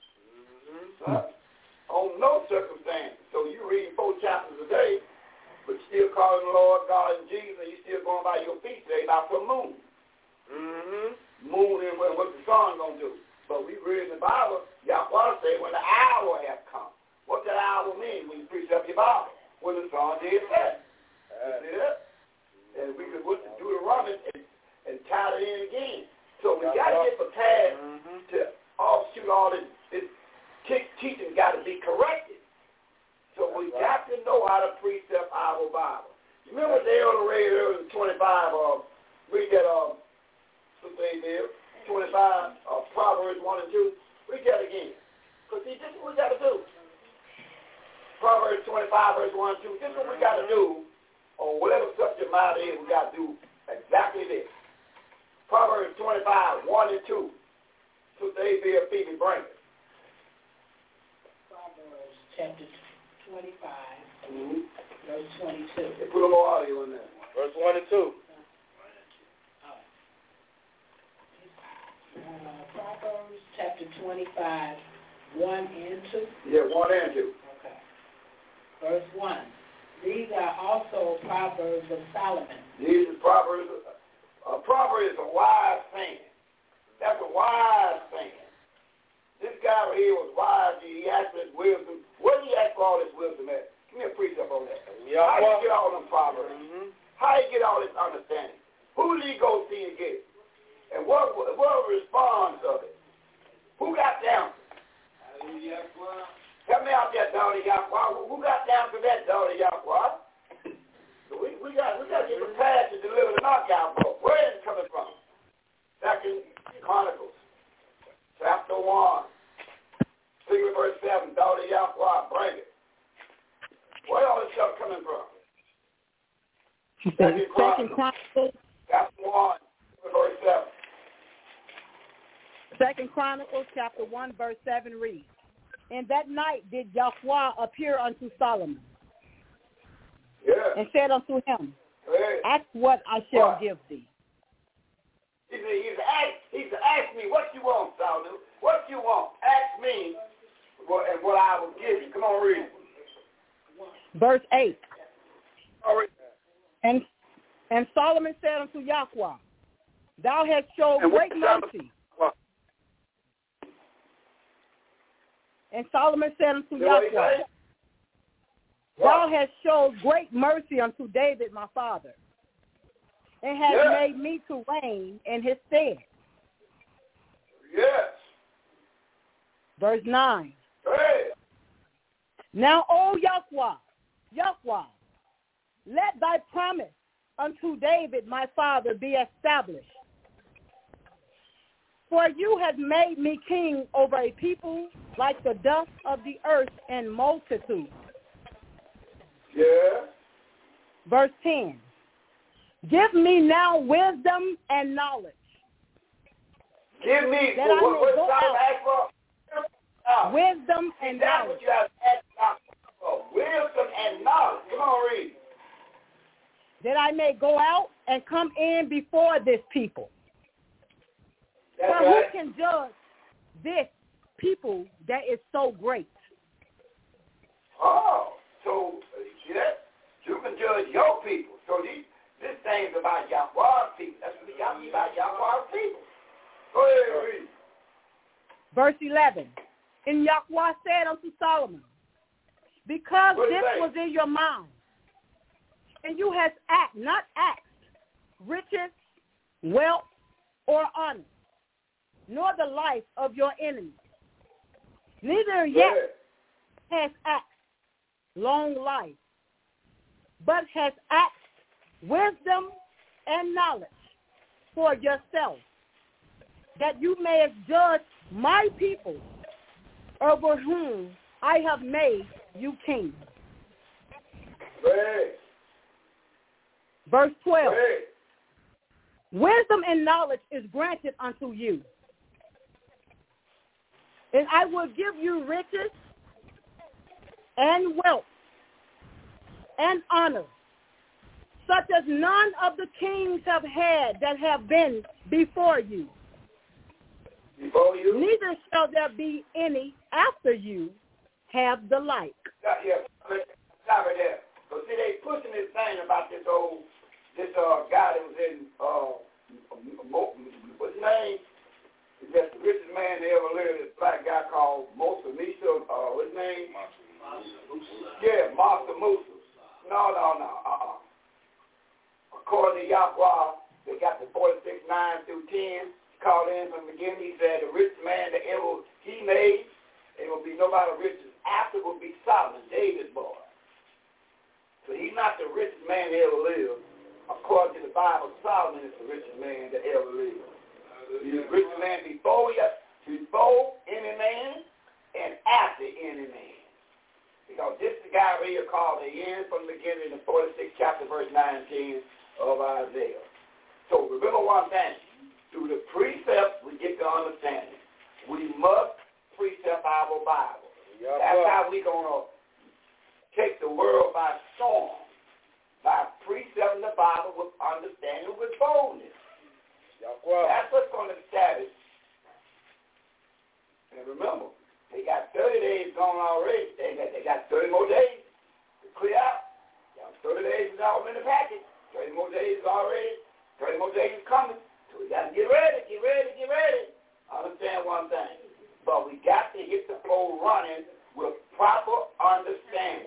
On no circumstance. So you read 4 chapters a day, but you still calling the Lord God and Jesus, and you still going by your feet today about the moon. Moon and what the sun gonna do. But we read in the Bible, Yahweh say when the hour has come. What that hour mean when you preach up your Bible? When the sun did set. You see that? And we could put the Deuteronomy and tie it in again. So we got to get prepared to offshoot all this teaching got to be corrected. So we got to know how to precept our Bible. You remember what they on the radio in 25, read that, Sister 25, Proverbs 1 and 2. Read that again. Because see, this is what we got to do. Proverbs 25, verse 1 and 2. This is what we got to do. On whatever subject matter is, we got to do exactly this. Proverbs 25, 1 and 2. Sister A.B. Phoebe bring it. Proverbs chapter 25, verse 22. They put a more audio in there. Verse 1 and 2. Proverbs chapter 25, 1 and 2. Yeah, 1 and 2. Okay. Verse 1. These are also Proverbs of Solomon. These are Proverbs. A proverb is a wise saying. That's a wise saying. This guy right here was wise. He asked for his wisdom. Where did he ask for all this wisdom at? Give me a precept on that. How did he get all them proverbs? How did he get all this understanding? Who did he go see and get it? And what was the response of it? Who got down? Help me out there, daughter Yahweh. Who got down to that, daughter Yahweh? So we got to get prepared to deliver the knockout book. Where is it coming from? Back in Chronicles. Second Chronicles. Chapter 1, verse 7. Second Chronicles chapter 1, verse 7 reads, "And that night did Yahweh appear unto Solomon, and said unto him, Ask what I shall give thee." He's ask me what you want, Solomon. What you want? Ask me, and what I will give you. Come on, read. Verse 8. All right. And Solomon said unto Yahweh, Thou hast showed great mercy. And Solomon said unto Yahweh, Thou hast showed great mercy unto David my father, and hast made me to reign in his stead. Yes. Verse 9. Hey. Now, O Yahweh, let thy promise unto David my father be established. For you have made me king over a people like the dust of the earth and multitude. Yeah. Verse 10. Give me now wisdom and knowledge. Give me that I may go out. Wisdom and that's knowledge. What you have asked for. Wisdom and knowledge. Come on, read. That I may go out and come in before this people. That's For right. who can judge this people that is so great? Oh, so see that? You can judge your people. So this thing's about Yahweh's people. That's what it's about, Yahweh's people. Go ahead, read. Verse 11. And Yahweh said unto Solomon, Because this was in your mind, and you have not asked riches, wealth, or honor, nor the life of your enemies, neither yet has asked long life, but has asked wisdom and knowledge for yourself, that you may judge my people over whom I have made you king. Verse 12. Wisdom and knowledge is granted unto you, and I will give you riches and wealth and honor, such as none of the kings have had that have been before you. Neither shall there be any after you have the like. Stop it there. So see, they pushing this thing about this guy that was in, what's his name? He's just the richest man that ever lived, this black guy called Moshe Misha, what's his name? Yeah, Master Musa. No. According to Yahweh, they got the 46:9 through 10. Called in from the beginning. He said the richest man that ever he made, there will be nobody riches after will be Solomon, David's boy. So he's not the richest man that ever lived. According to the Bible, Solomon is the richest man that ever lived. He's the richest man before any man and after any man. Because this is the guy right here called the end from the beginning in the 46th chapter, verse 19 of Isaiah. So remember one thing. Through the precepts, we get to understanding. We must precept our Bible. That's how we're going to take the world by storm, by precepting the Bible with understanding, with boldness. That's what's going to establish. And remember, they got 30 days gone already. They got 30 more days to clear out. 30 days is all in the package. 30 more days is already. 30 more days is coming. So we got to get ready. Understand one thing. But we got to hit the floor running with proper understanding.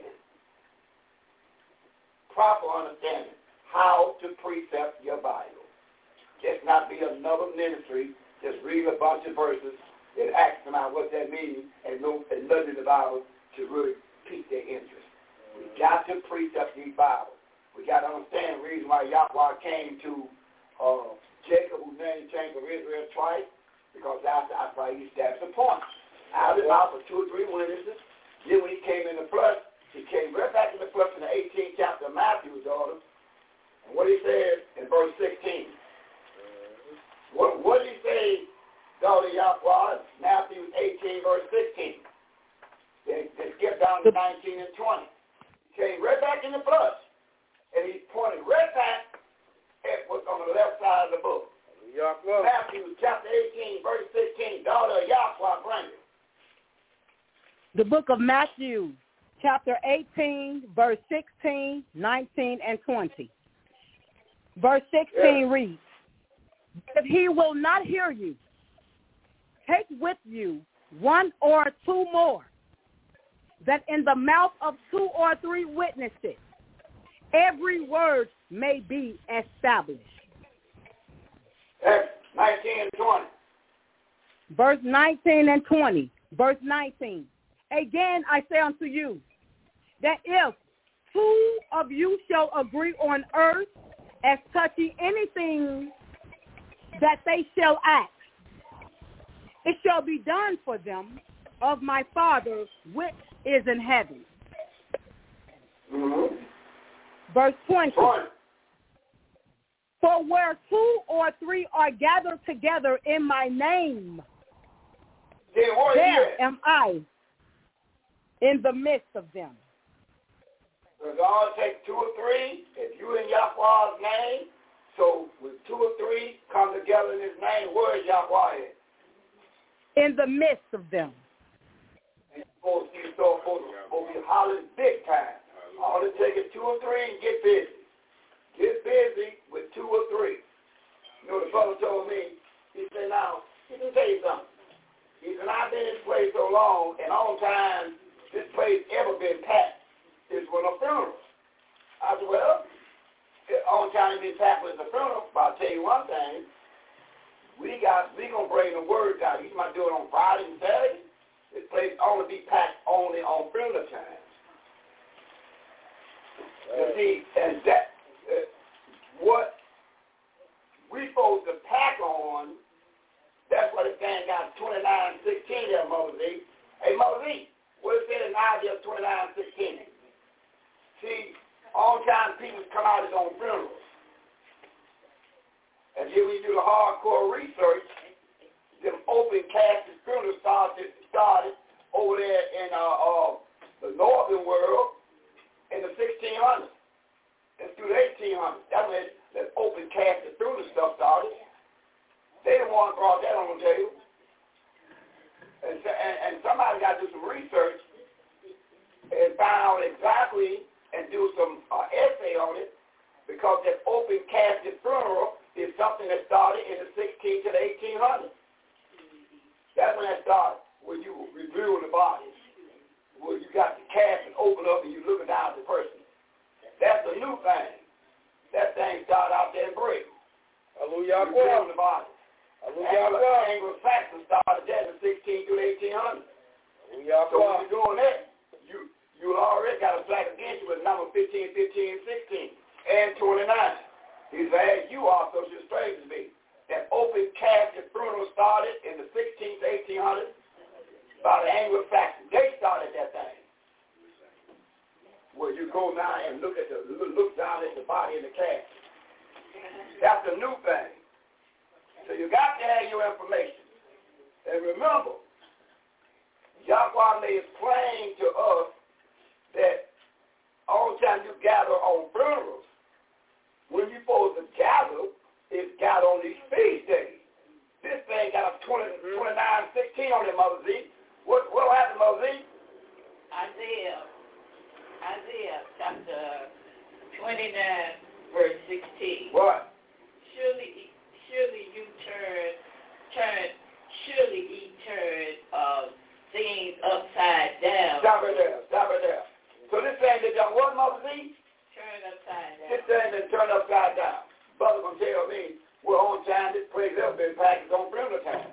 How to precept your Bible. Just not be another ministry, just read a bunch of verses and ask them out what that means and nothing in the Bible to really pique their interest. We got to precept these Bibles. We got to understand the reason why Yahweh came to Jacob, whose name changed of Israel twice, because that's why he established a point. Out of the mouth of 2 or 3 witnesses. Then when he came in the flesh, he came right back in the flesh in the 18th chapter of Matthew's daughter, What he said in verse 16. What did he say, daughter Yahweh? Matthew 18, verse 16. They skip down to 19 and 20. He came right back in the flesh. And he pointed right back at what's on the left side of the book. Yahweh. Matthew chapter 18, verse 16. Daughter Yahweh, bring it. The book of Matthew, chapter 18, verse 16, 19, and 20. Verse 16 reads, if he will not hear you, take with you one or two more, that in the mouth of 2 or 3 witnesses every word may be established. 19 and 20. Verse 19 and 20. Verse 19. Again I say unto you, that if 2 of you shall agree on earth as touching anything that they shall ask, it shall be done for them of my Father which is in heaven. Mm-hmm. Verse 20. For where 2 or 3 are gathered together in my name, there am I in the midst of them. So God take 2 or 3, if you in Yahweh's name, so with 2 or 3 come together in his name, where is Yahweh at? In the midst of them. And you're supposed to be hollering big time. All it takes is 2 or 3 and get busy. Get busy with 2 or 3. You know, the brother told me, he said, now, let me tell you something. He said, I've been in this place so long, and all time this place ever been packed is with a funeral. I said, well, all time it's been packed with a funeral, but I'll tell you one thing. We gonna bring the word out. You might do it on Friday and Saturday. This place only be packed only on funeral time. You see, and that what we supposed to pack on. That's what this thing got 29:16 there, Moses. Hey, Moses, what is it in Isaiah 29:16? See, all time people come out is on funerals. And then we do the hardcore research. Them open casket funerals started over there in the northern world in the 1600s. And through the 1800s. That's when that open casket funeral stuff started. They didn't want to brought that on the table. And somebody got to do some research and find out exactly and do some essay on it, because that open casket funeral is something that started in the 1600s to the 1800s. That's when that started, when you reviewing the body, where you got the casket open up and you looking down at the person. That's a new thing. That thing started out there in Britain. Hallelujah. Reviewing the body. Anglo-Saxon started that in the 1600s to the 1800s. So when you're doing that, you already got a flag against you with number 15, 15, 16, and 29. He said, you also should strangers be. That open casket funeral started in the 16th to 1800s by the Anglo-Saxons. They started that thing. Where you go down and look down at the body in the casket. That's a new thing. So you got to have your information. And remember, Yahweh made it plain to us that all the time you gather on funerals, when you're supposed to gather, it's gather on these feast days. This thing got a 29:16 on it, Mother Z. What happened, Mother Z? Isaiah chapter 29, verse 16. What? Surely you turn things upside down. Stop it there. So this thing that done what, Mother Z? Turn upside down. This thing that turned upside down. Brother gonna tell me, well, on time this place ever been packed on funeral time.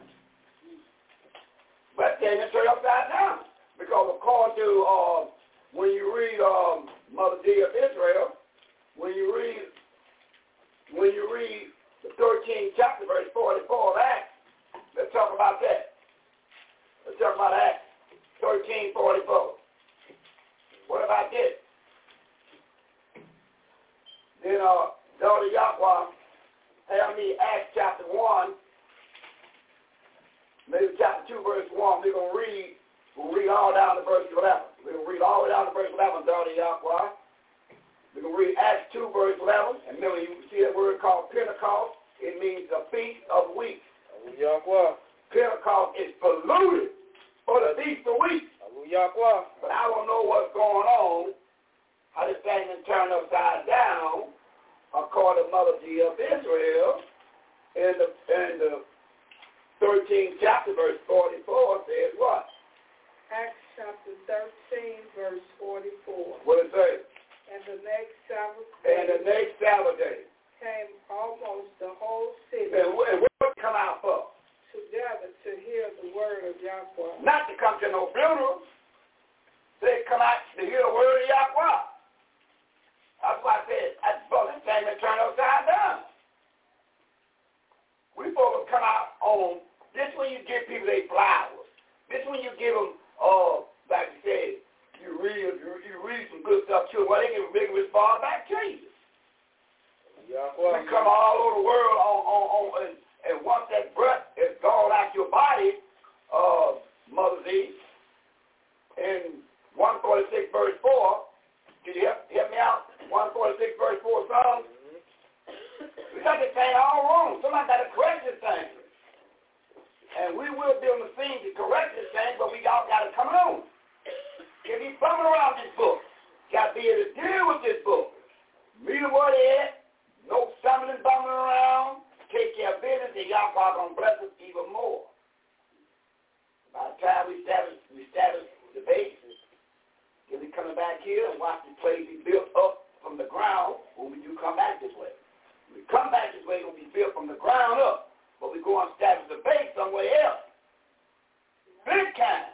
But then it turned upside down. Because according to when you read Mother D of Israel, when you read the 13th chapter, verse 44 of Acts, let's talk about that. Let's talk about Acts 13:44. What about this? Then daughter Yahweh, have me Acts chapter 1, maybe chapter 2, verse 1. We'll read all down to verse 11. We're going to read all the way down to verse 11, daughter Yahweh. We're going to read Acts 2, verse 11. And remember, you see that word called Pentecost. It means the Feast of Weeks. Pentecost is polluted for the Feast of Weeks. But I don't know what's going on, how this thing been turned upside down, according to Mother G of Israel, in the 13th chapter, verse 44, says what? Acts chapter 13, verse 44. What does it say? And the next Sabbath day came almost the whole city. And what did it come out for? Together to hear the word of Yahweh. Not to come to no funeral. They come out to hear the word of Yahweh. That's why I said, that's this thing that turned upside down. We supposed to come out on, this when you give people their flowers. This when you give them, like you said, you read some good stuff to them, well, they can respond back to you. We come all over the world and once that breath is gone out your body, Mother Z, in 146 verse 4, can you help me out? 146 verse 4 Psalm. We got this thing all wrong. Somebody got to correct this thing. And we will be on the scene to correct this thing, but we all got to come on. If he's bumming around this book, got to be able to deal with this book. Read the word in, no stumbling, bumming around, take care of business, and y'all probably going to bless us even more. By the time we establish the basis, then we coming back here and watch the place be built up from the ground when we do come back this way. When we come back this way, it will be built from the ground up, but we go and establish the base somewhere else. Big kind.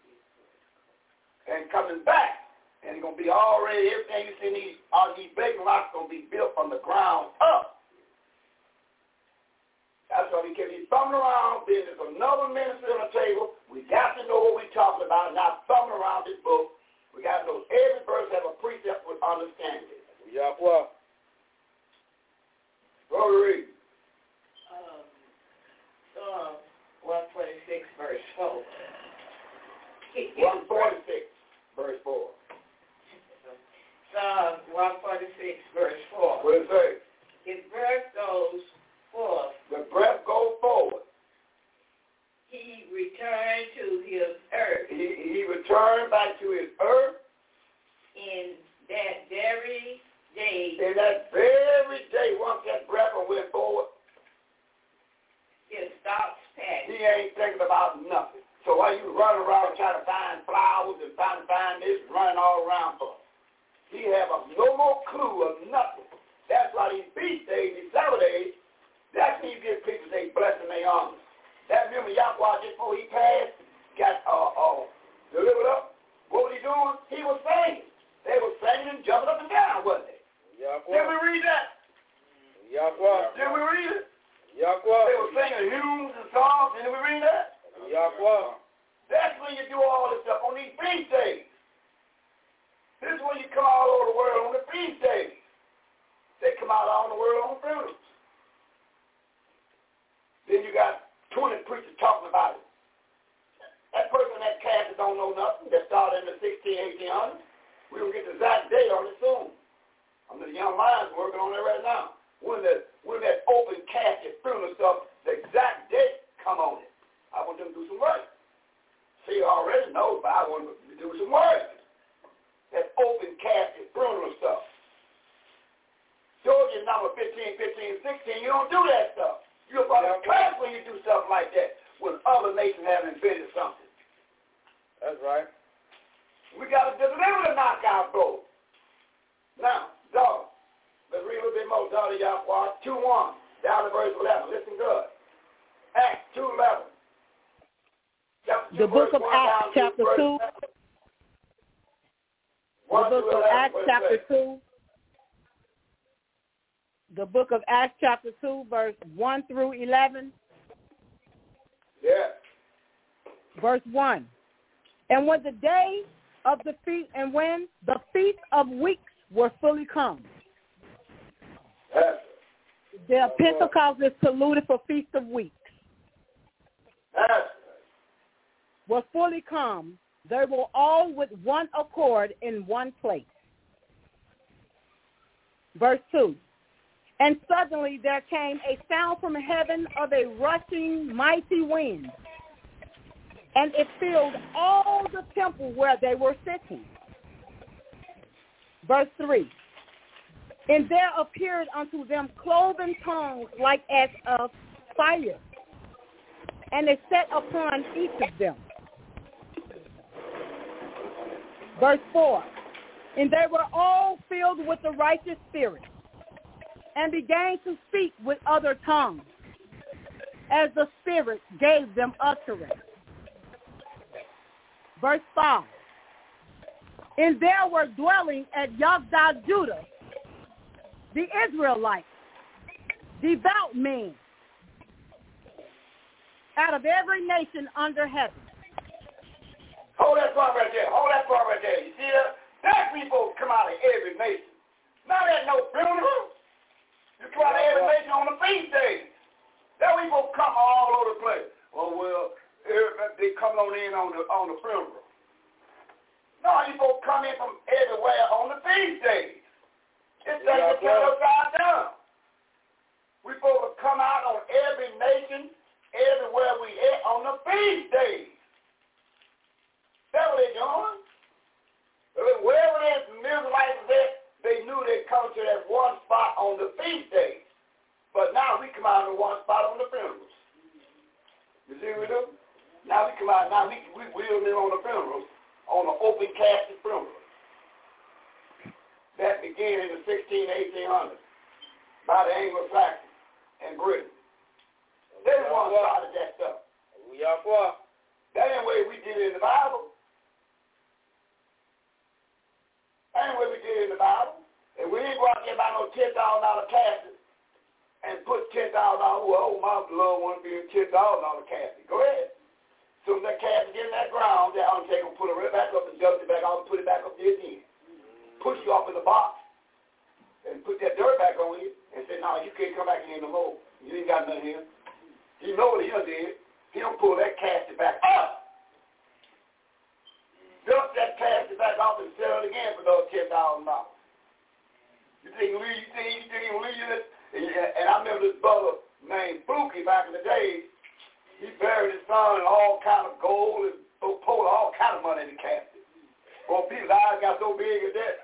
And coming back, and it's going to be already, everything you see all these big rocks going to be built from the ground up. That's why we can be thumbing around. There's another ministry on the table. We got to know what we're talking about, not thumbing around this book. We got to know every verse have a precept with understanding. Yahweh. Go to read. Psalm 146, verse 4. 146, verse 4. Psalm 146, verse 4. What does it say? His breath goes forth. The breath goes forward. He returned to his earth. He returned back to his earth. In that very day. In that very day, once that breath went forward, his thoughts passed. He ain't thinking about nothing. So while you running around trying to find flowers and trying to find this, running all around for, he have no more clue of nothing. That's why these feast days, these Sabbath days, that's when you give people their blessing, their honor. That remember Yahweh just before he passed, got delivered up. What was he doing? He was singing. They were singing and jumping up and down, wasn't they? Yahweh. Did we read that? Yahweh. Did we read it? Yahweh. They were singing hymns and songs. Did we read that? Yahweh. That's when you do all this stuff on these feast days. This is when you come all over the world on the feast days. They come out all over the world on funerals. Then you got 20 preachers talking about it. That person that cast don't know nothing, that started in the 1800s. We're going to get the exact date on it soon. The young minds working on it right now. When that open casket funeral stuff, the exact date come on it. I want them to do some work. See, you already know, but I want them to do some work. That open casket funeral stuff. Georgia number 15, 16, you don't do that stuff. You're about to class when you do stuff like that, when other nations have invented something. That's right. We got to deliver the knockout blow. Now, daughter, let's read a little bit more. Daughter Yahweh, 2:1, down to verse 11. Listen good. Acts 2:11. The book of Acts, chapter 2. The book of Acts, chapter 2. The book of Acts, chapter 2, verse 1 through 11. Yeah. Verse 1. And when the day of the feast, and when the feast of weeks were fully come. Yes. The Pentecost is polluted for Feast of Weeks. Was fully come, they were all with one accord in one place. Verse 2. And suddenly there came a sound from heaven of a rushing mighty wind, and it filled all the temple where they were sitting. Verse 3. And there appeared unto them cloven tongues like as of fire, and it sat upon each of them. Verse 4. And they were all filled with the righteous spirit, and began to speak with other tongues, as the Spirit gave them utterance. Verse 5. And there were dwelling at Yogdah, Judah, the Israelites, devout men, out of every nation under heaven. Hold that part right there. Hold that part right there. You see that? That people come out of every nation. Not at no funeral. You come out of every nation on the feast days. That people come all over the place. Oh, well, they come on in on the funeral. No, you folks come in from everywhere on the feast days. It's like the upside down. We supposed to come out on every nation, everywhere we at on the feast days. That's what they're doing. Wherever the Israelites was at, they knew they'd come to that one spot on the feast days. But now we come out on one spot on the funerals. You see what we do? Now we come out, now we wheel in on the funerals, on the open casket funeral. That began in the 1800s by the Anglo-Saxons and Britain. They the ones started that stuff. That ain't the way we did it in the Bible. That ain't the way we did it in the Bible. And we ain't go out there buy no $10,000 casket and put $10,000, well, my loved one being $10,000 casket. Go ahead. So that casket get in that ground, that undertaker will pull it right back up and dust it back out and put it back up there again. Push you off in the box and put that dirt back on you and say, no, you can't come back in here no more. You ain't got nothing here. You know what he did. He don't pull that casket back up. Dust that casket back off and sell it again for those $10,000. You think he will leave it? And I remember this brother named Fluky back in the day. He buried his son in all kind of gold and pulled all kind of money in the casket. Well, people's eyes got so big as that.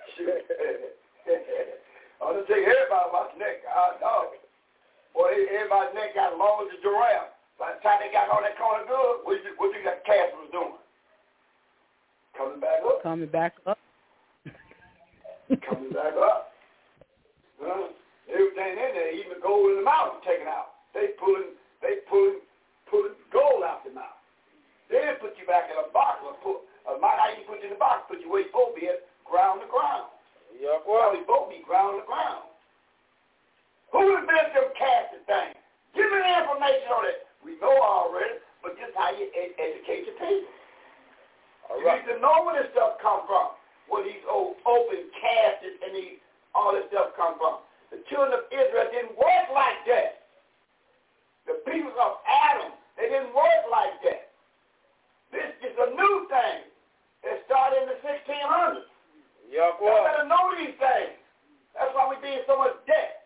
I'll just take everybody about the neck. Boy, everybody's neck got as long as a giraffe. By the time they got all that corner good, what do you think that casket was doing? Coming back up. Coming back up. Coming back up. Everything in there, even the gold in the mouth was taken out. They pulling gold out the mouth. They didn't put you back in a box or how you put you in the box, put you where you're supposed to be at, ground to ground. Yeah, well, you're supposed to be ground to ground. Who invented them casting things? Give me the information on it. We know already, but just how you educate your people. You need to know where this stuff come from, where these old open caskets and all this stuff come from. The children of Israel didn't work like that. The people of Adam, they didn't work like that. This is a new thing. It started in the 1600s. Yeah, boy. You better know these things. That's why we be in so much debt.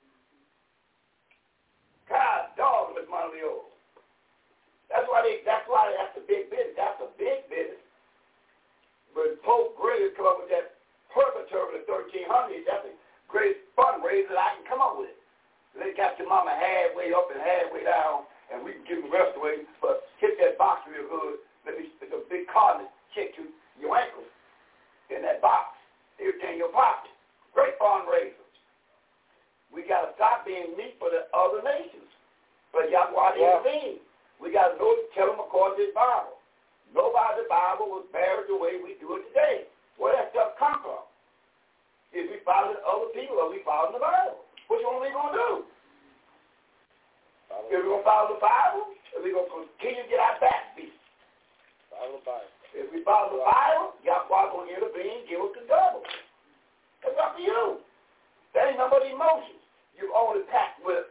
God, dog, was one of the old. That's why that's the big business. That's a big business. But Pope Gregory come up with that purgatory in the 1300s. That's the greatest fundraiser I can come up with. They got your mama halfway up and halfway down, and we can give them the rest away, but hit that box real good. Let me stick a big card and check your ankles in that box. Everything in your pocket. Great fundraiser. We got to stop being meat for the other nations. But Yahweh intervened. We got to know to tell them according to his Bible. Nobody in the Bible was buried the way we do it today. Where that stuff come from? Is we following other people or we following the Bible? Which one are we going to do? If we're going to follow the Bible, or we going to continue to get our back beat? Follow the Bible. If we follow the Bible, Yahweh going to intervene, give us the double. It's up to you. That ain't nothing but emotions. You've only packed with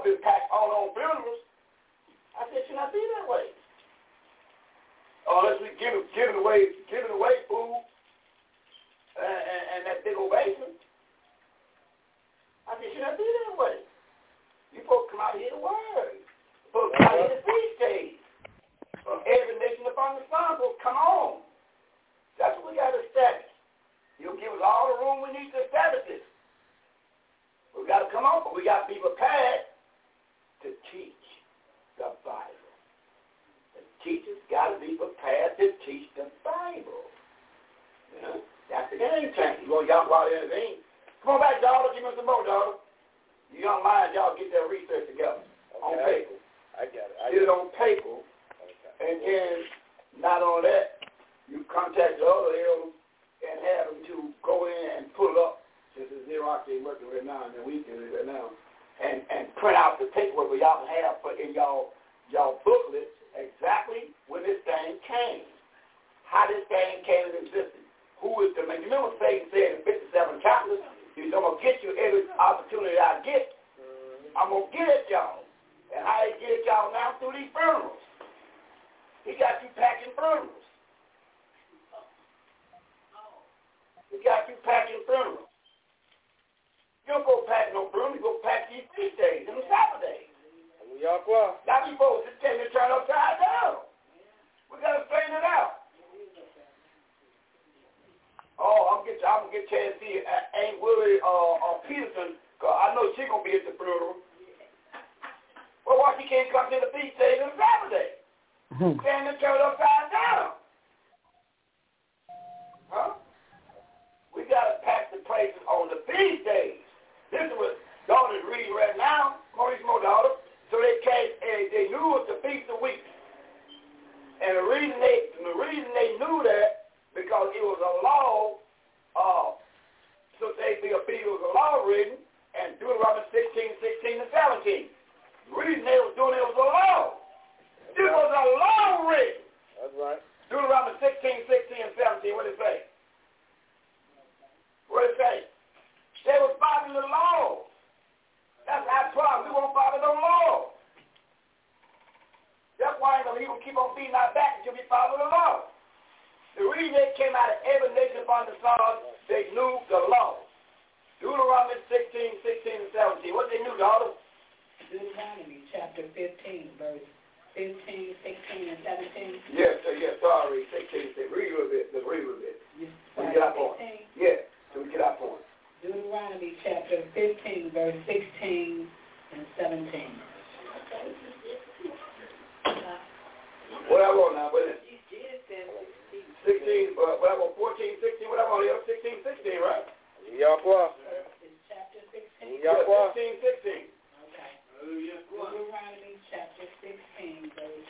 stuff been packed all on funerals. I said, should not be that way. Unless we giving away food and that big ovation. I said, should not be that way. You folks come out here to word. You folks come out here to feast days. From every nation upon the sun, folks, come on. That's what we got to establish. He'll give us all the room we need to establish this. We got to come on, but we got to be prepared to teach the Bible. The teachers got to be prepared to teach the Bible. You know, that's the game changer. You want y'all go out there and anything? Come on back, daughter. Give me some more, daughter. You young minds, y'all get that research together on paper. I got it. Get it on paper. Okay. And then, not on that, you contact the other elders and have them to go in and pull up, since it's Xerox ain't working right now, and then we can right now, and print out the paperwork where y'all can have put in y'all booklet exactly when this thing came, how this thing came into existence, who is the man. You remember Satan said in 57 chapters, he said, I'm going to get you every opportunity I get. I'm going to get at y'all. And how he get at y'all now? Through these funerals. He got you packing funerals. He got you packing funerals. You don't go pack no funeral, you go pack these feast days and the Sabbath days. Now these folks just tend to turn upside down. We got to straighten it out. Oh, I'm gonna get a chance to see Aunt Willie Peterson, because I know she's going to be at the funeral. Well, why she can't come to the feast days and Sabbath day? Stand and turn upside down. Huh? We got to pack the places on the feast days. This is what daughter's reading right now. Maurice Mo daughter. So they knew it was the Feast of Weeks. And the reason they knew that, because it was a law, so it was a law written, and Deuteronomy 16, 16, and 17. The reason they was doing it was a law. This was a law written. That's right. Deuteronomy 16, 16, and 17, what did it say? What did it say? They was following the law. That's our problem. We won't follow no law. That's why he will keep on feeding our back until we follow the law. The reason they came out of every nation upon the sun, they knew the law. Deuteronomy 16, 16, and 17. What they knew, daughter? Deuteronomy chapter 15, verse 15, 16, and 17. Yes, sorry. 16. Read a little bit. Just read a little bit. So we get our point. Yes, so we get our point. Deuteronomy chapter 15, verse 16 and 17. What I want now, but 16, what I want, 14, 16, what I want here, 16, 16, right? Yahweh. It's chapter 16. Yeah, 16, 16. Okay. Deuteronomy chapter 16, verse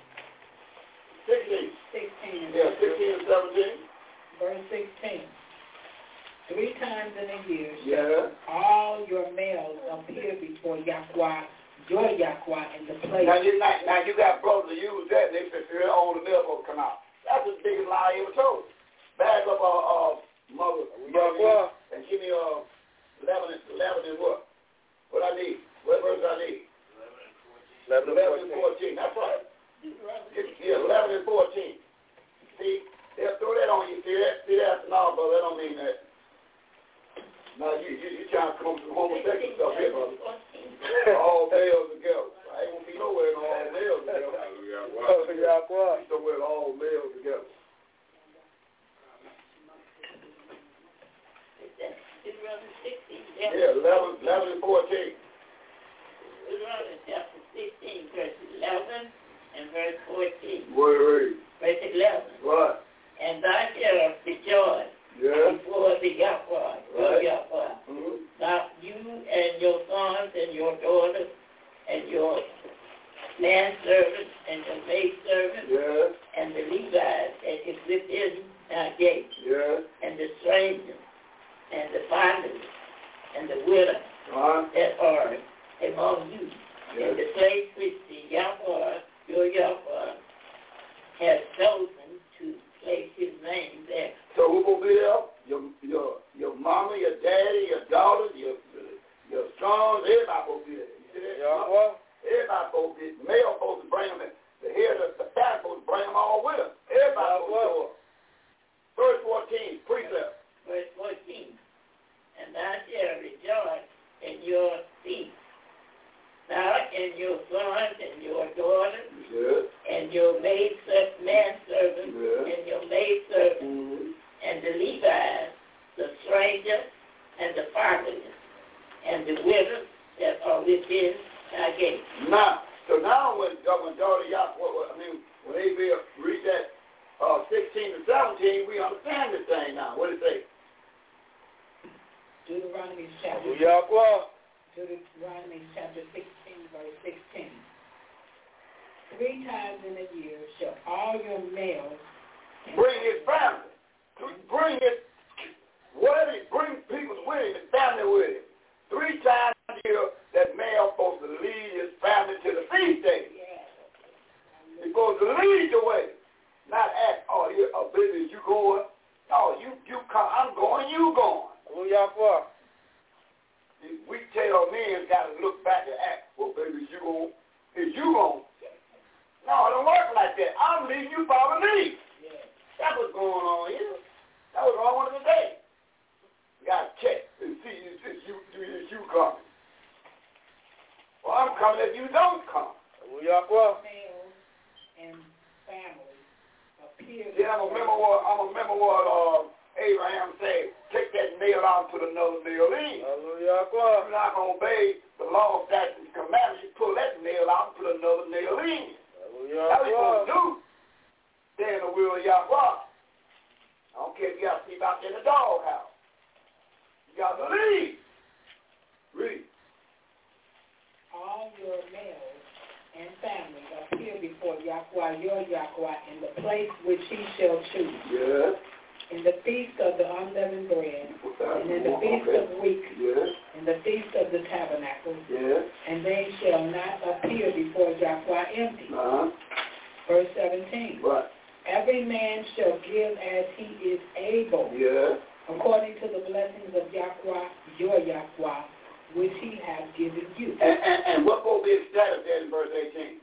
16. 16. Yeah, 16 and 17. Verse 16. 3 times in a year shall all your males appear before Yahweh, your Yahweh, in the place. Now you got brothers that use that, they say all the males will come out. That's the biggest lie he ever told. Bag up mother and give me 11 and what? What I need? What verse I need? 11 and 14. That's right. Yeah, 11 and 14. See, they'll throw that on you. See that? No, brother, that don't mean that. No, you trying to come up with some homosexual stuff here, brother. All males together. I ain't gonna be nowhere in all males together. Somewhere in all males together. Yeah, 11 and 14. Deuteronomy chapter 16, verse 11 and verse 14. Word. Verse 11. What? And thou shalt rejoice before the Yahweh, your Yahweh. Mm-hmm. Now you and your sons and your daughters and your manservants and your maidservants and the Levites that is within our gates and the strangers and the fatherless and the widows that are among you in the place which the Yahweh, your Yahweh, has chosen to place his name there. So who will be there? Your mama, your daddy, your daughters, your sons, everybody will be there. You see that? manservant and your maidservant, and the Levites, the stranger, and the fatherless, and the widows that are within thy gates. Now, so now when daughter Yahweh, when they read that 16 and 17, we understand this thing now. What does it say? Deuteronomy chapter 16, verse 16. 3 times in a year shall all your males bring his family. Bring people with him and family with him. 3 times a year that male supposed to lead his family to the feast day. He's supposed to lead the way. Not ask, baby, you going? No, you come, I'm going, you going. Who y'all for? These weak-tailed men got to look back and ask, well, baby, is you going? No, it don't work like that. I'm leading, you follow me. Yeah. That's what's going on here. That was wrong with the day. You got to check and see if you coming. Well, I'm coming if you don't come. Who y'all for? Males and families appear. Yeah, I'm gonna remember what Abraham said. Take that nail out and put another nail in. Hallelujah. You're not gonna obey the law, statutes, and commandments. You pull that nail out and put another nail in. Hallelujah. That's what you're supposed to do. Stay in the will of Yahweh. I don't care if you got to sleep out there in the doghouse. You got to leave. Read. All your males and families appear before Yahweh, your Yahweh, in the place which he shall choose. Yes. In the feast of the unleavened bread, and in the feast of weeks, in the feast of the tabernacles, and they shall not appear before Yahweh empty. Verse 17. What? Every man shall give as he is able, according to the blessings of Yahweh, your Yahweh, which he hath given you. And what will be the status there in verse 18?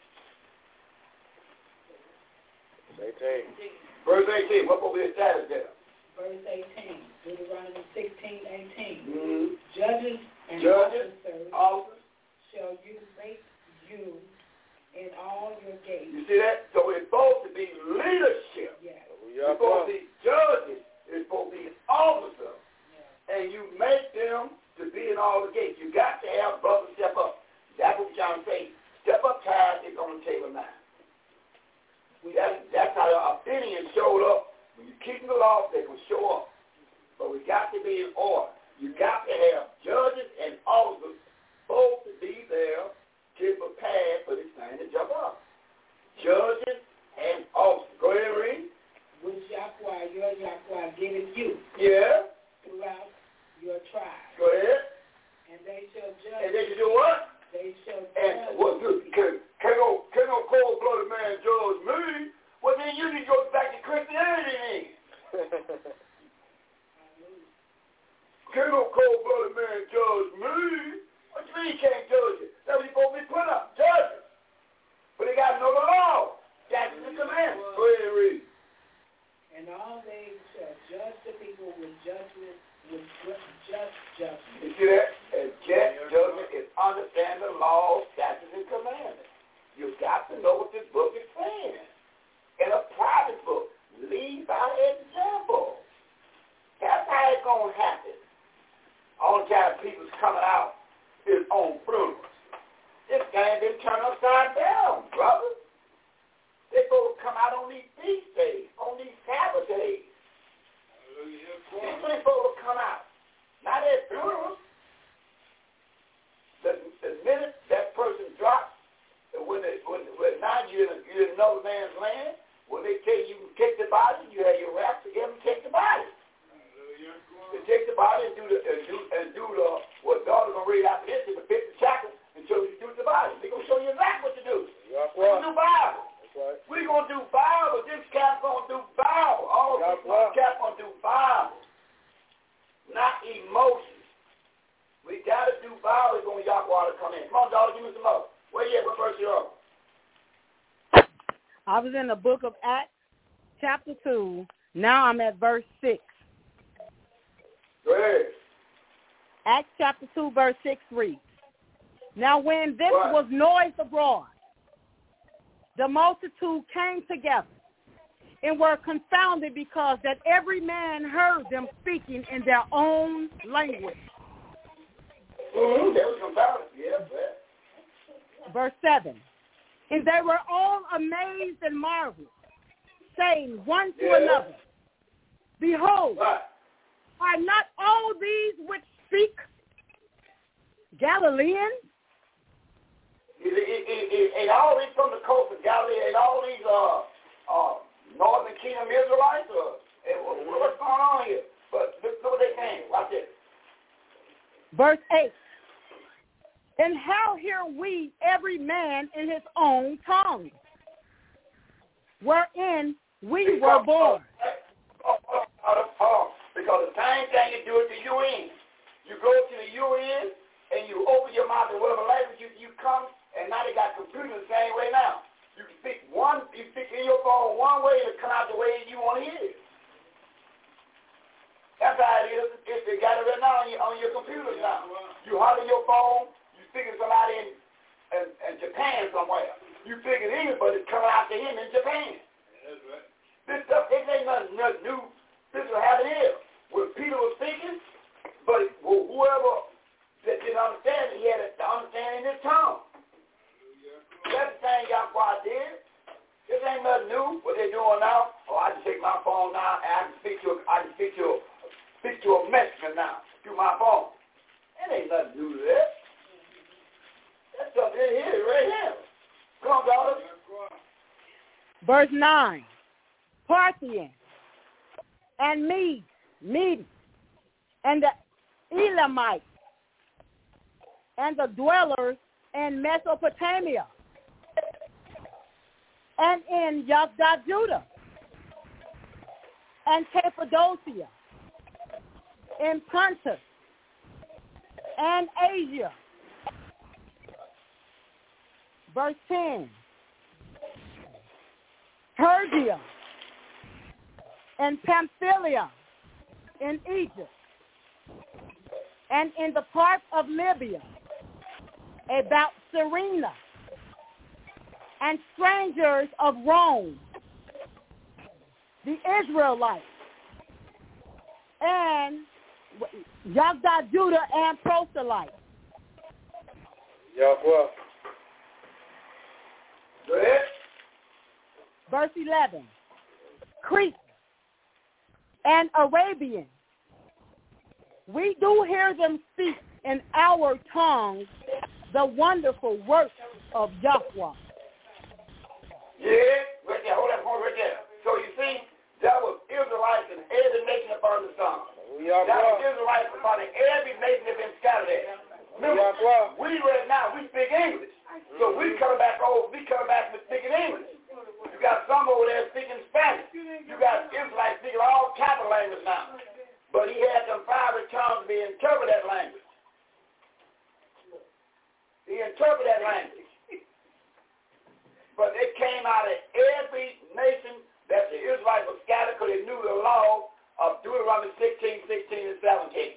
Verse 18, what will be the status there? Verse 18, Deuteronomy 16:18. Judges and officers shall you make you in all your gates. You see that? So it's supposed to be leadership. Yes. It's supposed to be judges. It's supposed to be officers. And you make them to be in all the gates. You got to have brothers step up. That's what you're trying to say. Step up tithe is on the table now. That's how the Athenians showed up. When you keep the law, they will show up. But we got to be in order. You got to have judges and officers both to be there to prepare for this thing to jump up. Judges and officers. Go ahead and read. Which Yahweh, your Yahweh, giveth you. Yeah. Throughout your tribe. Go ahead. And they shall judge. And they shall do what? They shall judge. And what good? Can no cold-blooded man judge me? Well, then you need to go back to Christianity then. Can no cold-blooded man judge me? What you mean you can't judge it? That's what you're supposed to be put up. Judges. But they got to know the law. That's the commandment. Go ahead and read. And all they shall judge the people with judgment, with just judgment. You see that? And just judgment is understand the law, statutes, and commandments. You've got to know what this book is saying. In a private book, lead by example. That's how it's going to happen. All the time people's coming out is on funerals. This thing been turned upside down, brother. They're supposed to come out on these feast days, on these Sabbath days. They're supposed to come out. Not at funerals. The minute that person drops, when now you're in another man's land, when they tell you can take the body, you have your rap to them and take the body. They take the body and do the what daughter's gonna read after this, the 50 chapters and show you do the body. They're gonna show you exactly what to do. We're gonna do Bible. Right. We're gonna do Bible. This cat's gonna do Bible. All of this cat's gonna do Bible. Not emotions. We gotta do Bible. It's gonna Yahweh to come in. Come on, daughter, give me some more. Where you at? What verse you on? I was in the book of Acts, chapter 2. Now I'm at verse 6. Go ahead. Acts chapter 2, verse 6 reads, Now when this was noised abroad, the multitude came together and were confounded because that every man heard them speaking in their own language. They were confounded, yes. Verse 7. And they were all amazed and marveled, saying one to another, Behold, are not all these which speak Galileans? And all these from the coast of Galilee, and all these northern kingdom Israelites, what's going on here? But look what they came. Watch this. Verse 8. And how hear we every man in his own tongue, wherein we were born? Because the same thing you do at the UN. You go to the UN and you open your mouth in whatever language you come, and now they got computers the same way now. You speak in your phone one way to come out the way you want to hear it. That's how it is. They got it right now on your computers now. You holler your phone. Figure somebody in Japan somewhere. You figure English, but it's coming out to him in Japan. That's right. This stuff, it ain't nothing new. This is what happened here. When Peter was speaking, but whoever that didn't understand it, he had to understand in his tongue. That's the thing Yahweh did. This ain't nothing new. What they're doing now, I can take my phone now and I can speak to a Mexican now through my phone. That ain't nothing new to that. That's up in here, right here. Come on, daughter. Verse 9. Parthians and Medes, and the Elamites, and the dwellers in Mesopotamia, and in Judah, and Cappadocia, in Pontus, and Asia. Verse 10. Persia and Pamphylia in Egypt, and in the part of Libya about Cyrene, and strangers of Rome, the Israelites, and Judah and proselytes. Yahweh. Go ahead. Verse 11. Crete and Arabian. We do hear them speak in our tongues the wonderful works of Yahweh. Yeah, right there. Hold that point right there. So you see, that was Israelites in every nation upon the sun. That was Israelites upon every nation that been scattered there. Remember, we right now, we speak English. So we coming back with speaking English. You got some over there speaking Spanish. You got Israelites speaking all type of language now. But he had them fiery tongues to interpret that language. He interpreted that language. But it came out of every nation that the Israelites were scattered because they knew the law of Deuteronomy 16, 16, and 17.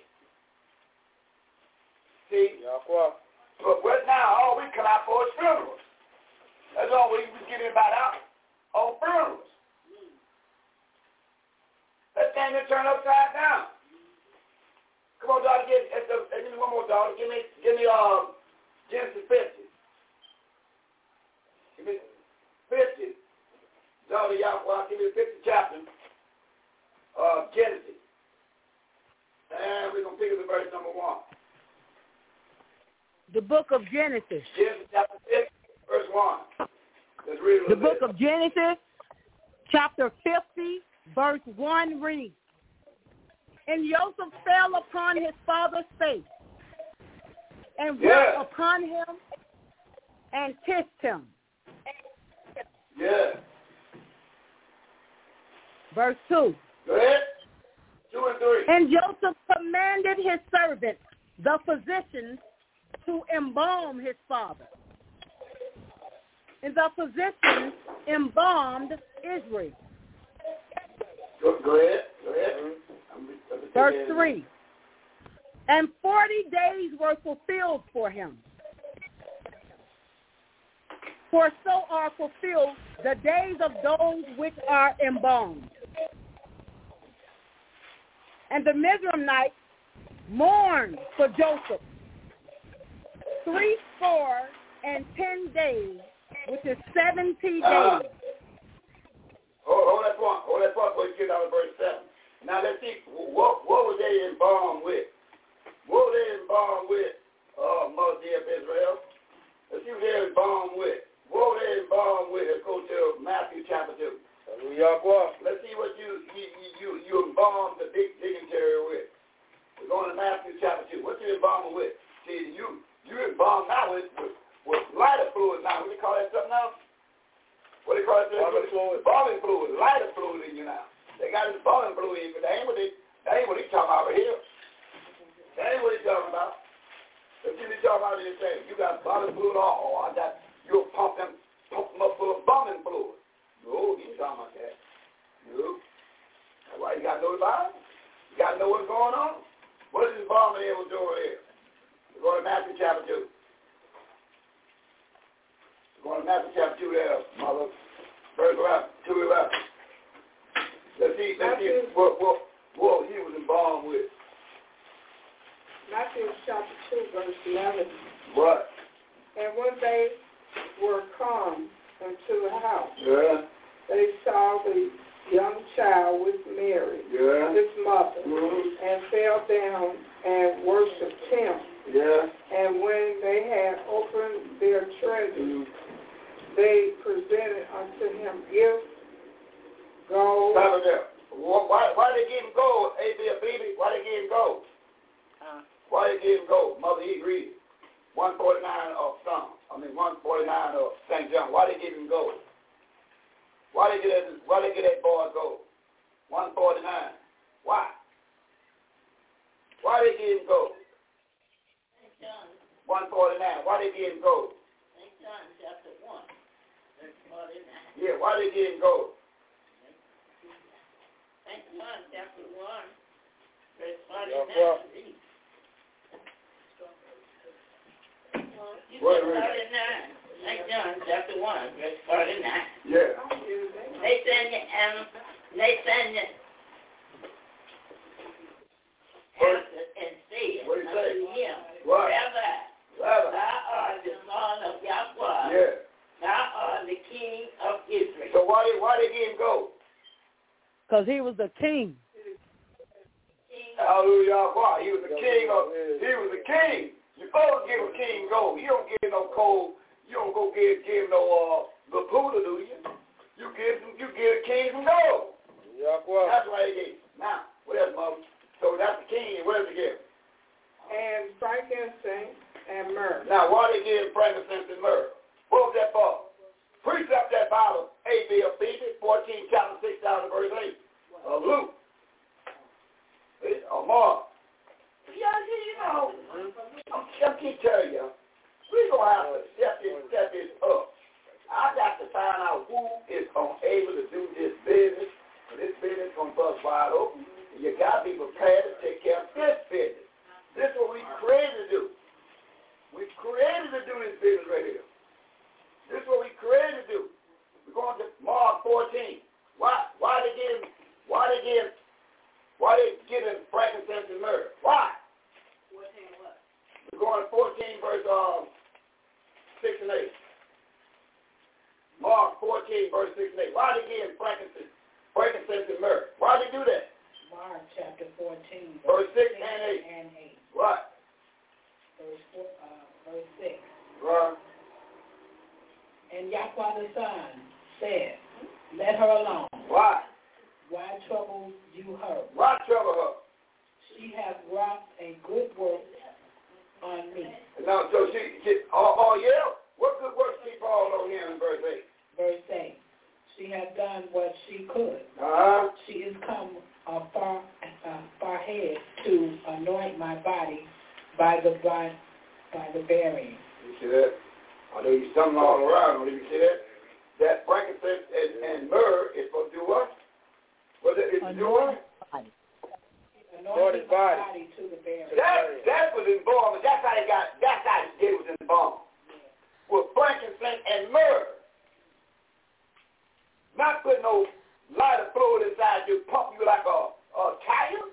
See? But right now, all we come out for is funerals. That's all we was getting about out on funerals. That thing that turned upside down. Come on, daughter, give me one more, daughter. Give me Genesis 50. Give me 50. Daughter Yahweh, give me the 50th chapter of Genesis. And we're going to pick up the verse number 1. The book of Genesis. Genesis chapter 6, verse 1. Let's read a little The book bit. of Genesis, chapter 50, verse 1 reads, And Joseph fell upon his father's face, and wept upon him, and kissed him. Yeah. Verse 2. Go ahead. 2 and 3. And Joseph commanded his servants, the physicians, to embalm his father. And the physicians embalmed Israel. Go ahead. Verse 3. And 40 days were fulfilled for him. For so are fulfilled the days of those which are embalmed. And the Mizraimites mourned for Joseph 70 days, which is 70 days. Hold that point before you get out of verse 7. Now let's see, what was they embalmed with? What were they embalmed with, Mother of Israel? Let's see what they embalmed with. What were they embalmed with? Let's go to Matthew chapter 2. Let's see what you embalmed the big dignitary with. We're going to Matthew chapter 2. What you embalmed with? See, you embalmed now with lighter fluid now. What do you call that stuff now? What do you call that? Embalming fluid, lighter fluid in you now. They got this embalming fluid in you, but that ain't what they talking about over here. That ain't what they talking about. Let's see what they talking about in this thing. You got embalming fluid you'll pump them up full of embalming fluid. No, you ain't talking about that. No. That's why you got to know the Bible. You got to know what's going on. What is this embalming able to do over here? We're going to Matthew chapter 2. We're going to Matthew chapter 2 there, Mother. Verse 2:11. Let's see what he was embalmed with. Matthew chapter 2, verse 11. What? And when they were come into the house, they saw the young child with Mary, his mother, and fell down and worshipped him. And when they had opened their treasures, they presented unto him gifts, gold. Why they give him gold? baby? Why they give him gold? Why they give him gold? Mother, he read 149 of Psalm. 149 of St. John. Why they give him gold? Why they get that boy gold? 149. Why? Why they give him gold? 149. Why they give him gold? St. John chapter 1, verse 49. Yeah, why they give him gold? St. John chapter 1, verse 49. What 49? St. John chapter 1, verse 49. Yeah. Nathaniel answered and said unto him, Rabbi, thou art the son of Yahweh. Yeah. Thou art the king of Israel. So why they give him gold? Because he was the king. Hallelujah. He was the king. He was the king. You supposed to give a king gold. You don't give no gold. You don't go give no Buddha, do you? You give a king some gold. That's why they gave. Now, what else, Mother? So that's the king. What else they give? And frankincense and myrrh. Now, why they give frankincense and myrrh? What was that for? Precept that Bible, Ephesians 14, chapter 6, down to verse 8. Luke. Or Mark. I keep telling you, we're going to have to step this up. I got to find out who is able to do this business. This business is going to bust wide open. You got to be prepared to take care of this business. This is what we created to do. We created to do this business right here. This is what we created to do. We're going to Mark 14. Why they giving frankincense and myrrh? Why? We're going to 14 verse 6 and 8. Mark 14 verse 6 and 8. Why they giving frankincense and myrrh? Why they do that? Mark chapter 14 verse 6 and 8. What? Verse 6. Right. And Yahweh the Son said, let her alone. Why? Why trouble you her? Why trouble her? She hath wrought a good work on me. No, so she what good work she falls on here in verse 8? Verse 8. She hath done what she could. She is come far ahead to anoint my body by the burying. You see that? I know you stumbling all around. You see that? That frankincense and myrrh is supposed to do what? What is it doing? Anoint his body to the burying. That was embalmed. That's how David was embalmed. with frankincense and myrrh. Not put no lighter fluid inside you, pump you like a tire.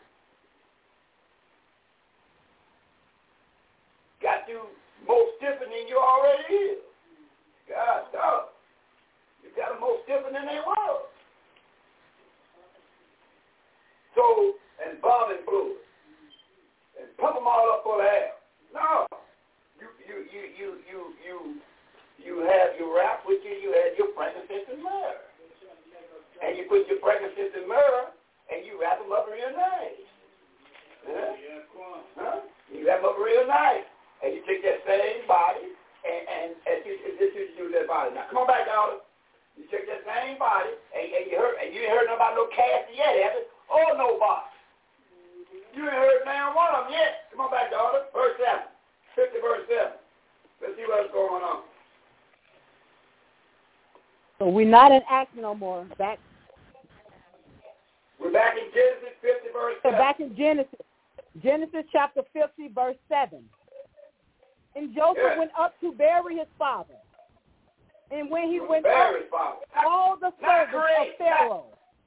Got you more stiffen than you already is. God dog. You got them more stiffen than they were. So, and bombing fluid. And pump them all up full of air. No. You have your wrap with you, you have your frankincense and myrrh. And you put your frankincense and myrrh, and you wrap them up real nice. Huh? You wrap them up real nice. And you take that same body, and this is you that body. Now, come on back, daughter. You take that same body, and you ain't heard nothing about no casting yet, have it? Or nobody. You ain't heard now one of them yet. Come on back, daughter. Verse 7. 50 verse 7. Let's see what's going on. So we're not in Acts no more. We're back in Genesis 50 verse 7. So back in Genesis chapter 50 verse 7. And Joseph went up to bury his father. And when he went up, all the servants of Pharaoh.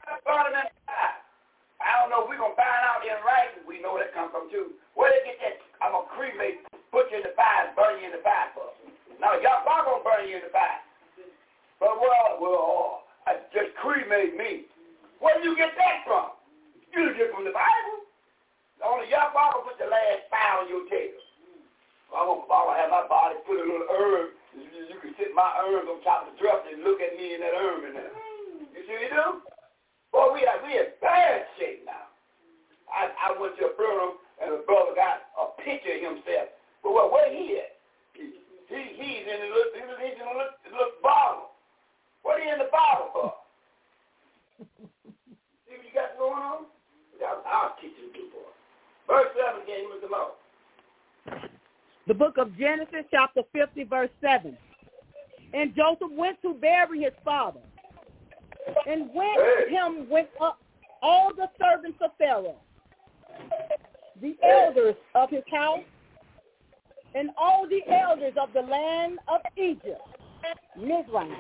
I don't know. We're going to find out in writing. We know that comes from too. Where they get that? I'm going to cremate, put you in the fire, and burn you in the fire for. Now, y'all not going to burn you in the fire. But, I just cremate me. Where do you get that from? You get it from the Bible. Only y'all going to put the last fire on your tail. I'm going to have my body put a little herb. You can sit my herbs on top of the dresser and look at me in that herb in there. You see what you do? Boy, we in bad shape now. I went to a funeral and a brother got a picture of himself. But where he at? He's in the little bottle. What are you in the bottle for? See what you got going on? I'll teach you to do, boy. Verse 7 again, with the Lord. The book of Genesis, chapter 50, verse 7. And Joseph went to bury his father. And went up all the servants of Pharaoh, the elders of his house, and all the elders of the land of Egypt, Mizraim.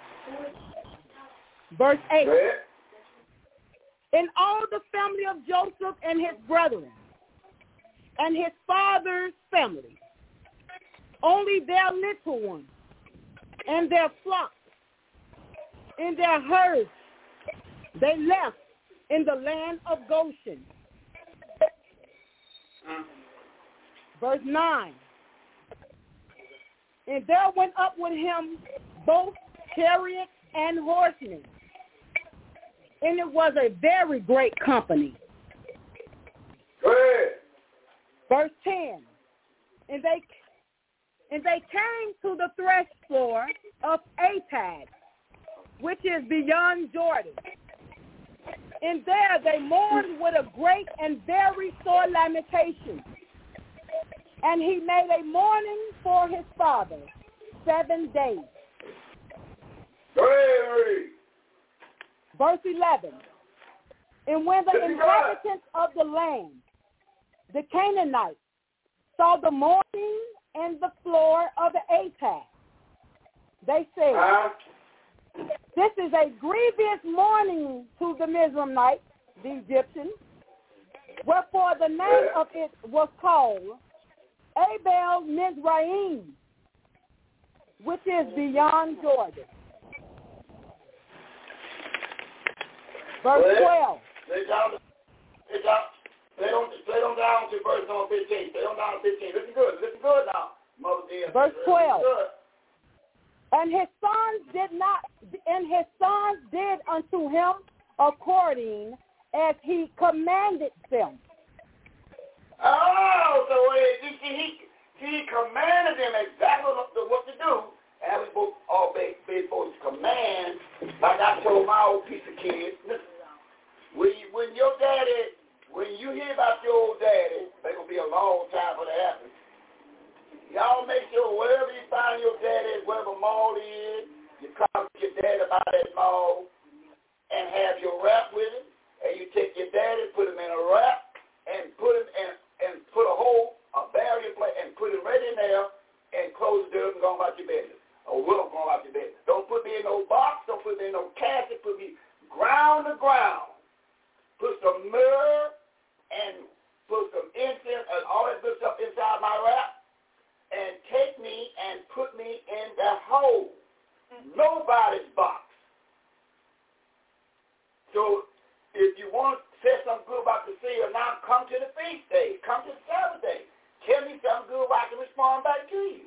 Verse 8. And all the family of Joseph and his brethren, and his father's family, only their little ones, and their flocks, and their herds, they left in the land of Goshen. Verse 9. And there went up with him both chariots and horsemen, and it was a very great company. Verse 10. And they came to the thresh floor of Atad, which is beyond Jordan. And there they mourned with a great and very sore lamentation. And he made a mourning for his father 7 days. Verse 11. And when the inhabitants of the land, the Canaanites, saw the mourning and the floor of the Atad, they said, this is a grievous mourning to the Mizraimites, the Egyptians, wherefore the name of it was called Abel Mizraim, which is beyond Jordan. Verse 12. Play on down to verse 15. Play on down to 15. Listen good now. Mother dear. Verse 12. And his sons did unto him according as he commanded them. Oh, so he commanded them exactly what to do. And we both all big folks command, like I told my old piece of kids. When you hear about your old daddy, it's going to be a long time for that to happen. Y'all make sure wherever you find your daddy, wherever mall he is, you come to your daddy about that mall and have your wrap with him. And you take your daddy, put him in a wrap, and put him and put a hole, a barrier plate, and put him right in there and close the door and go about your business. or will go out your bed. Don't put me in no box. Don't put me in no casket. Put me ground to ground. Put some myrrh and put some incense and all that good stuff inside my wrap, and take me and put me in the hole. Nobody's box. So if you want to say something good about the seer, now come to the feast day. Come to the Sabbath day. Tell me something good where I can respond back to you.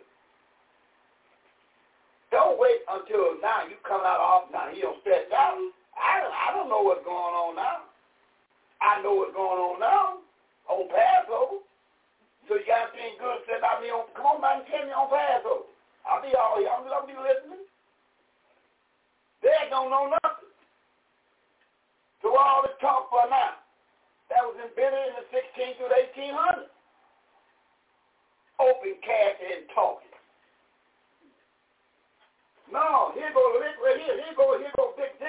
Don't wait until now you come out off now. You don't stretch out. I don't know what's going on now. I know what's going on now on Passover. So you got anything good said about me on, come on back and tell me on Passover. I'll be all here. I'll be listening. They don't know nothing. So all this talk for now, that was invented in the 1600s through the 1800s. Open cash and talking. No, here go Rick right here. Here go Big